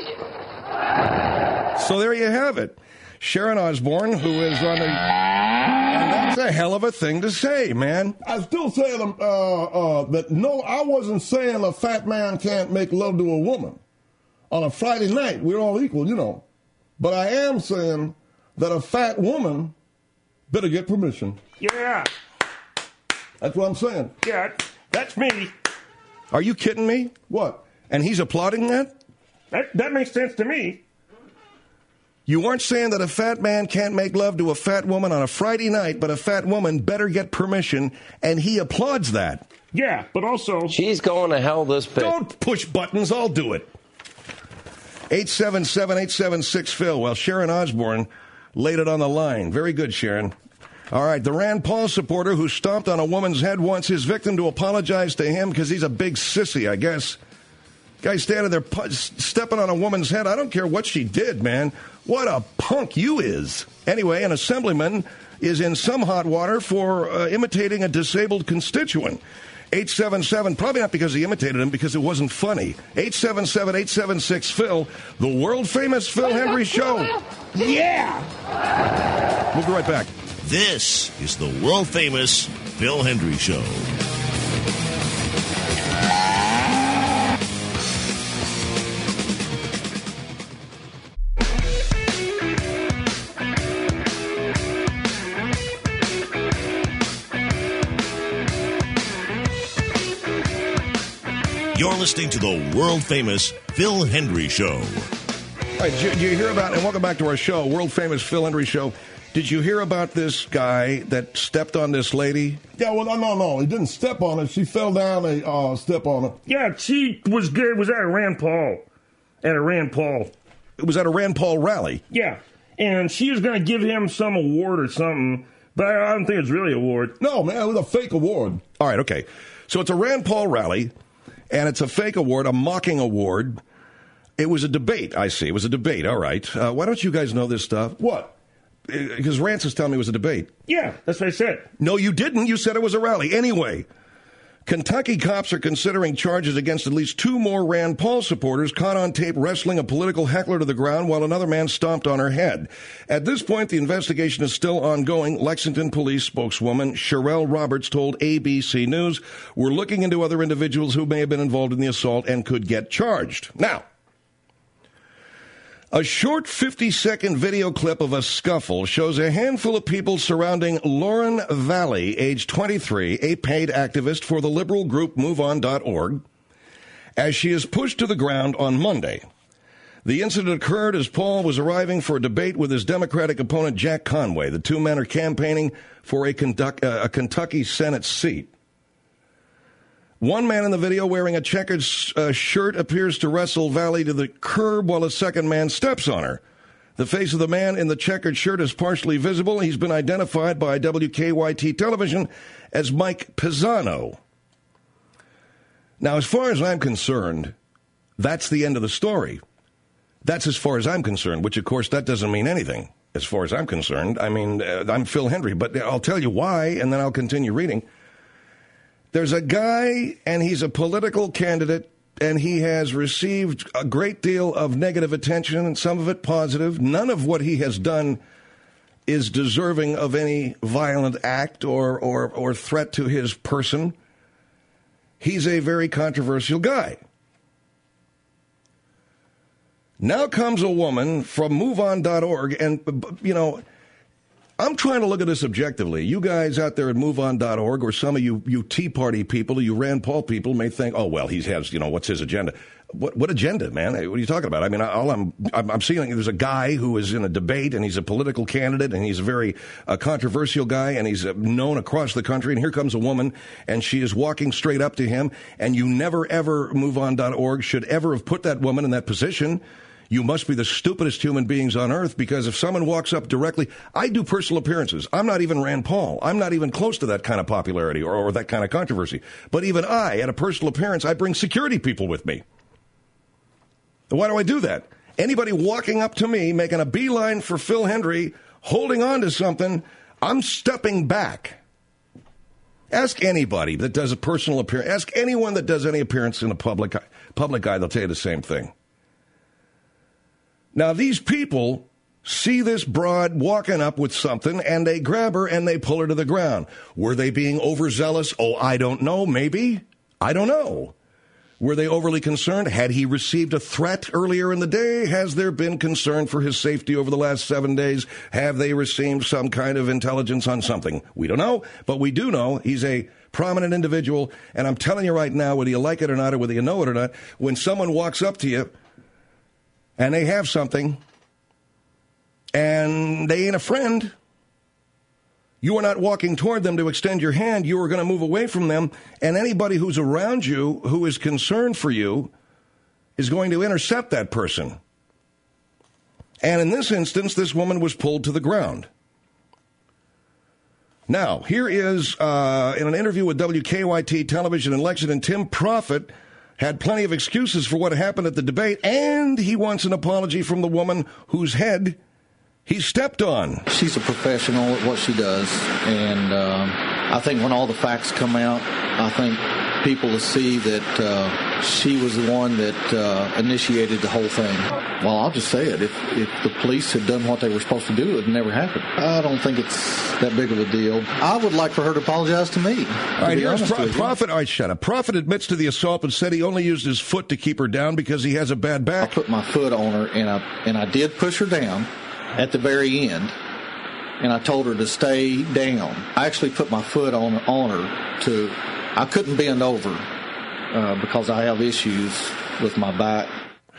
Speaker 7: So there you have it. Sharon Osbourne, who is on a... And that's a hell of a thing to say, man.
Speaker 9: I still say them, uh, uh, that no, I wasn't saying a fat man can't make love to a woman. On a Friday night, we're all equal, you know. But I am saying that a fat woman better get permission.
Speaker 26: Yeah.
Speaker 9: That's what I'm saying.
Speaker 26: Yeah, that's me.
Speaker 7: Are you kidding me?
Speaker 9: What?
Speaker 7: And he's applauding that?
Speaker 26: That that makes sense to me.
Speaker 7: You weren't saying that a fat man can't make love to a fat woman on a Friday night, but a fat woman better get permission, and he applauds that.
Speaker 26: Yeah, but also...
Speaker 6: She's going to hell, this bitch.
Speaker 7: Don't push buttons, I'll do it. eight seven seven, eight seven six, Phil. Well, Sharon Osbourne laid it on the line. Very good, Sharon. All right, the Rand Paul supporter who stomped on a woman's head wants his victim to apologize to him because he's a big sissy, I guess. Guy standing there pu- stepping on a woman's head. I don't care what she did, man. What a punk you is. Anyway, an assemblyman is in some hot water for uh, imitating a disabled constituent. eight seven seven, probably not because he imitated him, because it wasn't funny. eight seven seven, eight seven six, Phil, the world-famous Phil Hendry Show.
Speaker 26: Yeah!
Speaker 7: We'll be right back.
Speaker 1: This is the world-famous Phil Hendry Show. You're listening to the world-famous Phil Hendrie Show.
Speaker 7: All right, did you hear about, and welcome back to our show, world-famous Phil Hendrie Show. Did you hear about this guy that stepped on this lady?
Speaker 9: Yeah, well, no, no, no. He didn't step on her. She fell down and uh, stepped on her.
Speaker 26: Yeah, she was good. Was at a Rand Paul. At a Rand Paul.
Speaker 7: It was at a Rand Paul rally?
Speaker 26: Yeah, and she was going to give him some award or something, but I don't think it's really an award.
Speaker 9: No, man, it was a fake award.
Speaker 7: All right, okay. So it's a Rand Paul rally, and it's a fake award, a mocking award. It was a debate, I see. It was a debate, all right. Uh, why don't you guys know this stuff?
Speaker 9: What?
Speaker 7: Because Rance is telling me it was a debate.
Speaker 26: Yeah, that's what I said.
Speaker 7: No, you didn't. You said it was a rally. Anyway, Kentucky cops are considering charges against at least two more Rand Paul supporters caught on tape wrestling a political heckler to the ground while another man stomped on her head. At this point, the investigation is still ongoing. Lexington police spokeswoman Sherelle Roberts told A B C News, "We're looking into other individuals who may have been involved in the assault and could get charged." Now, a short fifty-second video clip of a scuffle shows a handful of people surrounding Lauren Valley, age twenty-three, a paid activist for the liberal group move on dot org, as she is pushed to the ground on Monday. The incident occurred as Paul was arriving for a debate with his Democratic opponent Jack Conway. The two men are campaigning for a Kentucky, uh, a Kentucky Senate seat. One man in the video wearing a checkered uh, shirt appears to wrestle Valley to the curb while a second man steps on her. The face of the man in the checkered shirt is partially visible. He's been identified by W K Y T television as Mike Pisano. Now, as far as I'm concerned, that's the end of the story. That's as far as I'm concerned, which, of course, that doesn't mean anything as far as I'm concerned. I mean, uh, I'm Phil Hendrie, but I'll tell you why, and then I'll continue reading. There's a guy, and he's a political candidate, and he has received a great deal of negative attention, and some of it positive. None of what he has done is deserving of any violent act or, or, or threat to his person. He's a very controversial guy. Now comes a woman from move on dot org, and, you know, I'm trying to look at this objectively. You guys out there at move on dot org, or some of you, you Tea Party people, you Rand Paul people may think, oh, well, he has, you know, what's his agenda? What, what agenda, man? What are you talking about? I mean, all I'm, I'm, I'm seeing, there's a guy who is in a debate, and he's a political candidate, and he's a very uh, controversial guy, and he's uh, known across the country, and here comes a woman, and she is walking straight up to him, and you never, ever, move on dot org should ever have put that woman in that position. You must be the stupidest human beings on earth, because if someone walks up directly, I do personal appearances. I'm not even Rand Paul. I'm not even close to that kind of popularity or, or that kind of controversy. But even I, at a personal appearance, I bring security people with me. Why do I do that? Anybody walking up to me, making a beeline for Phil Hendrie, holding on to something, I'm stepping back. Ask anybody that does a personal appearance. Ask anyone that does any appearance in a public, public eye. They'll tell you the same thing. Now, these people see this broad walking up with something, and they grab her and they pull her to the ground. Were they being overzealous? Oh, I don't know. Maybe. I don't know. Were they overly concerned? Had he received a threat earlier in the day? Has there been concern for his safety over the last seven days? Have they received some kind of intelligence on something? We don't know, but we do know he's a prominent individual, and I'm telling you right now, whether you like it or not, or whether you know it or not, when someone walks up to you, and they have something, and they ain't a friend, you are not walking toward them to extend your hand. You are going to move away from them, and anybody who's around you who is concerned for you is going to intercept that person. And in this instance, this woman was pulled to the ground. Now, here is, uh, in an interview with W K Y T television in Lexington, Tim Proffitt had plenty of excuses for what happened at the debate, and he wants an apology from the woman whose head he stepped on.
Speaker 22: She's a professional at what she does, and um, I think when all the facts come out, I think people will see that uh, she was the one that uh, initiated the whole thing. Well, I'll just say it. If, if the police had done what they were supposed to do, it would never happen. I don't think it's that big of a deal. I would like for her to apologize to me.
Speaker 7: All right, here's Pro- Proffitt. All right, shut up. Proffitt admits to the assault but said he only used his foot to keep her down because he has a bad back.
Speaker 22: I put my foot on her, and I, and I did push her down at the very end, and I told her to stay down. I actually put my foot on, on her to, I couldn't bend over uh, because I have issues with my back.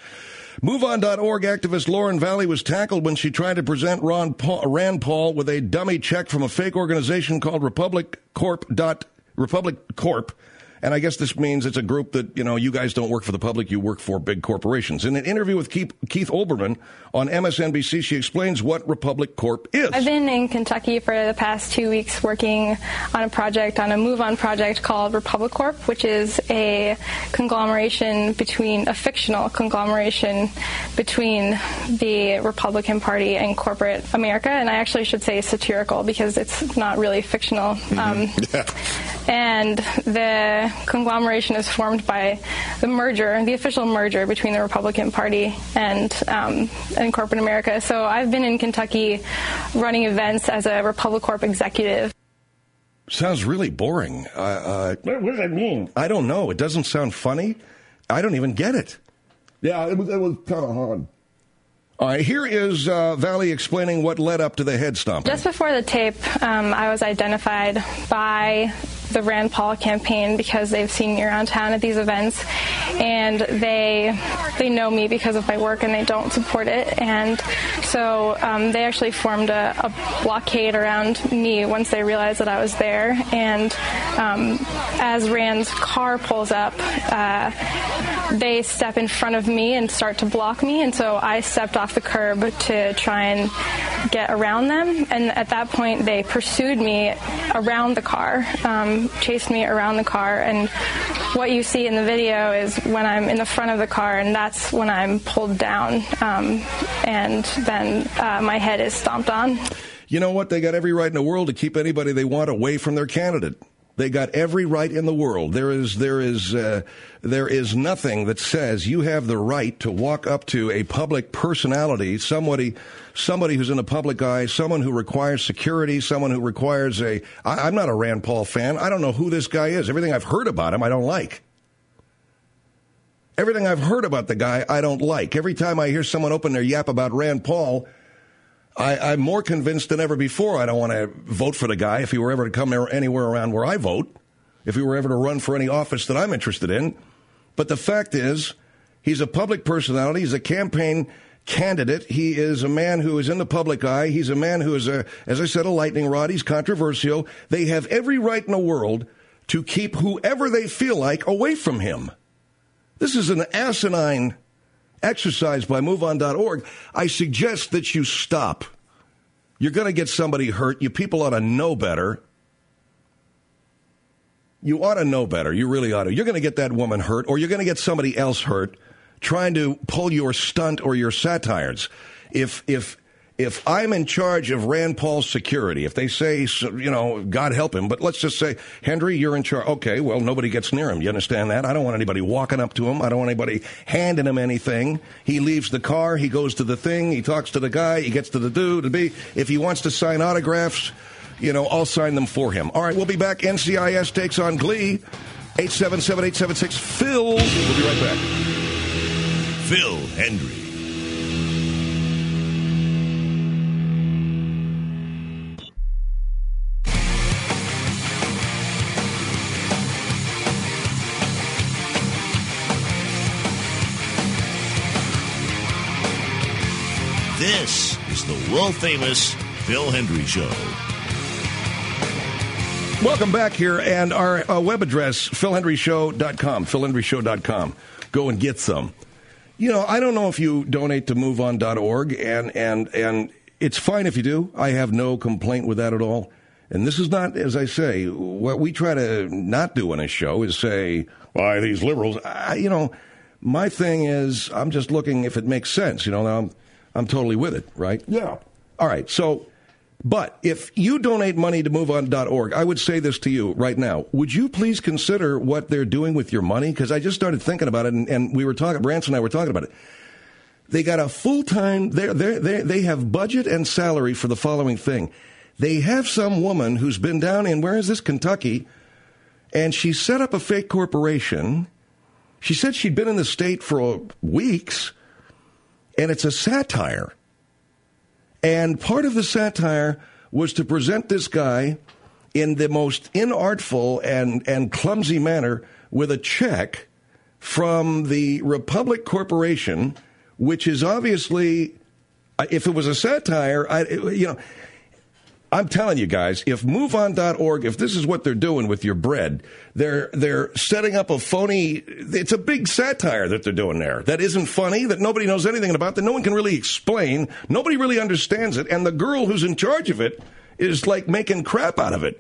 Speaker 7: move on dot org activist Lauren Valley was tackled when she tried to present Ron Paul, Rand Paul with a dummy check from a fake organization called Republic Corp. Republic Corp. And I guess this means it's a group that, you know, you guys don't work for the public, you work for big corporations. In an interview with Keith, Keith Olbermann on M S N B C, she explains what Republic Corp is.
Speaker 2: I've been in Kentucky for the past two weeks working on a project, on a move-on project called Republic Corp, which is a conglomeration between, a fictional conglomeration between the Republican Party and corporate America. And I actually should say satirical because it's not really fictional. Mm-hmm. Um, yeah. And the conglomeration is formed by the merger, the official merger between the Republican Party and um, and corporate America. So I've been in Kentucky running events as a Republic Corp executive.
Speaker 7: Sounds really boring. Uh, uh,
Speaker 26: what, what does that mean?
Speaker 7: I don't know. It doesn't sound funny. I don't even get it.
Speaker 9: Yeah, it was, it was kind of hard.
Speaker 7: All right, here is uh, Valley explaining what led up to the head stomping.
Speaker 2: Just before the tape, um, I was identified by the Rand Paul campaign because they've seen me around town at these events, and they they know me because of my work, and they don't support it. And so um, they actually formed a, a blockade around me once they realized that I was there. And um, as Rand's car pulls up, uh, they step in front of me and start to block me, and so I stepped off the curb to try and get around them. And at that point, they pursued me around the car, um, chased me around the car. And what you see in the video is when I'm in the front of the car, and that's when I'm pulled down, um, and then uh, my head is stomped on.
Speaker 7: You know what? They got every right in the world to keep anybody they want away from their candidate. They got every right in the world. There is there is uh, there is nothing that says you have the right to walk up to a public personality, somebody somebody who's in the public eye, someone who requires security, someone who requires a. I, I'm not a Rand Paul fan. I don't know who this guy is. Everything I've heard about him, I don't like. Everything I've heard about the guy, I don't like. Every time I hear someone open their yap about Rand Paul, I, I'm more convinced than ever before I don't want to vote for the guy if he were ever to come anywhere around where I vote, if he were ever to run for any office that I'm interested in. But the fact is, he's a public personality. He's a campaign candidate. He is a man who is in the public eye. He's a man who is, a, as I said, a lightning rod. He's controversial. They have every right in the world to keep whoever they feel like away from him. This is an asinine exercise by move on dot org. I suggest that you stop. You're going to get somebody hurt. You people ought to know better. You ought to know better. You really ought to. You're going to get that woman hurt, or you're going to get somebody else hurt trying to pull your stunt or your satires. If if if I'm in charge of Rand Paul's security, if they say, you know, God help him, but let's just say, Henry, you're in charge. Okay, well, nobody gets near him. You understand that? I don't want anybody walking up to him. I don't want anybody handing him anything. He leaves the car. He goes to the thing. He talks to the guy. He gets to the dude. To be, if he wants to sign autographs, you know, I'll sign them for him. All right, we'll be back. N C I S takes on Glee. eight seven seven, eight seven six, Phil. We'll be right back.
Speaker 1: Phil Hendrie. This is the world-famous Phil Hendrie Show.
Speaker 7: Welcome back here, and our uh, web address, phil hendrie show dot com, phil hendrie show dot com. Go and get some. You know, I don't know if you donate to move on dot org, and, and, and it's fine if you do. I have no complaint with that at all. And this is not, as I say, what we try to not do on a show is say, why, these liberals. I, you know, my thing is, I'm just looking if it makes sense. You know, I'm, I'm totally with it, right?
Speaker 9: Yeah.
Speaker 7: All right, so... But if you donate money to move on dot org, I would say this to you right now. Would you please consider what they're doing with your money? Because I just started thinking about it, and, and we were talking, Branson and I were talking about it. They got a full-time, they're, they're, they're, they have budget and salary for the following thing. They have some woman who's been down in, where is this, Kentucky, and she set up a fake corporation. She said she'd been in the state for weeks, and it's a satire. And part of the satire was to present this guy in the most inartful and, and clumsy manner with a check from the Republic Corporation, which is obviously, if it was a satire, I, you know, I'm telling you guys, if move on dot org, if this is what they're doing with your bread, they're they're setting up a phony, it's a big satire that they're doing there. That isn't funny, that nobody knows anything about, that no one can really explain. Nobody really understands it. And the girl who's in charge of it is like making crap out of it.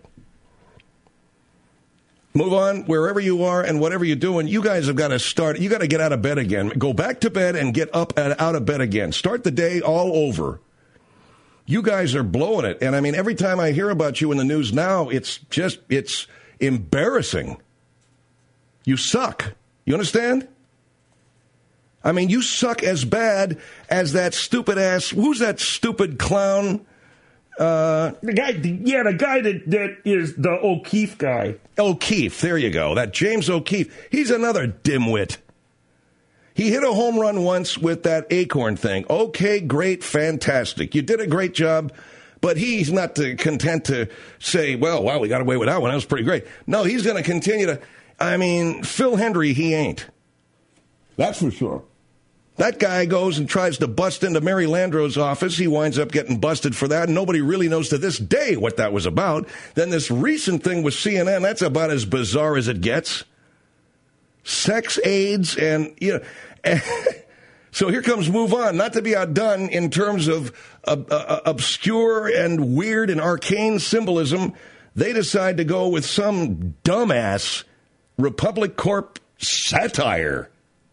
Speaker 7: Move on, wherever you are and whatever you're doing, you guys have got to start, you got to get out of bed again. Go back to bed and get up and out of bed again. Start the day all over. You guys are blowing it. And I mean, every time I hear about you in the news now, it's just, it's embarrassing. You suck. You understand? I mean, you suck as bad as that stupid ass, who's that stupid clown? Uh,
Speaker 26: the guy, yeah, the guy that, that is the O'Keefe guy.
Speaker 7: O'Keefe, there you go. That James O'Keefe. He's another dimwit. He hit a home run once with that Acorn thing. Okay, great, fantastic. You did a great job, but he's not uh, content to say, well, wow, we got away with that one. That was pretty great. No, he's going to continue to, I mean, Phil Hendry, he ain't.
Speaker 9: That's for sure.
Speaker 7: That guy goes and tries to bust into Mary Landrow's office. He winds up getting busted for that. Nobody really knows to this day what that was about. Then this recent thing with C N N, that's about as bizarre as it gets. Sex aids and, you know. So here comes Move On, not to be outdone in terms of uh, uh, obscure and weird and arcane symbolism. They decide to go with some dumbass Republic Corp satire.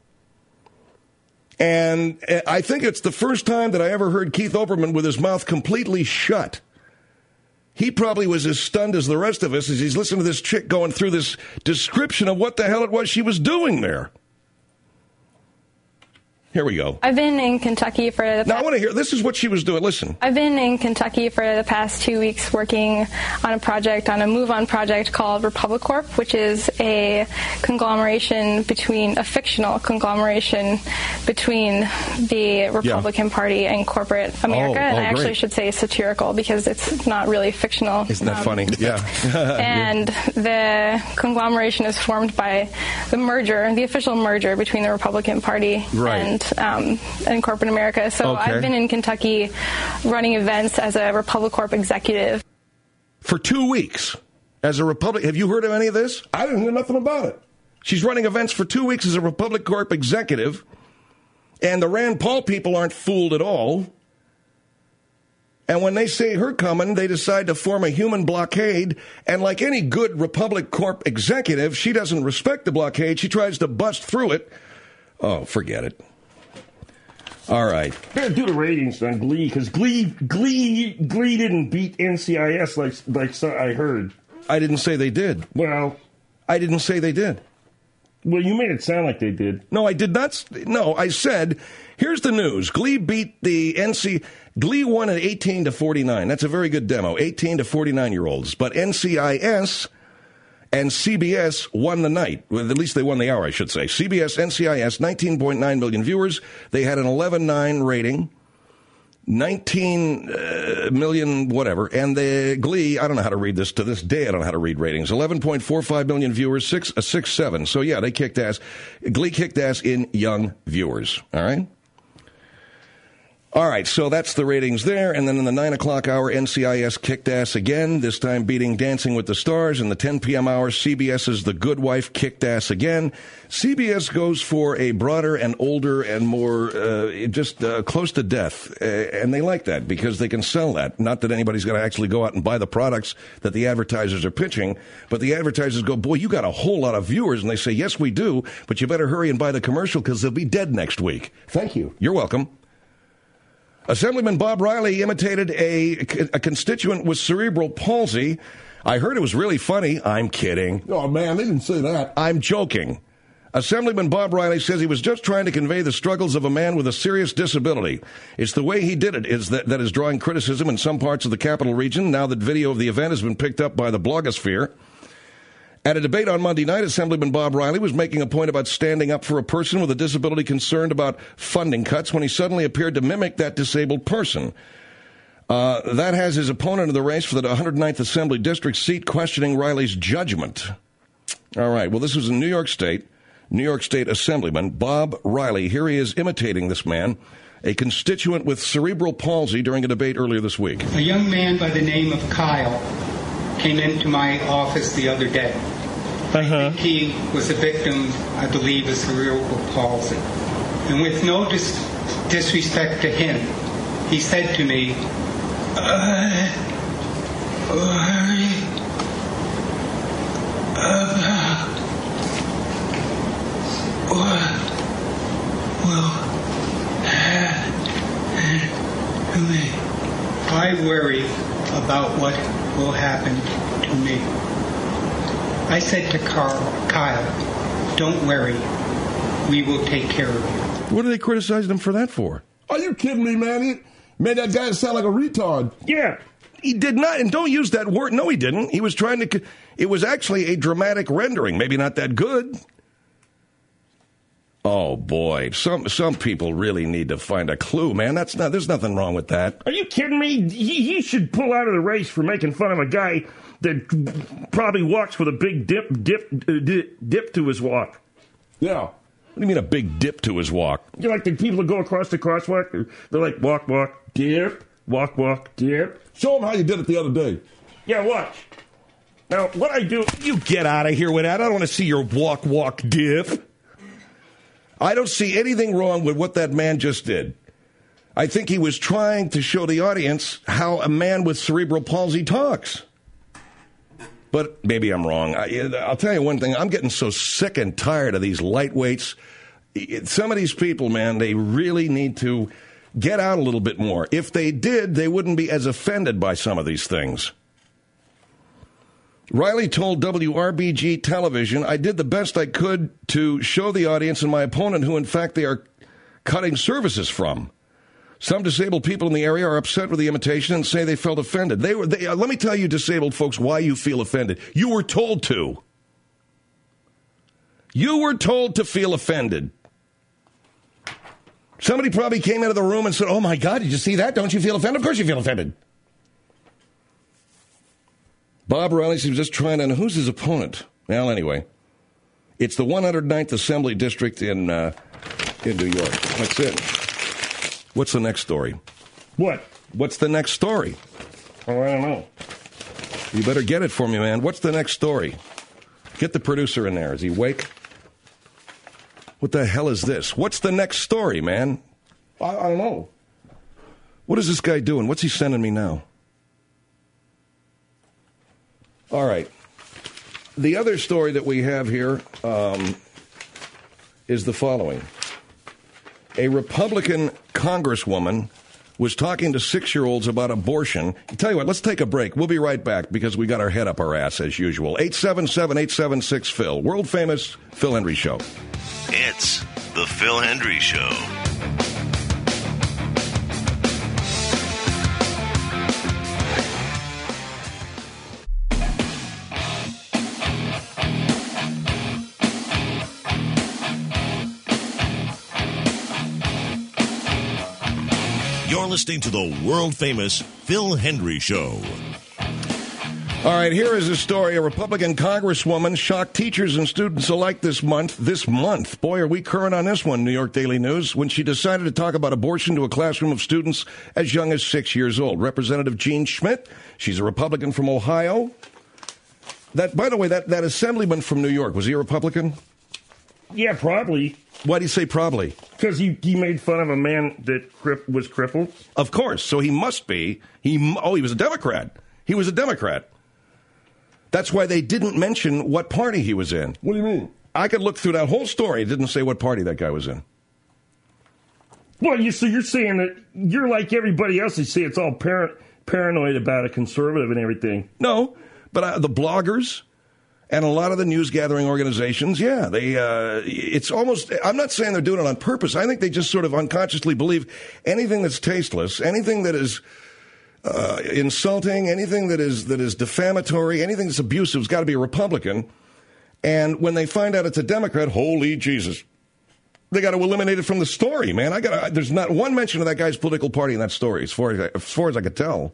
Speaker 7: And I think it's the first time that I ever heard Keith Olbermann with his mouth completely shut. He probably was as stunned as the rest of us as he's listening to this chick going through this description of what the hell it was she was doing there. Here we go.
Speaker 2: I've been in Kentucky for the past...
Speaker 7: Now, I want to hear... This is what she was doing. Listen.
Speaker 2: I've been in Kentucky for the past two weeks working on a project, on a move-on project called Republic Corp, which is a conglomeration between... a fictional conglomeration between the Republican yeah. Party and corporate America.
Speaker 7: Oh,
Speaker 2: and
Speaker 7: oh,
Speaker 2: I actually
Speaker 7: great.
Speaker 2: should say satirical because it's not really fictional.
Speaker 7: Isn't that um, funny? Yeah.
Speaker 2: And the conglomeration is formed by the merger, the official merger between the Republican Party
Speaker 7: right.
Speaker 2: and Um, in corporate America. So
Speaker 7: okay.
Speaker 2: I've been in Kentucky running events as a Republic Corp executive.
Speaker 7: For two weeks as a Republic. Have you heard of any of this?
Speaker 9: I didn't hear nothing about it.
Speaker 7: She's running events for two weeks as a Republic Corp executive. And the Rand Paul people aren't fooled at all. And when they see her coming, they decide to form a human blockade. And like any good Republic Corp executive, she doesn't respect the blockade. She tries to bust through it. Oh, forget it. All right.
Speaker 26: Better do the ratings on Glee, because Glee, Glee, Glee didn't beat N C I S like like I heard.
Speaker 7: I didn't say they did.
Speaker 26: Well,
Speaker 7: I didn't say they did.
Speaker 26: Well, you made it sound like they did.
Speaker 7: No, I did not. No, I said, here's the news. Glee beat the N C. Glee won at eighteen to forty-nine. That's a very good demo. eighteen to forty-nine year olds. But N C I S and C B S won the night. Well, at least they won the hour, I should say. C B S, N C I S, nineteen point nine million viewers. They had an eleven point nine rating. nineteen uh, million whatever. And the Glee, I don't know how to read this. To this day, I don't know how to read ratings. eleven point four five million viewers, six, a six seven. So, yeah, they kicked ass. Glee kicked ass in young viewers. All right? All right, so that's the ratings there. And then in the nine o'clock hour, N C I S kicked ass again, this time beating Dancing with the Stars. In the ten p.m. hour, C B S's The Good Wife kicked ass again. C B S goes for a broader and older and more uh, just uh, close to death. Uh, and they like that because they can sell that. Not that anybody's going to actually go out and buy the products that the advertisers are pitching, but the advertisers go, boy, you got a whole lot of viewers. And they say, yes, we do, but you better hurry and buy the commercial because they'll be dead next week.
Speaker 9: Thank you.
Speaker 7: You're welcome. Assemblyman Bob Riley imitated a, a constituent with cerebral palsy. I heard it was really funny. I'm kidding.
Speaker 9: Oh, man, they didn't say that.
Speaker 7: I'm joking. Assemblyman Bob Riley says he was just trying to convey the struggles of a man with a serious disability. It's the way he did it is that, that is drawing criticism in some parts of the capital region now that video of the event has been picked up by the blogosphere. At a debate on Monday night, Assemblyman Bob Riley was making a point about standing up for a person with a disability concerned about funding cuts when he suddenly appeared to mimic that disabled person. Uh, that has his opponent in the race for the one hundred ninth Assembly District seat questioning Riley's judgment. All right, well, this was in New York State. New York State Assemblyman Bob Riley. Here he is imitating this man, a constituent with cerebral palsy, during a debate earlier this week.
Speaker 23: A young man by the name of Kyle came into my office the other day. Uh-huh. I think he was a victim, I believe, of cerebral palsy. And with no dis- disrespect to him, he said to me, uh, worry about what will happen to me. I worry about what will happen to me. I said to Carl, Kyle, don't worry, we will take care of you.
Speaker 7: What are they criticizing him for that for?
Speaker 9: Are you kidding me, man? He made that guy sound like a retard.
Speaker 7: Yeah, he did not. And don't use that word. No, he didn't. He was trying to. It was actually a dramatic rendering. Maybe not that good. Oh boy, some some people really need to find a clue, man. That's not. There's nothing wrong with that.
Speaker 26: Are you kidding me? He, he should pull out of the race for making fun of a guy that probably walks with a big dip, dip, uh, dip, dip to his walk.
Speaker 7: Yeah. What do you mean a big dip to his walk?
Speaker 26: You like the people that go across the crosswalk? They're like walk, walk, dip, walk, walk, dip.
Speaker 9: Show them how you did it the other day.
Speaker 26: Yeah, watch. Now, what I do...
Speaker 7: You get out of here with that. I don't want to see your walk, walk, dip. I don't see anything wrong with what that man just did. I think he was trying to show the audience how a man with cerebral palsy talks. But maybe I'm wrong. I, I'll tell you one thing. I'm getting so sick and tired of these lightweights. Some of these people, man, they really need to get out a little bit more. If they did, they wouldn't be as offended by some of these things. Riley told W R B G television, I did the best I could to show the audience and my opponent who, in fact, they are cutting services from. Some disabled people in the area are upset with the imitation and say they felt offended. They were. They, uh, let me tell you, disabled folks, why you feel offended. You were told to. You were told to feel offended. Somebody probably came into the room and said, oh, my God, did you see that? Don't you feel offended? Of course you feel offended. Bob Riley was just trying to know who's his opponent. Well, anyway, it's the one hundred ninth Assembly District in uh, in New York. That's it. What's the next story?
Speaker 26: What?
Speaker 7: What's the next story?
Speaker 26: Oh, I don't know.
Speaker 7: You better get it for me, man. What's the next story? Get the producer in there. Is he awake? What the hell is this? What's the next story, man?
Speaker 9: I, I don't know.
Speaker 7: What is this guy doing? What's he sending me now? All right. The other story that we have here um, is the following. A Republican congresswoman was talking to six-year-olds about abortion. I tell you what, let's take a break. We'll be right back because we got our head up our ass as usual. eight seven seven, eight seven six, Phil. World-famous Phil Hendrie Show.
Speaker 1: It's the Phil Hendrie Show. You're listening to the world-famous Phil Hendrie Show.
Speaker 7: All right, here is a story. A Republican congresswoman shocked teachers and students alike this month. This month. Boy, are we current on this one, New York Daily News, when she decided to talk about abortion to a classroom of students as young as six years old. Representative Jean Schmidt, she's a Republican from Ohio. That, by the way, that, that assemblyman from New York, was he a Republican?
Speaker 26: Yeah, probably.
Speaker 7: Why do you say probably?
Speaker 26: Because he, he made fun of a man that cri- was crippled.
Speaker 7: Of course. So he must be. He Oh, he was a Democrat. He was a Democrat. That's why they didn't mention what party he was in.
Speaker 9: What do you mean?
Speaker 7: I could look through that whole story. It didn't say what party that guy was in.
Speaker 26: Well, you so you're saying that you're like everybody else. You say it's all par- paranoid about a conservative and everything.
Speaker 7: No, but uh, the bloggers and a lot of the news-gathering organizations, yeah, they. Uh, it's almost. I'm not saying they're doing it on purpose. I think they just sort of unconsciously believe anything that's tasteless, anything that is uh, insulting, anything that is that is defamatory, anything that's abusive has got to be a Republican. And when they find out it's a Democrat, holy Jesus, they got to eliminate it from the story, man. I got. There's not one mention of that guy's political party in that story, as far as I, as far as I could tell.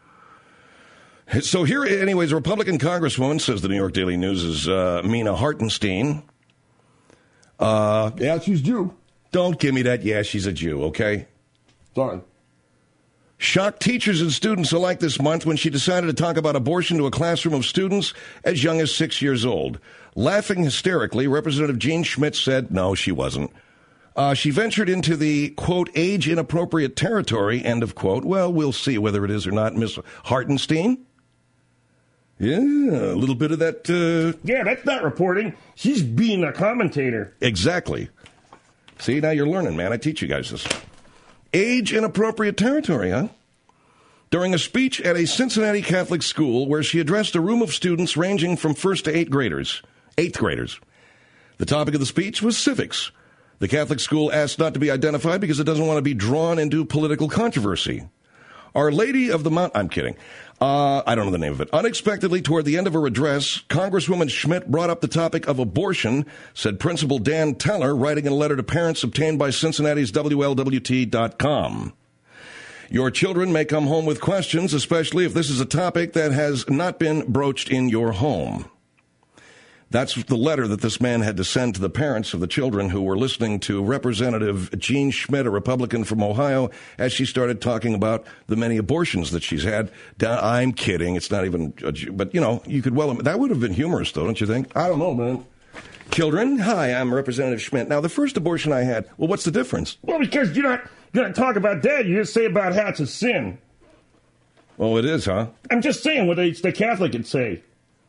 Speaker 7: So here, anyways, a Republican congresswoman, says the New York Daily News' uh, Mina Hartenstein, Uh,
Speaker 9: yeah, she's Jew.
Speaker 7: Don't give me that, yeah, she's a Jew, okay?
Speaker 9: Sorry.
Speaker 7: Shocked teachers and students alike this month when she decided to talk about abortion to a classroom of students as young as six years old. Laughing hysterically, Representative Jean Schmidt said no, she wasn't. Uh, she ventured into the, quote, age-inappropriate territory, end of quote. Well, we'll see whether it is or not, Miss Hartenstein. Yeah, a little bit of that. Uh...
Speaker 26: Yeah, that's not reporting. She's being a commentator.
Speaker 7: Exactly. See, now you're learning, man. I teach you guys this. Age-inappropriate territory, huh? During a speech at a Cincinnati Catholic school where she addressed a room of students ranging from first to eighth graders, eighth graders. The topic of the speech was civics. The Catholic school asked not to be identified because it doesn't want to be drawn into political controversy. Our Lady of the Mount, I'm kidding. Uh, I don't know the name of it. Unexpectedly, toward the end of her address, Congresswoman Schmidt brought up the topic of abortion, said Principal Dan Teller, writing in a letter to parents obtained by Cincinnati's W L W T dot com. Your children may come home with questions, especially if this is a topic that has not been broached in your home. That's the letter that this man had to send to the parents of the children who were listening to Representative Jean Schmidt, a Republican from Ohio, as she started talking about the many abortions that she's had. I'm kidding. It's not even, but, you know, you could well, that would have been humorous, though, don't you think?
Speaker 9: I don't know, man.
Speaker 7: Children, hi, I'm Representative Schmidt. Now, the first abortion I had, well, what's the difference?
Speaker 26: Well, because you're not going to talk about that. You just say about how it's a sin.
Speaker 7: Oh, it is, huh?
Speaker 26: I'm just saying what the Catholic would say.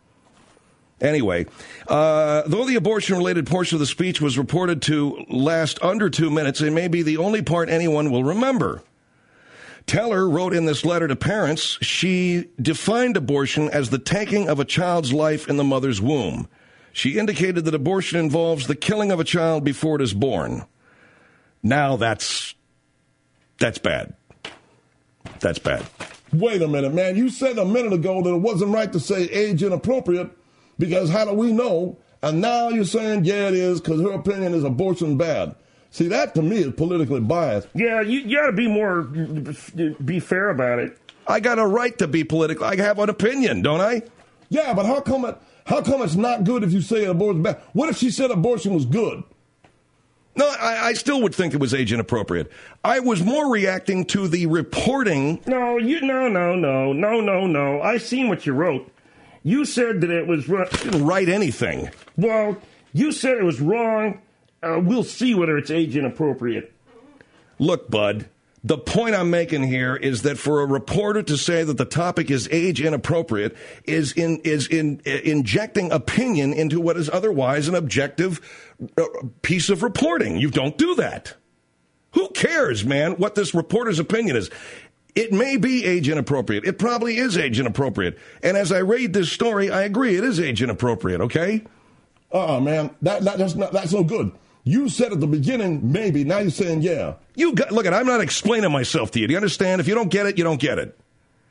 Speaker 7: Anyway, uh, though the abortion-related portion of the speech was reported to last under two minutes, it may be the only part anyone will remember. Teller wrote in this letter to parents, she defined abortion as the taking of a child's life in the mother's womb. She indicated that abortion involves the killing of a child before it is born. Now that's, that's bad. That's bad.
Speaker 9: Wait a minute, man. You said a minute ago that it wasn't right to say age inappropriate. Because how do we know? And now you're saying, yeah, it is, because her opinion is abortion bad. See, that to me is politically biased.
Speaker 26: Yeah, you, you got to be more, be fair about it.
Speaker 7: I got a right to be political. I have an opinion, don't I?
Speaker 9: Yeah, but how come it, how come it's not good if you say abortion bad? What if she said abortion was good?
Speaker 7: No, I, I still would think it was age inappropriate. I was more reacting to the reporting.
Speaker 26: No, you, no, no, no, no, no, no. I seen what you wrote. You said that it was wrong.
Speaker 7: I didn't write anything.
Speaker 26: Well, you said it was wrong. Uh, we'll see whether it's age inappropriate.
Speaker 7: Look, bud, the point I'm making here is that for a reporter to say that the topic is age inappropriate is in is in, in injecting opinion into what is otherwise an objective uh, piece of reporting. You don't do that. Who cares, man, what this reporter's opinion is? It may be age inappropriate. It probably is age inappropriate. And as I read this story, I agree it is age inappropriate, okay?
Speaker 9: Uh-uh, man. That, that, that's, not, that's no good. You said at the beginning, maybe. Now you're saying, yeah.
Speaker 7: You got, look, I'm not explaining myself to you. Do you understand? If you don't get it, you don't get it.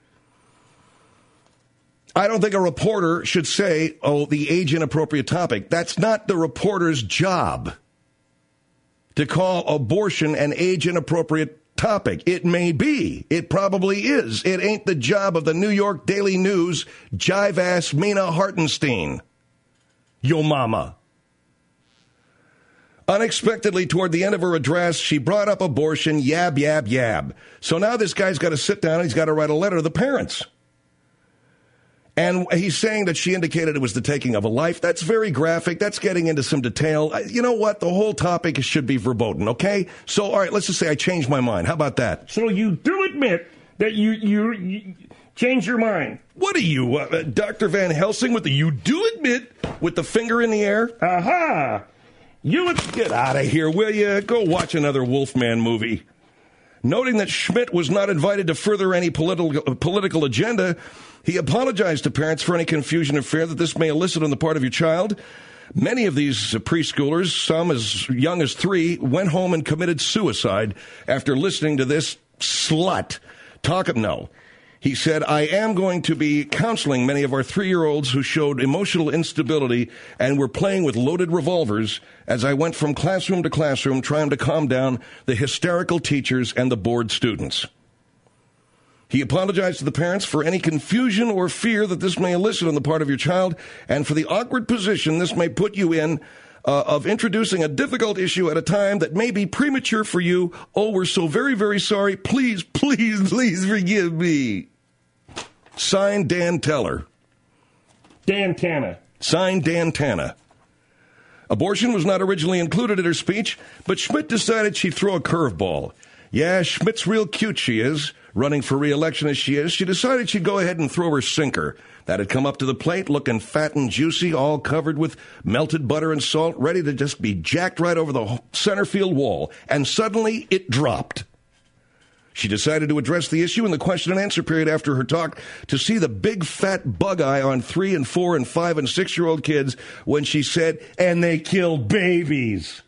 Speaker 7: I don't think a reporter should say, oh, the age inappropriate topic. That's not the reporter's job to call abortion an age inappropriate topic. It may be. It probably is. It ain't the job of the New York Daily News jive-ass Mina Hartenstein. Yo mama. Unexpectedly, toward the end of her address, she brought up abortion, yab, yab, yab. So now this guy's got to sit down and he's got to write a letter to the parents. And he's saying that she indicated it was the taking of a life. That's very graphic. That's getting into some detail. You know what? The whole topic should be verboten, okay? So, all right, let's just say I changed my mind. How about that?
Speaker 26: So you do admit that you, you, you changed your mind.
Speaker 7: What are you, uh, Doctor Van Helsing with the you do admit with the finger in the air?
Speaker 26: Aha! You would
Speaker 7: get out of here, will you? Go watch another Wolfman movie. Noting that Schmidt was not invited to further any political political agenda, he apologized to parents for any confusion or fear that this may elicit on the part of your child. Many of these preschoolers, some as young as three, went home and committed suicide after listening to this slut talk. No. He said, I am going to be counseling many of our three-year-olds who showed emotional instability and were playing with loaded revolvers as I went from classroom to classroom trying to calm down the hysterical teachers and the bored students. He apologized to the parents for any confusion or fear that this may elicit on the part of your child and for the awkward position this may put you in uh, of introducing a difficult issue at a time that may be premature for you. Oh, we're so very, very sorry. Please, please, please forgive me. Signed, Dan Teller.
Speaker 26: Dan Tana.
Speaker 7: Signed, Dan Tana. Abortion was not originally included in her speech, but Schmidt decided she'd throw a curveball. Yeah, Schmidt's real cute, she is. Running for re-election as she is, she decided she'd go ahead and throw her sinker. That had come up to the plate, looking fat and juicy, all covered with melted butter and salt, ready to just be jacked right over the center field wall. And suddenly, it dropped. She decided to address the issue in the question and answer period after her talk to see the big fat bug eye on three and four and five and six-year-old kids when she said, and they killed babies.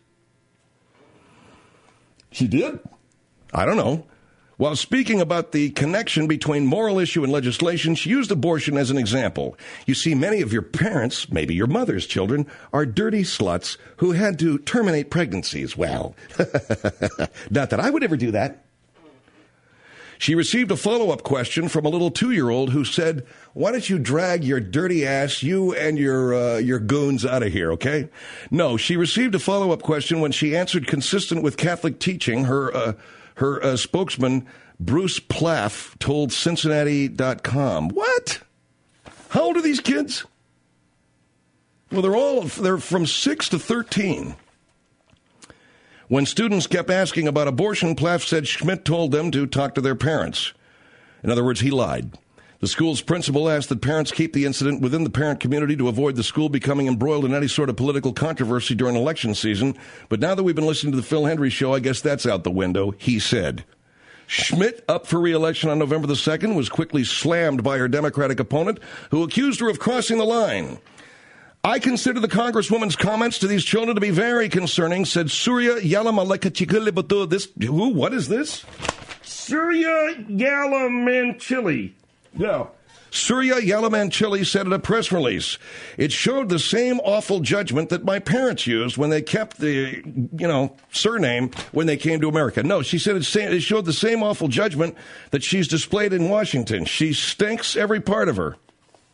Speaker 26: She did?
Speaker 7: I don't know. While speaking about the connection between moral issue and legislation, she used abortion as an example. You see, many of your parents, maybe your mother's children, are dirty sluts who had to terminate pregnancies. Well, not that I would ever do that. She received a follow-up question from a little two-year-old who said, why don't you drag your dirty ass, you and your uh, your goons, out of here, okay? No, she received a follow-up question when she answered consistent with Catholic teaching. Her uh, her uh, spokesman, Bruce Plaff, told Cincinnati dot com. What? How old are these kids? Well, they're all, they're from six to thirteen. When students kept asking about abortion, Plaff said Schmidt told them to talk to their parents. In other words, he lied. The school's principal asked that parents keep the incident within the parent community to avoid the school becoming embroiled in any sort of political controversy during election season. But now that we've been listening to the Phil Hendry Show, I guess that's out the window, he said. Schmidt, up for re-election on November the second, was quickly slammed by her Democratic opponent, who accused her of crossing the line. I consider the Congresswoman's comments to these children to be very concerning, said Surya Yalamalekachikilibutu. This, who, what is this?
Speaker 26: Surya Yalamanchili.
Speaker 7: Yeah. Surya Yalamanchili said in a press release, it showed the same awful judgment that my parents used when they kept the, you know, surname when they came to America. No, she said it showed the same awful judgment that she's displayed in Washington. She stinks, every part of her.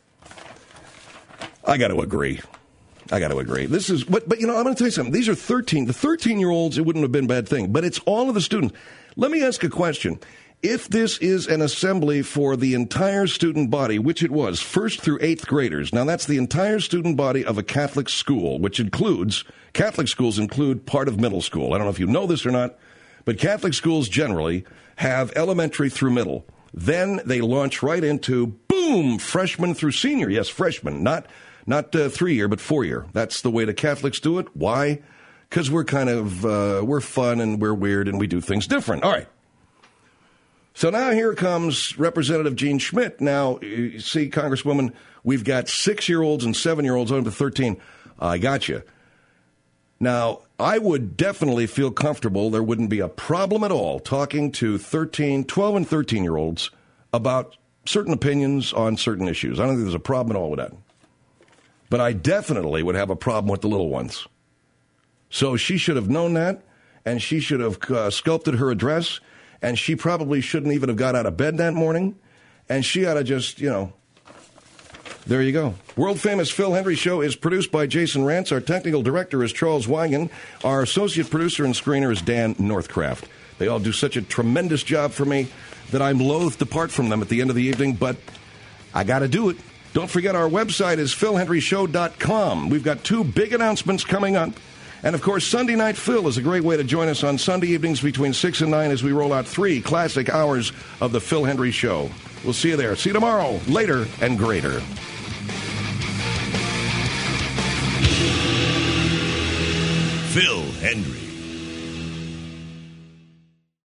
Speaker 7: I got to agree. I got to agree. This is, but, but you know, I'm going to tell you something. These are thirteen. The thirteen-year-olds, it wouldn't have been a bad thing, but it's all of the students. Let me ask a question. If this is an assembly for the entire student body, which it was, first through eighth graders, now that's the entire student body of a Catholic school, which includes, Catholic schools include part of middle school. I don't know if you know this or not, but Catholic schools generally have elementary through middle. Then they launch right into, boom, freshman through senior. Yes, freshman, not not uh, three-year, but four-year. That's the way the Catholics do it. Why? Because we're kind of, uh, we're fun and we're weird and we do things different. All right. So now here comes Representative Gene Schmidt. Now, you see, Congresswoman, we've got six-year-olds and seven-year-olds on to thirteen. I got you. Now, I would definitely feel comfortable. There wouldn't be a problem at all talking to thirteen, twelve, and thirteen-year-olds about certain opinions on certain issues. I don't think there's a problem at all with that. But I definitely would have a problem with the little ones. So she should have known that, and she should have uh, sculpted her address, and she probably shouldn't even have got out of bed that morning, and she ought to just, you know, there you go. World-famous Phil Hendry Show is produced by Jason Rantz. Our technical director is Charles Weigen. Our associate producer and screener is Dan Northcraft. They all do such a tremendous job for me that I'm loath to part from them at the end of the evening, but I got to do it. Don't forget, our website is phil hendry show dot com. We've got two big announcements coming up. And, of course, Sunday Night Phil is a great way to join us on Sunday evenings between six and nine as we roll out three classic hours of the Phil Hendry Show. We'll see you there. See you tomorrow, later and greater.
Speaker 1: Phil Hendry.